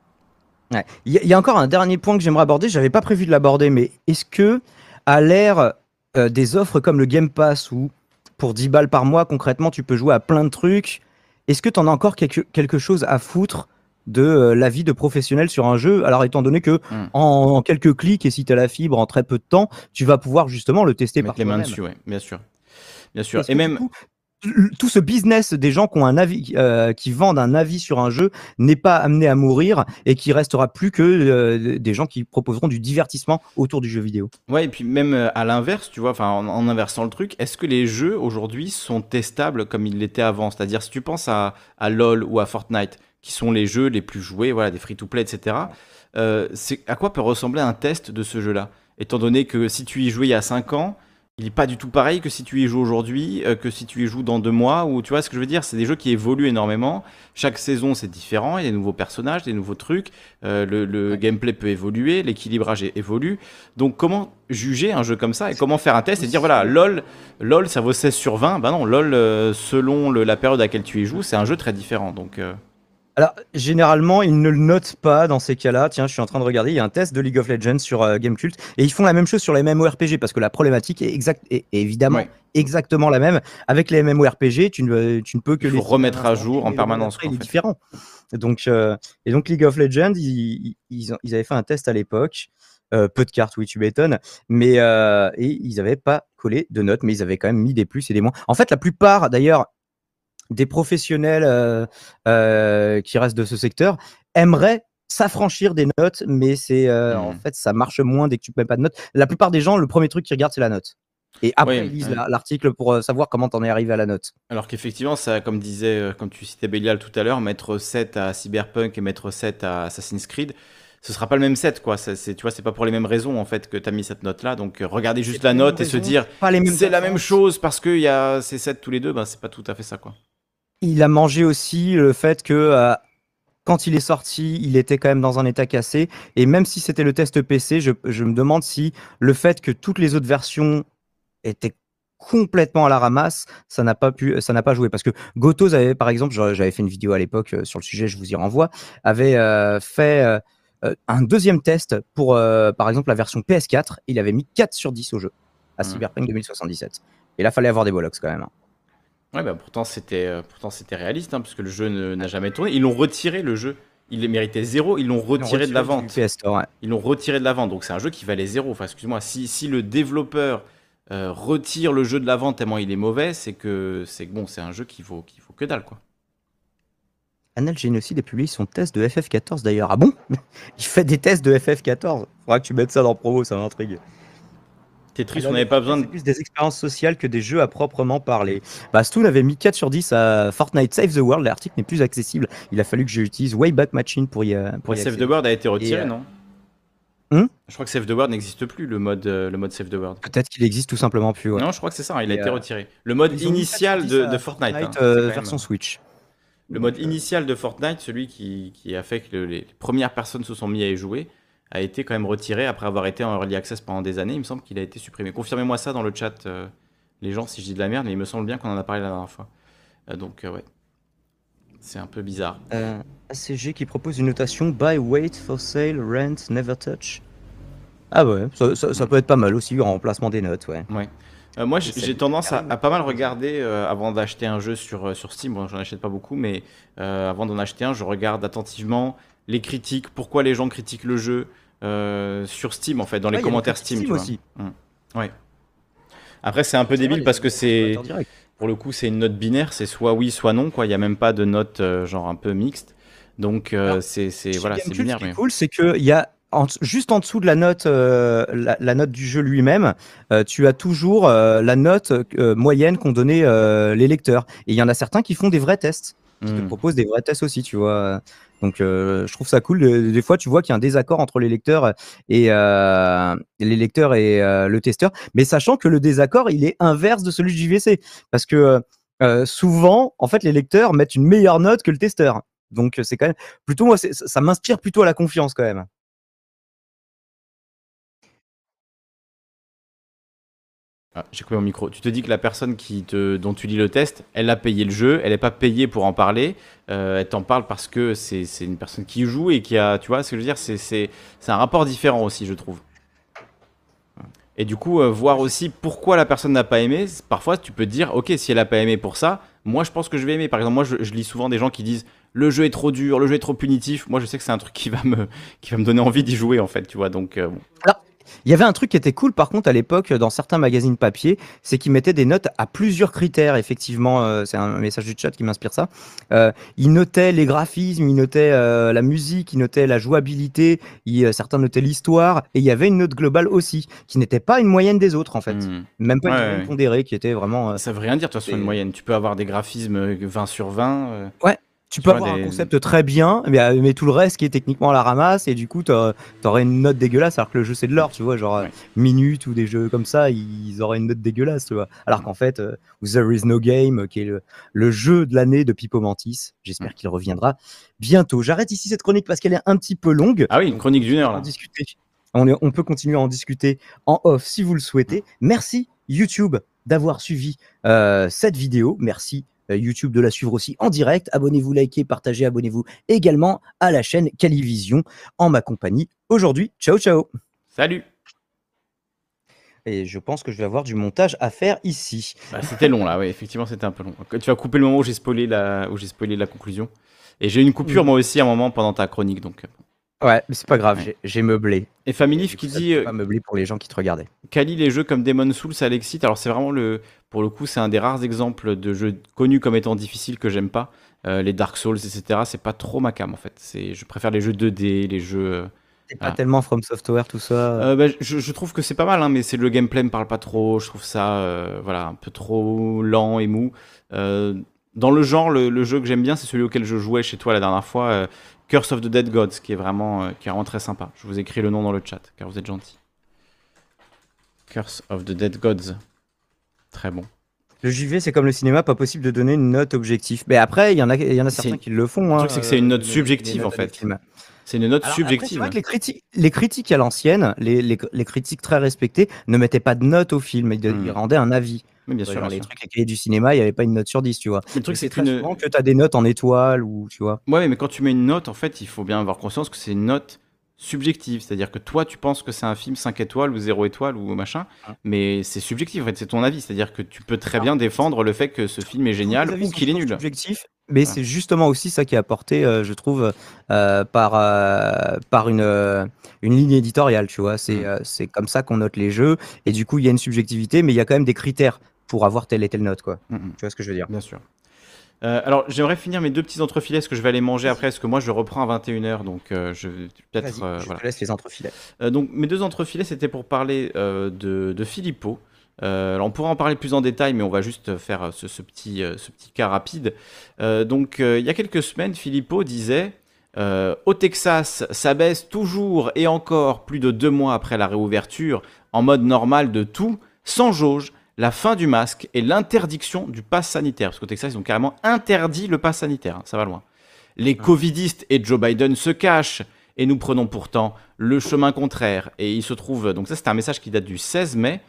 Ouais. Il y, a- il y a encore un dernier point que j'aimerais aborder. J'avais pas prévu de l'aborder, mais est-ce que, à l'ère euh, des offres comme le Game Pass, où pour dix balles par mois, concrètement, tu peux jouer à plein de trucs, est-ce que tu en as encore quelque, quelque chose à foutre de euh, la vie de professionnel sur un jeu? Alors, étant donné que Mm. en, en quelques clics et si tu as la fibre en très peu de temps, tu vas pouvoir justement le tester par Mettre les mains toi-même. dessus, ouais, bien sûr. Bien sûr. Est-ce Et que du même, coup, l- tout ce business des gens qui ont un avis, euh, qui vendent un avis sur un jeu n'est pas amené à mourir et qui restera plus que euh, des gens qui proposeront du divertissement autour du jeu vidéo. ouais, et puis même euh, à l'inverse, tu vois, enfin en, en inversant le truc, est-ce que les jeux aujourd'hui sont testables comme ils l'étaient avant? C'est-à-dire, si tu penses à, à LoL ou à Fortnite, qui sont les jeux les plus joués, voilà, des free-to-play, et cetera, euh, c'est, à quoi peut ressembler un test de ce jeu-là? Étant donné que si tu y jouais il y a cinq ans, il n'est pas du tout pareil que si tu y joues aujourd'hui, euh, que si tu y joues dans deux mois, ou tu vois ce que je veux dire? C'est des jeux qui évoluent énormément. Chaque saison, c'est différent, il y a des nouveaux personnages, des nouveaux trucs, euh, le, le gameplay peut évoluer, l'équilibrage é- évolue. Donc, comment juger un jeu comme ça et comment faire un test et dire voilà, LOL, LOL ça vaut seize sur vingt? Ben non, LOL, euh, selon le- la période à laquelle tu y joues, c'est un jeu très différent. Donc, euh, Alors, généralement, ils ne le notent pas dans ces cas-là. Tiens, je suis en train de regarder, il y a un test de League of Legends sur euh, Gamecult et ils font la même chose sur les MMORPG parce que la problématique est, exact, est, est évidemment ouais. exactement la même. Avec les MMORPG, tu ne, tu ne peux que Il faut les remettre à l'instant jour T, en mais le permanence, après, quoi, il en est fait. différent. Donc, euh, et donc League of Legends, ils, ils, ont- ils avaient fait un test à l'époque. Euh, peu de cartes, oui, tu m'étonnes. Mais euh, et ils n'avaient pas collé de notes, mais ils avaient quand même mis des plus et des moins. En fait, la plupart, d'ailleurs, des professionnels euh, euh, qui restent de ce secteur aimeraient s'affranchir des notes, mais c'est euh, en Hmm. fait ça marche moins dès que tu ne mets pas de notes. La plupart des gens, le premier truc qu'ils regardent, c'est la note. Et après, Ouais, ils lisent ouais. la- l'article pour euh, savoir comment t'en es arrivé à la note. Alors qu'effectivement, ça, comme disait, euh, comme tu citais Bélial tout à l'heure, mettre sept à Cyberpunk et mettre sept à Assassin's Creed, ce sera pas le même set, quoi. Ça, c'est, tu vois, c'est pas pour les mêmes raisons, en fait, que tu as mis cette note-là. Donc, euh, regarder juste pas la les note mêmes et se raisons, dire, pas les mêmes c'est la même attentes. chose parce qu'il y a ces sept tous les deux, ben, c'est pas tout à fait ça, quoi. Il a mangé aussi le fait que euh, quand il est sorti, il était quand même dans un état cassé. Et même si c'était le test P C, je, je me demande si le fait que toutes les autres versions étaient complètement à la ramasse, ça n'a pas pu, ça n'a pas joué. Parce que Gotos avait, par exemple, j'avais j'avais fait une vidéo à l'époque euh, sur le sujet, je vous y renvoie, avait euh, fait euh, euh, un deuxième test pour, euh, par exemple, la version P S quatre. Il avait mis quatre sur dix au jeu, à Mmh. Cyberpunk deux mille soixante-dix-sept. Et là, fallait avoir des bollocks quand même. hein. Ouais, bah, pourtant, c'était, euh, pourtant, c'était réaliste, hein, puisque le jeu ne- n'a jamais tourné. Ils l'ont retiré, le jeu. Il les méritait zéro, ils l'ont Ils l'ont retiré de la du vente. P S Store, ouais. Ils l'ont retiré de la vente, donc c'est un jeu qui valait zéro. Enfin, excuse-moi, si, si le développeur euh, retire le jeu de la vente tellement il est mauvais, c'est que c'est que bon, c'est un jeu qui vaut, qui vaut que dalle, quoi. Annel Génocide a publié son test de F F quatorze d'ailleurs. Ah bon? Il fait des tests de F F quatorze. Faudra que tu mettes ça dans promo, ça m'intrigue. Tetris, Alors, on n'avait pas besoin de. C'est plus des expériences sociales que des jeux à proprement parler. Bah, Stoon avait mis quatre sur dix à Fortnite Save the World. L'article n'est plus accessible. Il a fallu que j'utilise Wayback Machine pour y, euh, pour y Save accéder. the World a été retiré, Et, euh, non? Hum Je crois que Save the World n'existe plus, le mode, euh, le mode Save the World. Peut-être qu'il existe tout simplement plus. Ouais. Non, je crois que c'est ça, il a Et, été euh, retiré. Le mode Ils ont mis initial quatre sur dix de, à de Fortnite. hein, c'est euh, quand même- version Switch. Le mode Donc, euh, initial de Fortnite, celui qui, qui a fait que le- les premières personnes se sont mis à y jouer, a été quand même retiré après avoir été en early access pendant des années. Il me semble qu'il a été supprimé. Confirmez-moi ça dans le chat, euh, les gens, si je dis de la merde, mais il me semble bien qu'on en a parlé la dernière fois. Euh, donc, euh, ouais. C'est un peu bizarre. Euh, A C G qui propose une notation buy, wait, for sale, rent, never touch. Ah ouais, ça, ça- ça peut être pas mal aussi en remplacement des notes, ouais. Ouais. Euh, moi, j'ai C'est j'ai tendance à, carrément à pas mal quelque chose. regarder euh, avant d'acheter un jeu sur, euh, sur Steam. Bon, j'en achète pas beaucoup, mais euh, avant d'en acheter un, je regarde attentivement les critiques, pourquoi les gens critiquent le jeu euh, sur Steam, en fait, dans Ouais, les il y a les commentaires critiques Steam, tu Steam vois. aussi. Mm. Ouais. Après, c'est un peu C'est vrai, débile les parce que les c'est, consommateurs directs. pour le coup, c'est une note binaire, c'est soit oui, soit non, quoi. Il y a même pas de note euh, genre un peu mixte. Donc, euh, Alors, c'est, c'est, chez voilà, c'est Gamecube, binaire, ce qui est mais. cool, c'est qu'il y a en dess- juste en dessous de la note, euh, la, la note du jeu lui-même, euh, tu as toujours euh, la note euh, moyenne qu'ont donné euh, les lecteurs. Et il y en a certains qui font des vrais tests, qui te Mm. proposent des vrais tests aussi, tu vois. Donc, euh, je trouve ça cool. Des des fois, tu vois qu'il y a un désaccord entre les lecteurs et euh, les lecteurs et euh, le testeur, mais sachant que le désaccord, il est inverse de celui du J V C, parce que euh, souvent, en fait, les lecteurs mettent une meilleure note que le testeur. Donc, c'est quand même plutôt moi, c'est- ça ça m'inspire plutôt à la confiance quand même. Ah, j'ai coupé mon micro. Tu te dis que la personne qui te, dont tu lis le test, elle a payé le jeu, elle n'est pas payée pour en parler, euh, elle t'en parle parce que c'est c'est une personne qui joue et qui a, tu vois ce que je veux dire, c'est c'est- c'est un rapport différent aussi, je trouve. Et du coup, euh, voir aussi pourquoi la personne n'a pas aimé, c- parfois tu peux te dire, ok, si elle n'a pas aimé pour ça, moi je pense que je vais aimer. Par exemple, moi je, je lis souvent des gens qui disent, le jeu est trop dur, le jeu est trop punitif. Moi je sais que c'est un truc qui va me, qui va me donner envie d'y jouer en fait, tu vois, donc euh, bon. Alors, il y avait un truc qui était cool par contre à l'époque dans certains magazines papier, c'est qu'ils mettaient des notes à plusieurs critères. Effectivement, euh, c'est un message du chat qui m'inspire ça. Euh, ils notaient les graphismes, ils notaient euh, la musique, ils notaient la jouabilité, ils, euh, certains notaient l'histoire, et il y avait une note globale aussi, qui n'était pas une moyenne des autres en fait. Hmm. Même pas une Ouais, moyenne ouais. pondérée, qui était vraiment. euh, Ça veut rien dire de toute façon une des- moyenne. Tu peux avoir des graphismes euh, vingt sur vingt. euh, Ouais, tu tu peux vois, avoir un des. concept très bien, mais, euh, mais tout le reste qui est techniquement à la ramasse, et du coup, t'aurais t'aurais une note dégueulasse, alors que le jeu c'est de l'or, tu vois, genre euh, Ouais. Minute ou des jeux comme ça, ils auraient une note dégueulasse, tu vois. Alors qu'en fait, euh, There is no game, euh, qui est le, le jeu de l'année de Pipo Mantis, j'espère Mm. qu'il reviendra bientôt. J'arrête ici cette chronique parce qu'elle est un petit peu longue. Ah oui, une On chronique peut d'une heure en là. discuter. On, est- on peut continuer à en discuter en off si vous le souhaitez. Merci YouTube d'avoir suivi euh, cette vidéo. Merci euh, YouTube de la suivre aussi en direct. Abonnez-vous, likez, partagez, abonnez-vous également à la chaîne Calivision en ma compagnie aujourd'hui. Ciao, ciao. Salut. Et je pense que je vais avoir du montage à faire ici. Bah, c'était long là, ouais, effectivement c'était un peu long. Tu vas couper le moment où j'ai spoilé la, où j'ai spoilé la conclusion. Et j'ai eu une coupure Mm. moi aussi à un moment pendant ta chronique donc. euh, Ouais, mais c'est pas grave, Ouais. j'ai- j'ai meublé. Et Et Familif du qui coup, ça dit, peut euh, pas meubler pour les gens qui te regardaient. Kali, les jeux comme Demon's Souls, ça l'excite. Alors c'est vraiment le, pour le coup, c'est un des rares exemples de jeux connus comme étant difficiles que j'aime pas. Euh, les Dark Souls, et cetera. C'est pas trop ma came en fait. C'est, je préfère les jeux deux D, les jeux. euh, C'est pas Ah. tellement From Software, tout ça. Euh, bah, je, je trouve que c'est pas mal, hein, mais c'est le gameplay me parle pas trop. Je trouve ça, euh, voilà, un peu trop lent et mou. Euh, dans le genre, le, le jeu que j'aime bien, c'est celui auquel je jouais chez toi la dernière fois, euh, Curse of the Dead Gods, qui est vraiment, euh, qui est vraiment très sympa. Je vous écris le nom dans le chat, car vous êtes gentil. Curse of the Dead Gods, très bon. Le J V, c'est comme le cinéma, pas possible de donner une note objective. Mais après, il y en a, il y en a C'est- certains qui le font. le hein, truc, c'est que c'est une note euh, les- subjective, les notes en de fait. film. C'est une note Alors, après, c'est subjective. vrai que les critiques, les critiques à l'ancienne, les, les, les critiques très respectées, ne mettaient pas de note au film, ils, de- Hmm. ils rendaient un avis. Mais bien Genre, sûr, bien les sûr. trucs, les cahiers du cinéma, il n'y avait pas une note sur dix, tu vois. Mais le truc, Mais c'est c'est très qu'une- souvent que tu as des notes en étoiles ou tu vois. Ouais, mais quand tu mets une note, en fait, il faut bien avoir conscience que c'est une note subjective. C'est-à-dire que toi, tu penses que c'est un film cinq étoiles ou zéro étoile ou machin, Ouais. mais c'est subjectif, en fait, c'est ton avis. C'est-à-dire que tu peux très bien défendre le fait que ce film est Tous génial les avis ou sont qu'il est toujours nul. subjectifs, mais Voilà. c'est justement aussi ça qui est apporté, euh, je trouve, euh, par, euh, par une, euh, une ligne éditoriale, tu vois. C'est Mm. euh, c'est comme ça qu'on note les jeux, et du coup, il y a une subjectivité, mais il y a quand même des critères pour avoir telle et telle note, quoi. Mm, mm. Tu vois ce que je veux dire? Bien sûr. Euh, alors, j'aimerais finir mes deux petits entrefilets, parce que je vais aller manger après, parce que moi, je reprends à vingt et une heures, donc euh, je vais peut-être... Vas-y, euh, je voilà. te laisse les entrefilets. Euh, donc mes deux entrefilets, c'était pour parler euh, de, de Philippot. Euh, alors on pourra en parler plus en détail, mais on va juste faire euh, ce, ce petit, euh, ce petit cas rapide. Euh, donc euh, il y a quelques semaines, Philippot disait euh, au Texas, ça baisse toujours et encore plus de deux mois après la réouverture, en mode normal de tout, sans jauge, la fin du masque et l'interdiction du pass sanitaire. Parce qu'au Texas, ils ont carrément interdit le pass sanitaire, hein, ça va loin. Les covidistes et Joe Biden se cachent, et nous prenons pourtant le chemin contraire. Et il se trouve, donc ça c'est un message qui date du seize mai,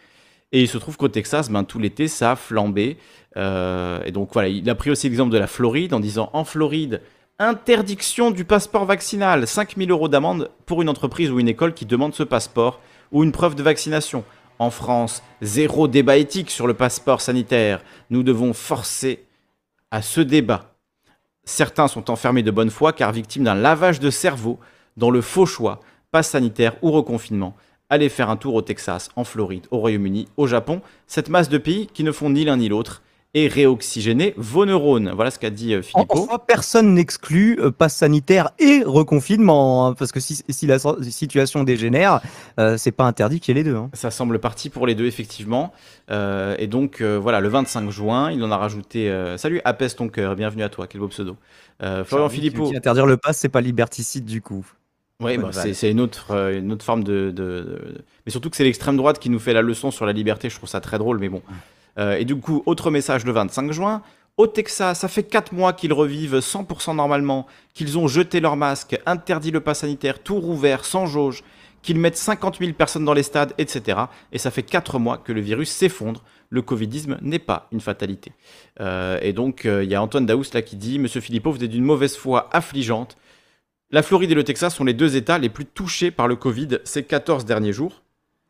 Et il se trouve qu'au Texas, ben, tout l'été, ça a flambé. Euh, et donc voilà, il a pris aussi l'exemple de la Floride en disant en Floride, interdiction du passeport vaccinal, cinq mille euros d'amende pour une entreprise ou une école qui demande ce passeport ou une preuve de vaccination. En France, zéro débat éthique sur le passeport sanitaire. Nous devons forcer à ce débat. Certains sont enfermés de bonne foi car victimes d'un lavage de cerveau dans le faux choix, passe sanitaire ou reconfinement. Allez faire un tour au Texas, en Floride, au Royaume-Uni, au Japon, cette masse de pays qui ne font ni l'un ni l'autre, et réoxygéner vos neurones. Voilà ce qu'a dit euh, Philippot. Enfin, personne n'exclut euh, passe sanitaire et reconfinement, hein, parce que si, si la so- situation dégénère, euh, c'est pas interdit qu'il y ait les deux. Hein. Ça semble parti pour les deux, effectivement. Euh, et donc, euh, voilà, le vingt-cinq juin, il en a rajouté... euh, Salut, apaise ton cœur, bienvenue à toi, quel beau pseudo. Euh, Florian Philippot... Interdire le pass, c'est pas liberticide du coup. Oui, bah, c'est, c'est une, autre, euh, une autre forme de, de, de... Mais surtout que c'est l'extrême droite qui nous fait la leçon sur la liberté, je trouve ça très drôle, mais bon... Euh, et du coup, autre message le vingt-cinq juin. Au Texas, ça fait quatre mois qu'ils revivent cent pour cent normalement, qu'ils ont jeté leur masque, interdit le pass sanitaire, tout rouvert, sans jauge, qu'ils mettent cinquante mille personnes dans les stades, et cetera. Et ça fait quatre mois que le virus s'effondre. Le covidisme n'est pas une fatalité. Euh, et donc, il euh, y a Antoine Daous là qui dit « Monsieur Philippot, vous êtes d'une mauvaise foi affligeante. La Floride et le Texas sont les deux États les plus touchés par le Covid ces quatorze derniers jours. »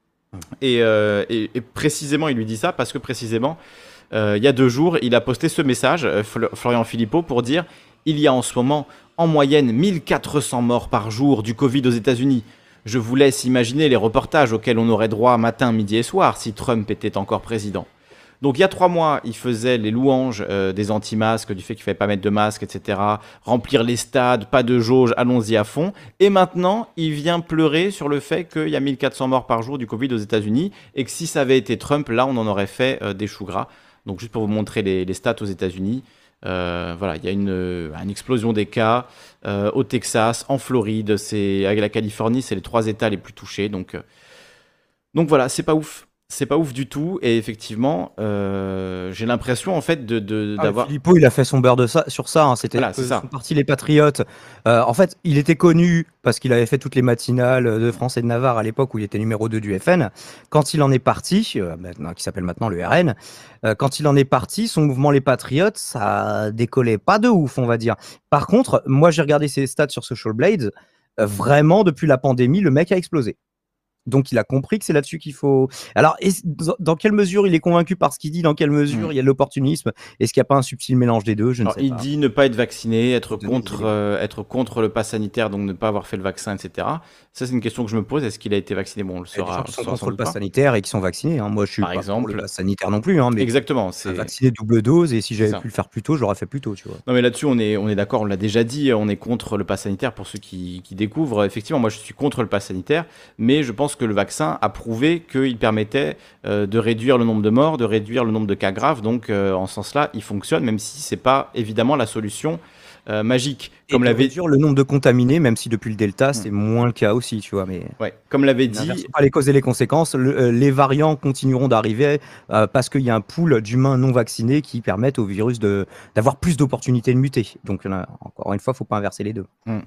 Et, euh, et, et précisément, il lui dit ça parce que précisément, euh, il y a deux jours, il a posté ce message, euh, Fl- Florian Philippot, pour dire « Il y a en ce moment, en moyenne, mille quatre cents morts par jour du Covid aux États-Unis. Je vous laisse imaginer les reportages auxquels on aurait droit matin, midi et soir si Trump était encore président. » Donc il y a trois mois, il faisait les louanges euh, des anti-masques, du fait qu'il ne fallait pas mettre de masque, et cetera. Remplir les stades, pas de jauge, allons-y à fond. Et maintenant, il vient pleurer sur le fait qu'il y a mille quatre cents morts par jour du Covid aux États-Unis et que si ça avait été Trump, là, on en aurait fait euh, des choux gras. Donc juste pour vous montrer les, les stats aux États-Unis, euh, voilà, il y a une, euh, une explosion des cas euh, au Texas, en Floride, c'est, avec la Californie, c'est les trois États les plus touchés. Donc, euh, donc voilà, c'est pas ouf. C'est pas ouf du tout, et effectivement, euh, j'ai l'impression en fait de, de Ah, d'avoir. Philippot, il a fait son beurre de ça sur ça. Hein. C'était Voilà, c'est ça. son parti les Patriotes. Euh, en fait, il était connu parce qu'il avait fait toutes les matinales de France et de Navarre à l'époque où il était numéro deux du F N. Quand il en est parti, euh, maintenant, qui s'appelle maintenant le R N, euh, quand il en est parti, son mouvement les Patriotes, ça décollait pas de ouf, on va dire. Par contre, moi j'ai regardé ses stats sur Social Blades. Euh, vraiment, depuis la pandémie, le mec a explosé. Donc, il a compris que c'est là-dessus qu'il faut. Alors, est-ce- dans dans quelle mesure il est convaincu par ce qu'il dit? Dans quelle mesure Mm. il y a de l'opportunisme? Est-ce qu'il n'y a pas un subtil mélange des deux? Je ne Alors, sais il pas. dit ne pas être vacciné, être Donner des contre, idées. euh, être contre le pass sanitaire, donc ne pas avoir fait le vaccin, et cetera. Ça, c'est une question que je me pose. Est-ce qu'il a été vacciné? Bon, on le Il y a des saura, gens on qui le sont saura contre sans le doute pass pas. sanitaire et qui sont vaccinés. Hein. Moi, je suis Par pas pour le exemple. pass sanitaire non plus, hein, mais Exactement. un C'est vacciné double dose, et si c'est j'avais ça. pu le faire plus tôt, je l'aurais fait plus tôt, tu vois. Non, mais là-dessus, on est, on est d'accord, on l'a déjà dit, on est contre le pass sanitaire pour ceux qui, qui découvrent. Effectivement, moi, je suis contre le pass sanitaire, mais je pense que le vaccin a prouvé qu'il permettait euh, de réduire le nombre de morts, de réduire le nombre de cas graves. Donc, euh, en ce sens-là, il fonctionne, même si c'est pas évidemment la solution euh, magique. Et Comme de l'avait réduire le nombre de contaminés, même si depuis le Delta, c'est moins le cas aussi, tu vois. Mais ouais, comme l'avait n'inversons dit, pas les causes et les conséquences. Le- euh, les variants continueront d'arriver euh, parce qu'il y a un pool d'humains non vaccinés qui permettent au virus de d'avoir plus d'opportunités de muter. Donc, là, encore une fois, faut pas inverser les deux.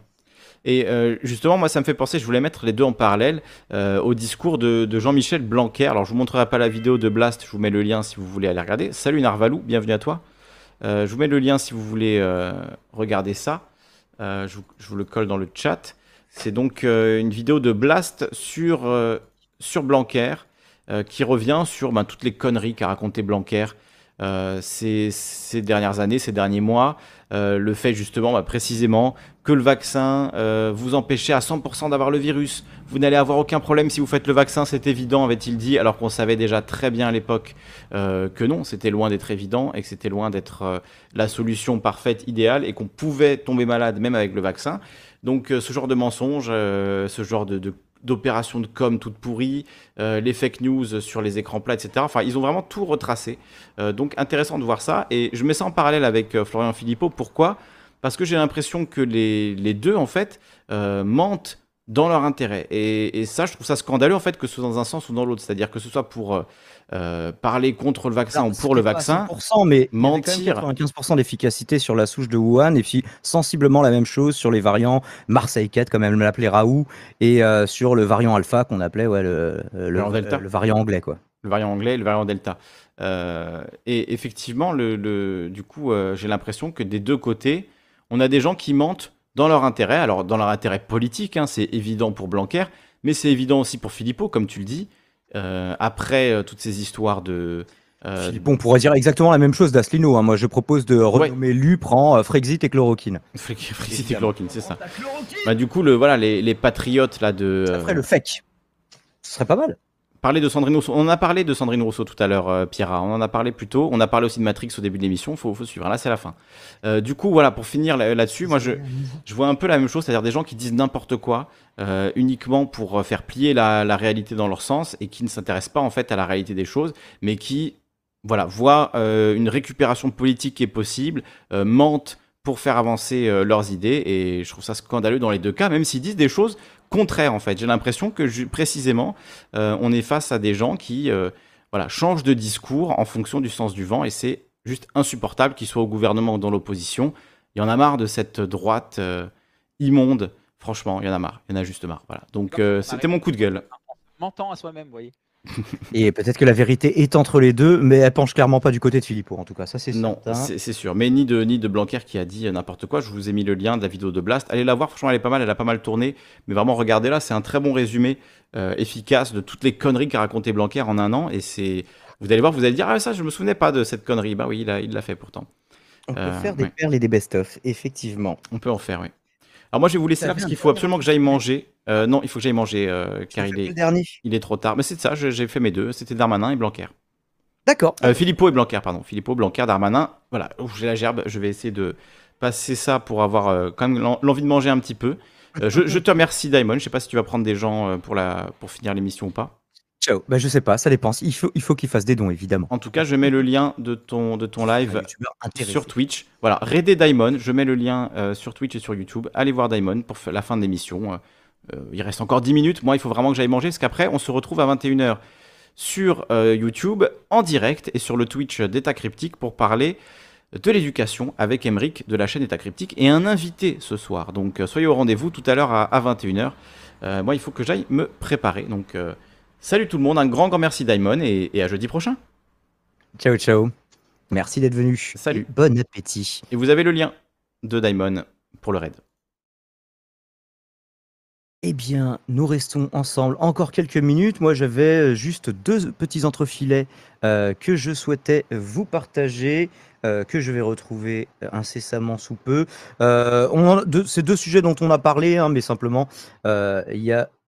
et euh, justement, moi, ça me fait penser, je voulais mettre les deux en parallèle, euh, au discours de, de Jean-Michel Blanquer. Alors, je vous montrerai pas la vidéo de Blast, je vous mets le lien si vous voulez aller regarder. Salut Narvalou, bienvenue à toi. Euh, je vous mets le lien si vous voulez euh, regarder ça. Euh, je, vous, je vous le colle dans le chat. C'est donc euh, une vidéo de Blast sur, euh, sur Blanquer, euh, qui revient sur ben, toutes les conneries qu'a raconté Blanquer euh, ces, ces dernières années, ces derniers mois. Euh, le fait justement, bah, précisément, que le vaccin euh, vous empêchait à cent pour cent d'avoir le virus. Vous n'allez avoir aucun problème si vous faites le vaccin, c'est évident, avait-il dit, alors qu'on savait déjà très bien à l'époque euh, que non, c'était loin d'être évident et que c'était loin d'être euh, la solution parfaite, idéale, et qu'on pouvait tomber malade même avec le vaccin. Donc euh, ce genre de mensonges, euh, ce genre de, de d'opérations de com toutes pourries, euh, les fake news sur les écrans plats, et cetera. Enfin, ils ont vraiment tout retracé. Euh, donc, intéressant de voir ça. Et je mets ça en parallèle avec euh, Florian Philippot. Pourquoi ? Parce que j'ai l'impression que les, les deux, en fait, euh, mentent dans leur intérêt. Et, et ça, je trouve ça scandaleux en fait que ce soit dans un sens ou dans l'autre. C'est-à-dire que ce soit pour euh, euh, parler contre le vaccin Alors, ou pour le c'était pas à vaccin, cent pour cent, mais il y avait quand même mentir. quatre-vingt-quinze pour cent d'efficacité sur la souche de Wuhan, et puis sensiblement la même chose sur les variants Marseille quatre, comme elle me l'appelait Raoult, et euh, sur le variant Alpha qu'on appelait ouais, le, le, Variant Delta. le variant anglais, quoi. Le variant anglais et le variant Delta. Euh, et effectivement, le, le- du coup, euh, j'ai l'impression que des deux côtés, on a des gens qui mentent dans leur intérêt. Alors, dans leur intérêt politique, hein, c'est évident pour Blanquer, mais c'est évident aussi pour Philippot, comme tu le dis. Euh, après euh, toutes ces histoires de... euh, Philippot, on pourrait dire exactement la même chose d'Asselineau, hein. Moi, je propose de renommer Lupran, euh, Frexit et chloroquine. Frexit et Évidemment. chloroquine, c'est ça. Bah, du coup, le, voilà, les, les patriotes là de... Ça ferait euh, le fake. Ce serait pas mal. Parler de Sandrine Rousseau. On en a parlé de Sandrine Rousseau tout à l'heure, euh, Pierra. On en a parlé plus tôt. On a parlé aussi de Matrix au début de l'émission. Faut, faut suivre. Là, c'est la fin. Euh, du coup, voilà, pour finir là- là-dessus, moi, je, je vois un peu la même chose, c'est-à-dire des gens qui disent n'importe quoi euh, uniquement pour euh, faire plier la, la réalité dans leur sens et qui ne s'intéressent pas en fait à la réalité des choses, mais qui, voilà, voient euh, une récupération politique qui est possible, euh, mentent pour faire avancer euh, leurs idées. Et je trouve ça scandaleux dans les deux cas, même s'ils disent des choses contraire en fait. J'ai l'impression que ju- précisément, euh, on est face à des gens qui euh, voilà, changent de discours en fonction du sens du vent et c'est juste insupportable qu'ils soient au gouvernement ou dans l'opposition. Il y en a marre de cette droite euh, immonde. Franchement, il y en a marre. Il y en a juste marre. Voilà. Donc euh, c'était mon coup de gueule. Mentant à soi-même, vous voyez. Et peut-être que la vérité est entre les deux, mais elle penche clairement pas du côté de Philippot, en tout cas. Ça, c'est Non, certain. c'est c'est sûr. Mais ni de, ni de Blanquer qui a dit euh, n'importe quoi. Je vous ai mis le lien de la vidéo de Blast. Allez la voir, franchement, elle est pas mal. Elle a pas mal tourné. Mais vraiment, regardez-la. C'est un très bon résumé euh, efficace de toutes les conneries qu'a raconté Blanquer en un an. Et c'est. Vous allez voir, vous allez dire, ah, ça, je me souvenais pas de cette connerie. Bah oui, il a- il l'a fait pourtant. On peut Euh, faire des ouais. perles et des best-of, effectivement. On peut en faire, oui. Alors moi, je vais vous laisser Ça là parce vient qu'il de faut absolument que j'aille manger. Euh, non, il faut que j'aille manger euh, car il fais est, le dernier. il est trop tard. Mais c'est ça, je- j'ai fait mes deux. C'était Darmanin et Blanquer. D'accord. Euh, Philippot et Blanquer, pardon. Philippot, Blanquer, Darmanin. Voilà, Ouf, j'ai la gerbe. Je vais essayer de passer ça pour avoir euh, quand même l'en- l'envie de manger un petit peu. Euh, je, je te remercie, Daimon. Je sais pas si tu vas prendre des gens euh, pour, la, pour finir l'émission ou pas. Ciao. Bah, je sais pas, ça dépend. Il faut, il faut qu'il fasse des dons, évidemment. En tout cas, je mets le lien de ton, de ton live Un youtubeur intéressé. sur Twitch. Voilà, Raidez Daimon. Je mets le lien euh, sur Twitch et sur YouTube. Allez voir Daimon pour f- la fin de l'émission. Euh, euh, il reste encore dix minutes. Moi, il faut vraiment que j'aille manger parce qu'après, on se retrouve à vingt et une heures sur euh, YouTube en direct et sur le Twitch d'État Cryptique pour parler de l'éducation avec Emeric de la chaîne État Cryptique et un invité ce soir. Donc, euh, soyez au rendez-vous tout à l'heure à, à vingt et une heures. Euh, moi, il faut que j'aille me préparer. Donc, euh, salut tout le monde. Un grand, grand merci, Daimon, et, et à jeudi prochain. Ciao, ciao. Merci d'être venu. Salut. Et bon appétit. Et vous avez le lien de Daimon pour le raid. Eh bien, nous restons ensemble encore quelques minutes. Moi, j'avais juste deux petits entrefilets euh, que je souhaitais vous partager, euh, que je vais retrouver incessamment sous peu. Euh, on en a deux- c'est deux sujets dont on a parlé, hein, mais simplement, euh, il y a